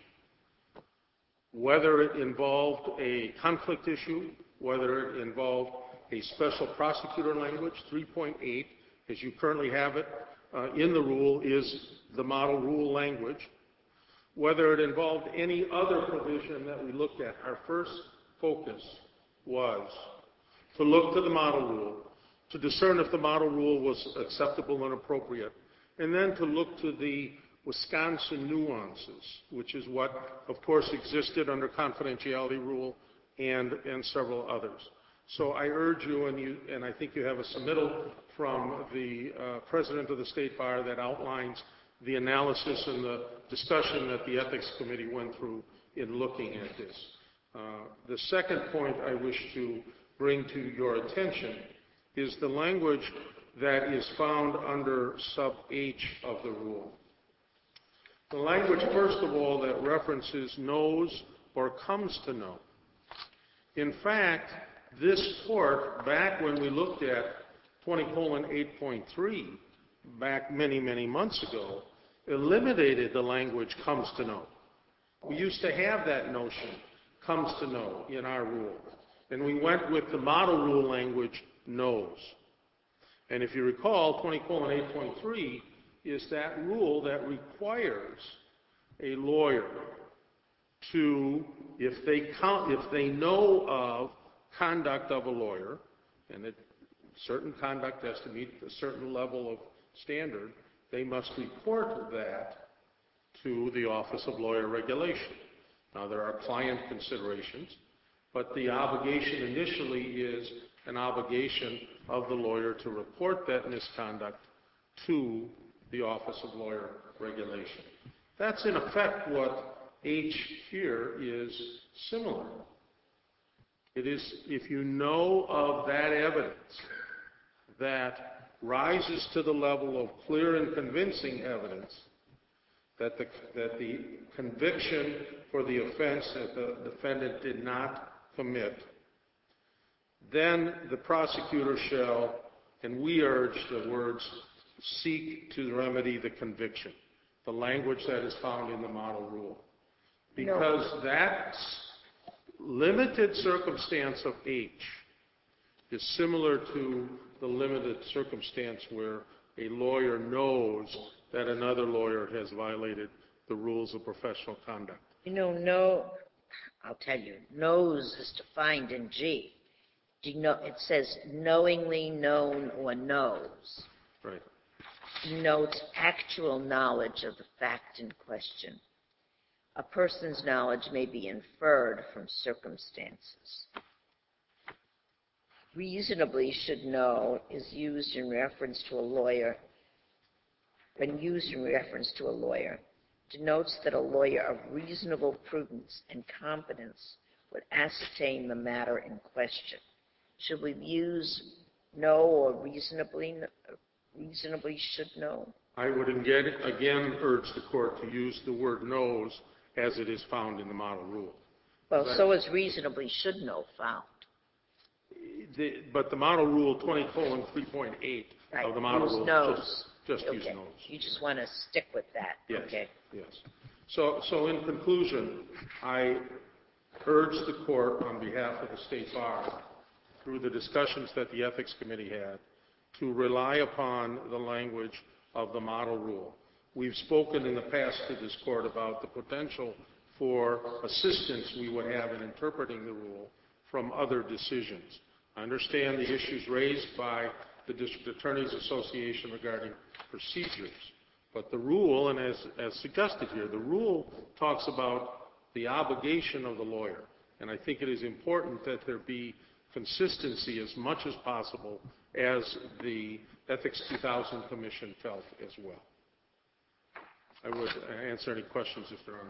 Whether it involved a conflict issue, whether it involved a special prosecutor language, 3.8, as you currently have it in the rule, is the model rule language. Whether it involved any other provision that we looked at, our first focus was to look to the model rule, to discern if the model rule was acceptable and appropriate, and then to look to the Wisconsin nuances, which is what, of course, existed under confidentiality rule and several others. So I urge you, and I think you have a submittal from the President of the State Bar that outlines the analysis and the discussion that the Ethics Committee went through in looking at this. The second point I wish to bring to your attention is the language that is found under sub H of the rule. The language, first of all, that references knows or comes to know. In fact, this court, back when we looked at 20:8.3, back many, many months ago, eliminated the language comes to know. We used to have that notion, comes to know, in our rule. And we went with the model rule language, knows. And if you recall, 20:8.3 is that rule that requires a lawyer to, if they know of conduct of a lawyer, and certain conduct has to meet a certain level of standard, they must report that to the Office of Lawyer Regulation. Now, there are client considerations, but the obligation initially is an obligation of the lawyer to report that misconduct to the Office of Lawyer Regulation. That's in effect what H here is similar. It is, if you know of that evidence that rises to the level of clear and convincing evidence that the conviction for the offense that the defendant did not commit, then the prosecutor shall, and we urge the words, seek to remedy the conviction, the language that is found in the model rule. Because that limited circumstance of H is similar to the limited circumstance where a lawyer knows that another lawyer has violated the rules of professional conduct. I'll tell you, knows is defined in G. It says knowingly, known, or knows. Right. Denotes actual knowledge of the fact in question. A person's knowledge may be inferred from circumstances. Reasonably should know is used in reference to a lawyer. When used in reference to a lawyer, denotes that a lawyer of reasonable prudence and competence would ascertain the matter in question. Should we use know or reasonably should know? I would again urge the court to use the word knows as it is found in the model rule. Well, so is reasonably should know found. But the model rule 20:3.8 of the model rule knows. Just use knows. You just want to stick with that. Yes. Okay. Yes. So in conclusion, I urge the court on behalf of the State Bar, through the discussions that the Ethics Committee had, to rely upon the language of the model rule. We've spoken in the past to this court about the potential for assistance we would have in interpreting the rule from other decisions. I understand the issues raised by the District Attorneys Association regarding procedures, but the rule, and as suggested here, the rule talks about the obligation of the lawyer, and I think it is important that there be consistency as much as possible, as the Ethics 2000 Commission felt as well. I would answer any questions if there are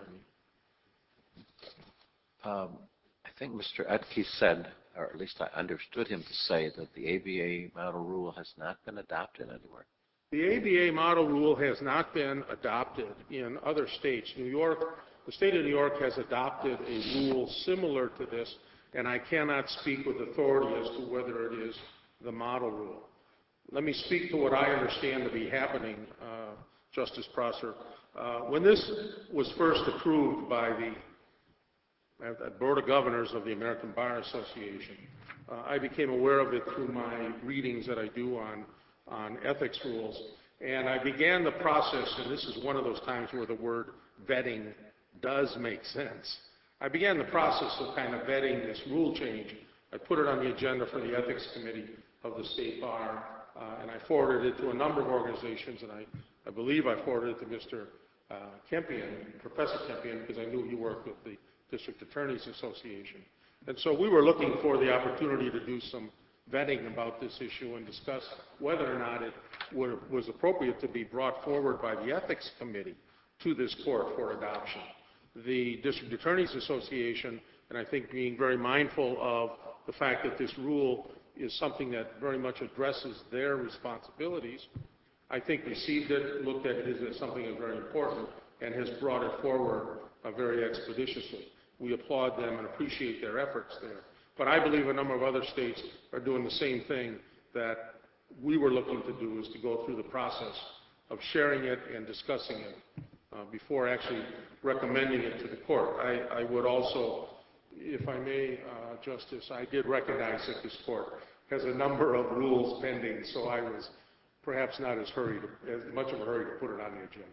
any. I think Mr. Etke said, or at least I understood him to say, that the ABA model rule has not been adopted anywhere. The ABA model rule has not been adopted in other states. New York, the state of New York has adopted a rule similar to this, and I cannot speak with authority as to whether it is the model rule. Let me speak to what I understand to be happening, Justice Prosser. When this was first approved by the Board of Governors of the American Bar Association, I became aware of it through my readings that I do on ethics rules. And I began the process, and this is one of those times where the word vetting does make sense. I began the process of kind of vetting this rule change. I put it on the agenda for the Ethics Committee of the State Bar, and I forwarded it to a number of organizations, and I believe I forwarded it to Mr. Kempion, Professor Kempion, because I knew he worked with the District Attorneys Association. And so we were looking for the opportunity to do some vetting about this issue and discuss whether or not it was appropriate to be brought forward by the Ethics Committee to this court for adoption. The District Attorneys Association, and I think being very mindful of the fact that this rule is something that very much addresses their responsibilities, I think received it, looked at it as something that's very important, and has brought it forward very expeditiously. We applaud them and appreciate their efforts there. But I believe a number of other states are doing the same thing that we were looking to do, is to go through the process of sharing it and discussing it before actually recommending it to the court. I would also, if I may, Justice, I did recognize that this court has a number of rules pending, so I was perhaps not as much of a hurry to put it on the agenda.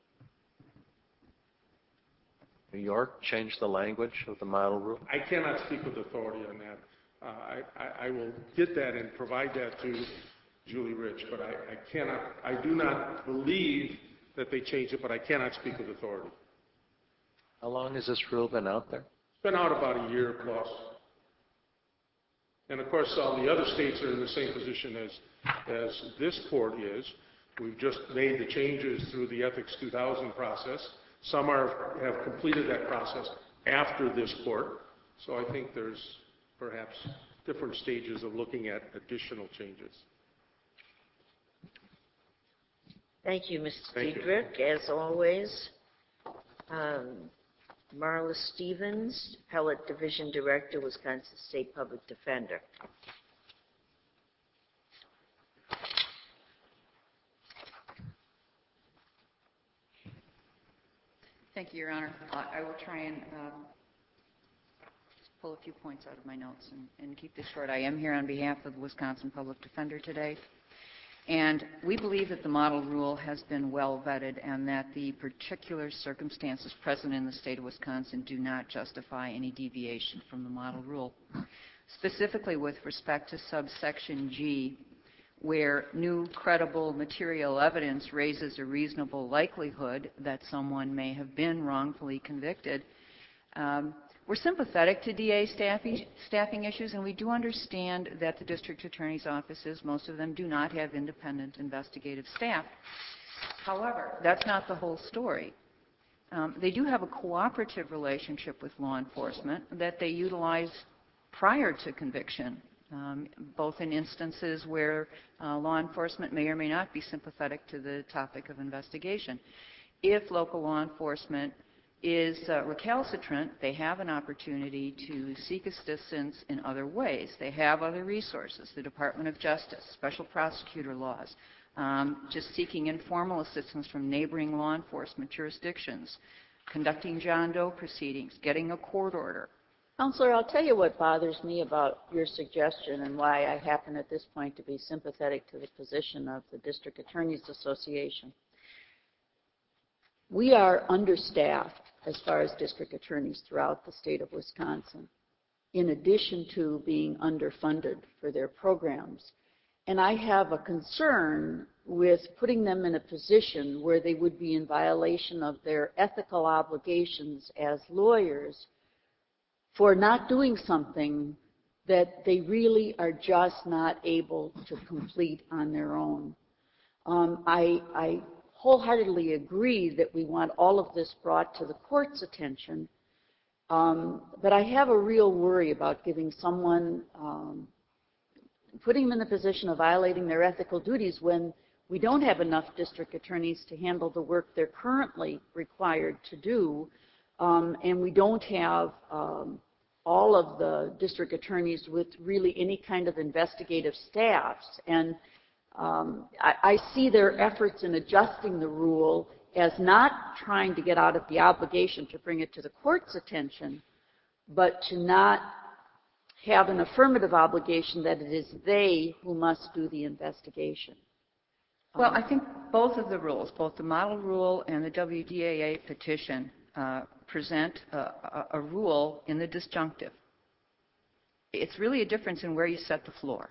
New York changed the language of the model rule? I cannot speak with authority on that. I will get that and provide that to Julie Rich, but I do not believe that they changed it, but I cannot speak with authority. How long has this rule been out there? It's been out about a year plus. And of course, all the other states are in the same position as this court is. We've just made the changes through the Ethics 2000 process. Some have completed that process after this court. So I think there's perhaps different stages of looking at additional changes. Thank you, Mr. Diedrich. As always, Marla Stevens, Appellate Division Director, Wisconsin State Public Defender. Thank you, Your Honor. I will try and pull a few points out of my notes and keep this short. I am here on behalf of the Wisconsin Public Defender today. And we believe that the model rule has been well vetted and that the particular circumstances present in the state of Wisconsin do not justify any deviation from the model rule. Specifically with respect to subsection G, where new credible material evidence raises a reasonable likelihood that someone may have been wrongfully convicted, we're sympathetic to DA staffing issues, and we do understand that the district attorney's offices, most of them do not have independent investigative staff. However, that's not the whole story. They do have a cooperative relationship with law enforcement that they utilize prior to conviction, both in instances where law enforcement may or may not be sympathetic to the topic of investigation. If local law enforcement is recalcitrant, they have an opportunity to seek assistance in other ways. They have other resources, the Department of Justice, special prosecutor laws, just seeking informal assistance from neighboring law enforcement jurisdictions, conducting John Doe proceedings, getting a court order. Counselor, I'll tell you what bothers me about your suggestion and why I happen at this point to be sympathetic to the position of the District Attorneys Association. We are understaffed as far as district attorneys throughout the state of Wisconsin, in addition to being underfunded for their programs. And I have a concern with putting them in a position where they would be in violation of their ethical obligations as lawyers for not doing something that they really are just not able to complete on their own. I wholeheartedly agree that we want all of this brought to the court's attention, but I have a real worry about giving someone, putting them in the position of violating their ethical duties when we don't have enough district attorneys to handle the work they're currently required to do, and we don't have all of the district attorneys with really any kind of investigative staffs. And I see their efforts in adjusting the rule as not trying to get out of the obligation to bring it to the court's attention, but to not have an affirmative obligation that it is they who must do the investigation. Well, I think both of the rules, both the model rule and the WDAA petition, present a rule in the disjunctive. It's really a difference in where you set the floor.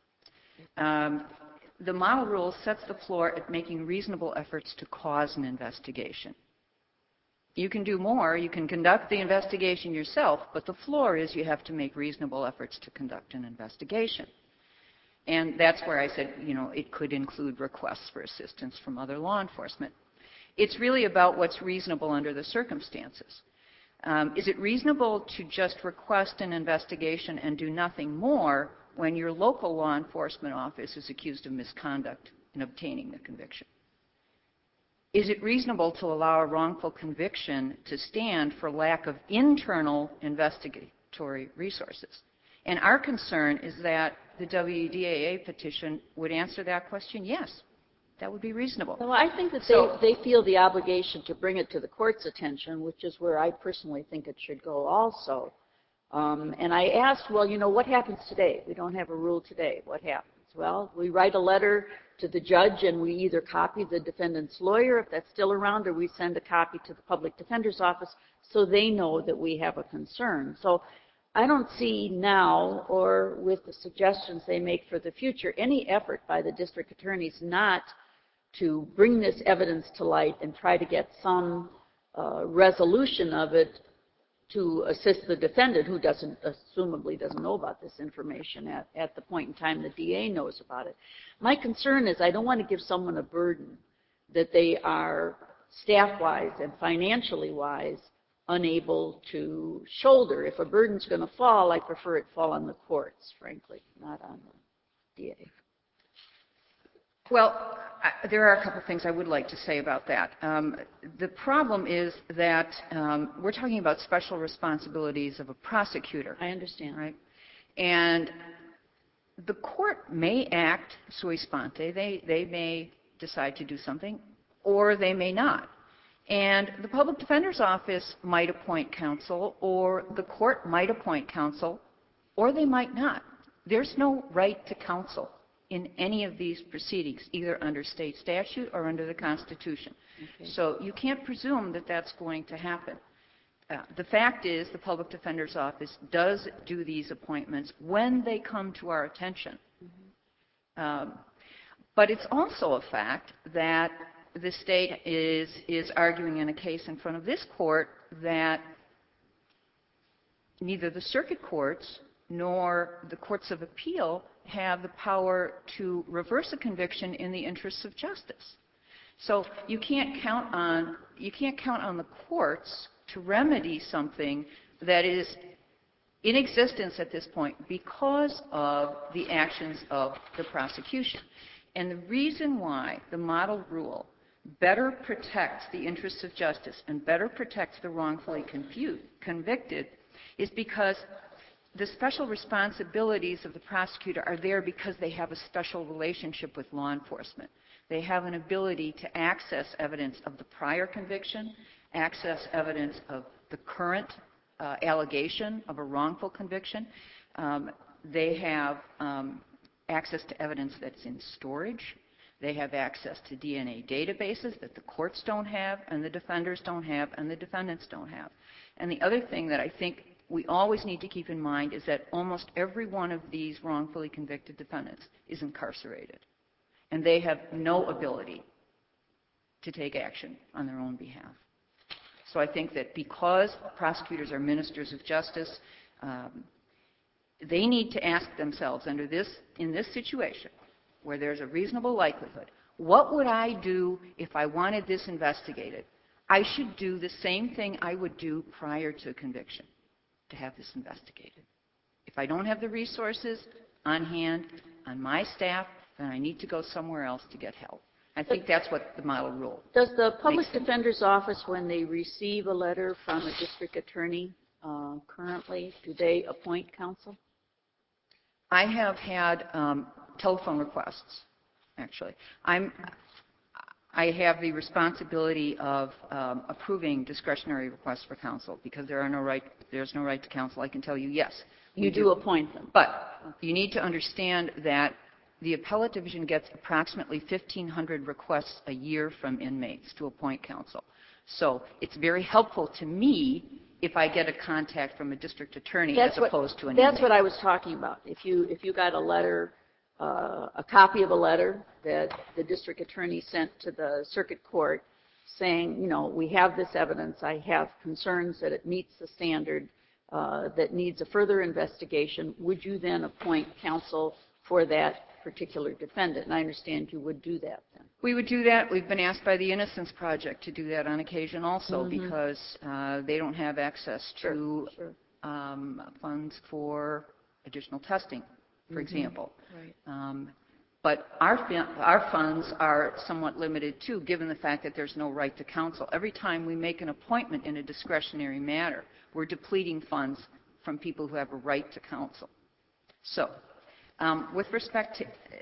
The model rule sets the floor at making reasonable efforts to cause an investigation. You can do more. You can conduct the investigation yourself, but the floor is you have to make reasonable efforts to conduct an investigation. And that's where I said, you know, it could include requests for assistance from other law enforcement. It's really about what's reasonable under the circumstances. Is it reasonable to just request an investigation and do nothing more when your local law enforcement office is accused of misconduct in obtaining the conviction? Is it reasonable to allow a wrongful conviction to stand for lack of internal investigatory resources? And our concern is that the WDAA petition would answer that question, yes, that would be reasonable. Well, I think that they feel the obligation to bring it to the court's attention, which is where I personally think it should go also. And I asked, well, you know, what happens today? We don't have a rule today. What happens? Well, we write a letter to the judge and we either copy the defendant's lawyer, if that's still around, or we send a copy to the public defender's office so they know that we have a concern. So I don't see now, or with the suggestions they make for the future, any effort by the district attorneys not to bring this evidence to light and try to get some resolution of it to assist the defendant, who assumably doesn't know about this information at the point in time the DA knows about it. My concern is I don't want to give someone a burden that they are staff-wise and financially-wise unable to shoulder. If a burden's going to fall, I prefer it fall on the courts, frankly, not on the DA. Well, there are a couple things I would like to say about that. The problem is that we're talking about special responsibilities of a prosecutor. I understand. Right? And the court may act sui sponte. They may decide to do something, or they may not. And the public defender's office might appoint counsel, or the court might appoint counsel, or they might not. There's no right to counsel in any of these proceedings, either under state statute or under the Constitution. Okay. So you can't presume that that's going to happen. The fact is the public defender's office does do these appointments when they come to our attention. Mm-hmm. But it's also a fact that the state is arguing in a case in front of this court that neither the circuit courts nor the courts of appeal have the power to reverse a conviction in the interests of justice. So you can't count on the courts to remedy something that is in existence at this point because of the actions of the prosecution. And the reason why the model rule better protects the interests of justice and better protects the wrongfully convicted is because the special responsibilities of the prosecutor are there because they have a special relationship with law enforcement. They have an ability to access evidence of the prior conviction, access evidence of the current allegation of a wrongful conviction. They have access to evidence that's in storage. They have access to DNA databases that the courts don't have, and the defenders don't have, and the defendants don't have. And the other thing that I think we always need to keep in mind is that almost every one of these wrongfully convicted defendants is incarcerated, and they have no ability to take action on their own behalf. So I think that because prosecutors are ministers of justice, they need to ask themselves in this situation where there's a reasonable likelihood, what would I do if I wanted this investigated? I should do the same thing I would do prior to conviction, to have this investigated. If I don't have the resources on hand, on my staff, then I need to go somewhere else to get help. I think that's what the model rule. Does the public defender's office, when they receive a letter from a district attorney, currently? Do they appoint counsel? I have had telephone requests, actually. I have the responsibility of approving discretionary requests for counsel because there's no right to counsel. I can tell you, yes. You do appoint them. But you need to understand that the appellate division gets approximately 1,500 requests a year from inmates to appoint counsel. So it's very helpful to me if I get a contact from a district attorney as opposed to an inmate. That's what I was talking about. If you got a letter, a copy of a letter that the district attorney sent to the circuit court saying, you know, we have this evidence, I have concerns that it meets the standard that needs a further investigation, would you then appoint counsel for that particular defendant? And I understand you would do that then. We would do that. We've been asked by the Innocence Project to do that on occasion also because they don't have access to funds for additional testing, for example. Right. But our funds are somewhat limited too, given the fact that there's no right to counsel. Every time we make an appointment in a discretionary matter, we're depleting funds from people who have a right to counsel. So, with respect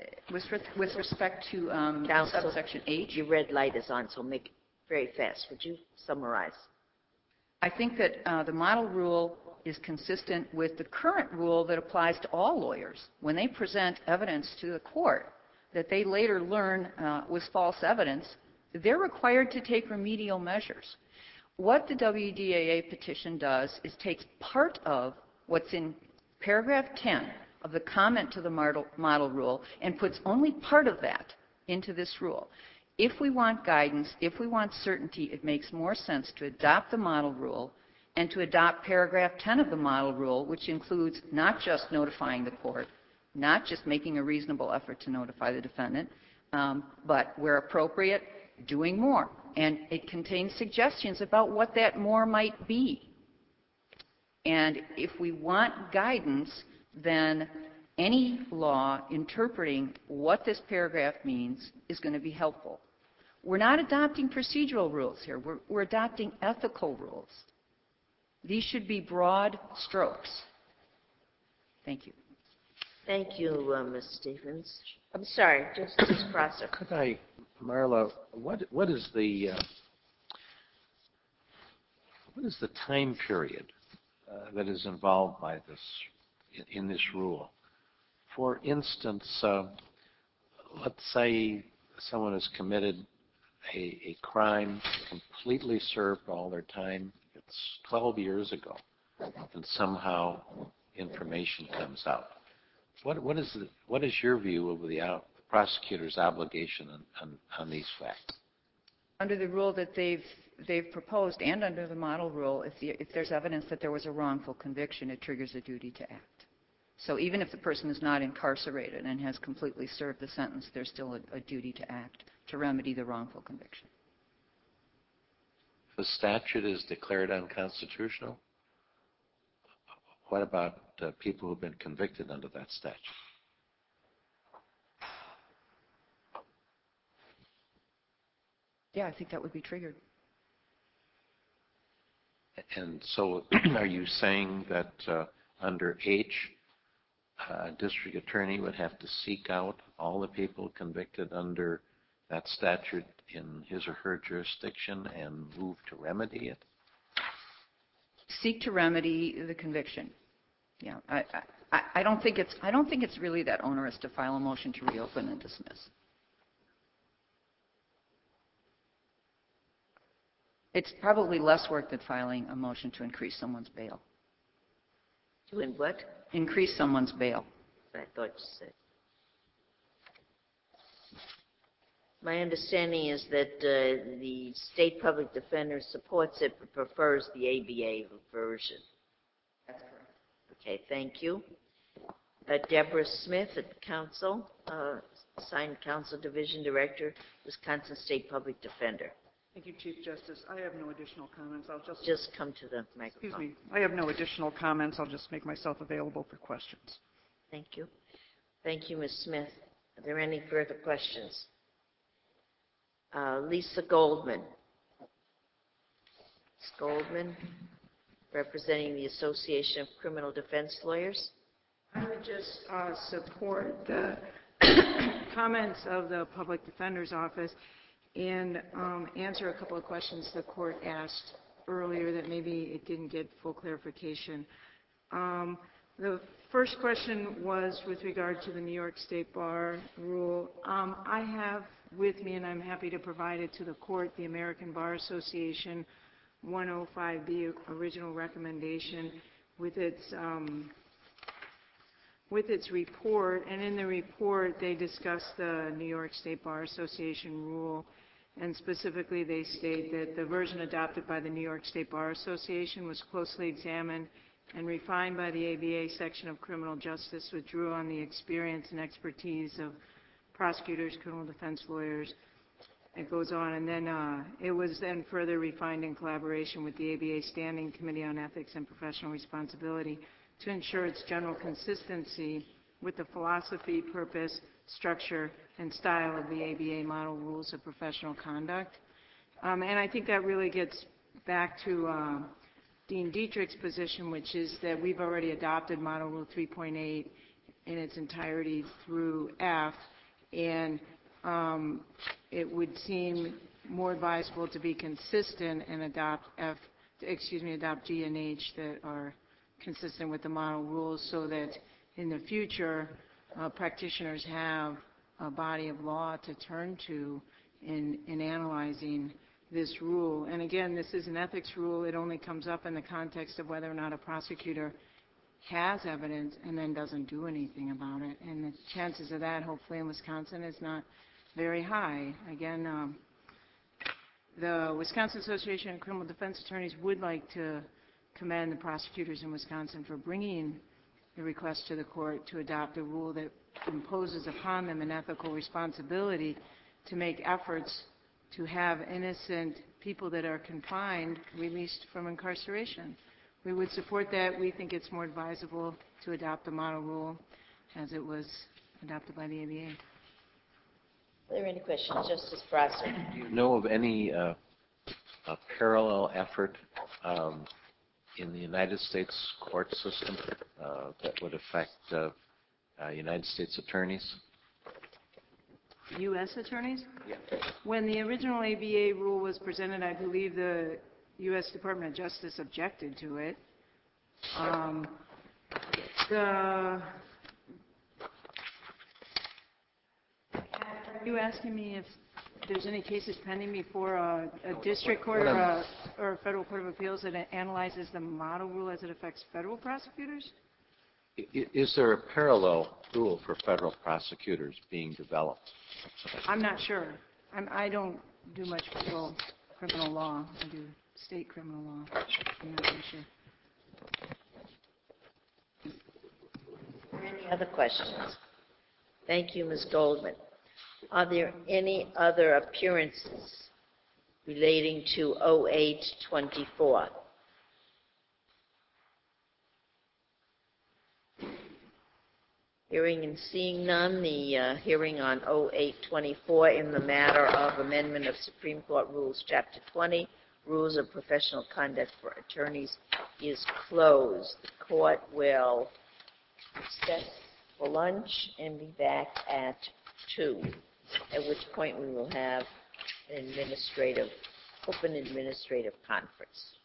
to subsection H, your red light is on, so make it very fast. Would you summarize? I think that the model rule is consistent with the current rule that applies to all lawyers. When they present evidence to the court that they later learn was false evidence, they're required to take remedial measures. What the WDAA petition does is takes part of what's in paragraph 10 of the comment to the model rule and puts only part of that into this rule. If we want guidance, if we want certainty, it makes more sense to adopt the model rule and to adopt paragraph 10 of the model rule, which includes not just notifying the court, not just making a reasonable effort to notify the defendant, but where appropriate, doing more. And it contains suggestions about what that more might be. And if we want guidance, then any law interpreting what this paragraph means is going to be helpful. We're not adopting procedural rules here. We're adopting ethical rules. These should be broad strokes. Thank you. Thank you, Ms. Stephens. I'm sorry, Justice Prosser. Could I, Marla, what is the time period that is involved by this in this rule? For instance, let's say someone has committed a crime, completely served all their time. It's 12 years ago, and somehow information comes out. What is your view of the prosecutor's obligation on these facts? Under the rule that they've proposed and under the model rule, if there's evidence that there was a wrongful conviction, it triggers a duty to act. So even if the person is not incarcerated and has completely served the sentence, there's still a duty to act to remedy the wrongful conviction. If the statute is declared unconstitutional, what about people who have been convicted under that statute? Yeah, I think that would be triggered. And so are you saying that under H, a district attorney would have to seek out all the people convicted under that statute in his or her jurisdiction and move to remedy it? Seek to remedy the conviction. Yeah, I don't think it's really that onerous to file a motion to reopen and dismiss. It's probably less work than filing a motion to increase someone's bail. Doing what? Increase someone's bail. I thought you said. My understanding is that the state public defender supports it but prefers the ABA version. That's correct. Okay, thank you. Deborah Smith at the council, assigned council division director, Wisconsin State Public Defender. Thank you, Chief Justice. I have no additional comments. I'll just come to the microphone. Excuse me. I have no additional comments. I'll just make myself available for questions. Thank you. Thank you, Ms. Smith. Are there any further questions? Lisa Goldman. Ms. Goldman. representing the Association of Criminal Defense Lawyers. I would just support the comments of the Public Defender's Office and answer a couple of questions the court asked earlier that maybe it didn't get full clarification. The first question was with regard to the New York State Bar rule. I have with me, and I'm happy to provide it to the court, the American Bar Association 105B original recommendation with its report. And in the report, they discuss the New York State Bar Association rule, and specifically they state that the version adopted by the New York State Bar Association was closely examined and refined by the ABA section of criminal justice, which drew on the experience and expertise of prosecutors, criminal defense lawyers. It goes on, and then it was then further refined in collaboration with the ABA Standing Committee on Ethics and Professional Responsibility to ensure its general consistency with the philosophy, purpose, structure, and style of the ABA model rules of professional conduct. And I think that really gets back to Dean Dietrich's position, which is that we've already adopted Model Rule 3.8 in its entirety through F, and it would seem more advisable to be consistent and adopt G and H that are consistent with the model rules, so that in the future practitioners have a body of law to turn to in analyzing this rule. And again, this is an ethics rule. It only comes up in the context of whether or not a prosecutor has evidence and then doesn't do anything about it. And the chances of that, hopefully in Wisconsin, is not very high. Again, the Wisconsin Association of Criminal Defense Attorneys would like to commend the prosecutors in Wisconsin for bringing the request to the court to adopt a rule that imposes upon them an ethical responsibility to make efforts to have innocent people that are confined released from incarceration. We would support that. We think it's more advisable to adopt the model rule as it was adopted by the ABA. Are there any questions? Justice Brasser. Do you know of any parallel effort in the United States court system that would affect United States attorneys? U.S. attorneys? Yeah. When the original ABA rule was presented, I believe the U.S. Department of Justice objected to it. Are you asking me if there's any cases pending before a district court or a federal court of appeals that analyzes the model rule as it affects federal prosecutors? Is there a parallel rule for federal prosecutors being developed? I'm not sure. I don't do much federal criminal law. I do state criminal law. I'm not really sure. Any other questions? Thank you, Ms. Goldman. Are there any other appearances relating to 0824? Hearing and seeing none, the hearing on 0824 in the matter of amendment of Supreme Court Rules, Chapter 20, Rules of Professional Conduct for Attorneys, is closed. The court will recess for lunch and be back at 2, at which point we will have an open administrative conference.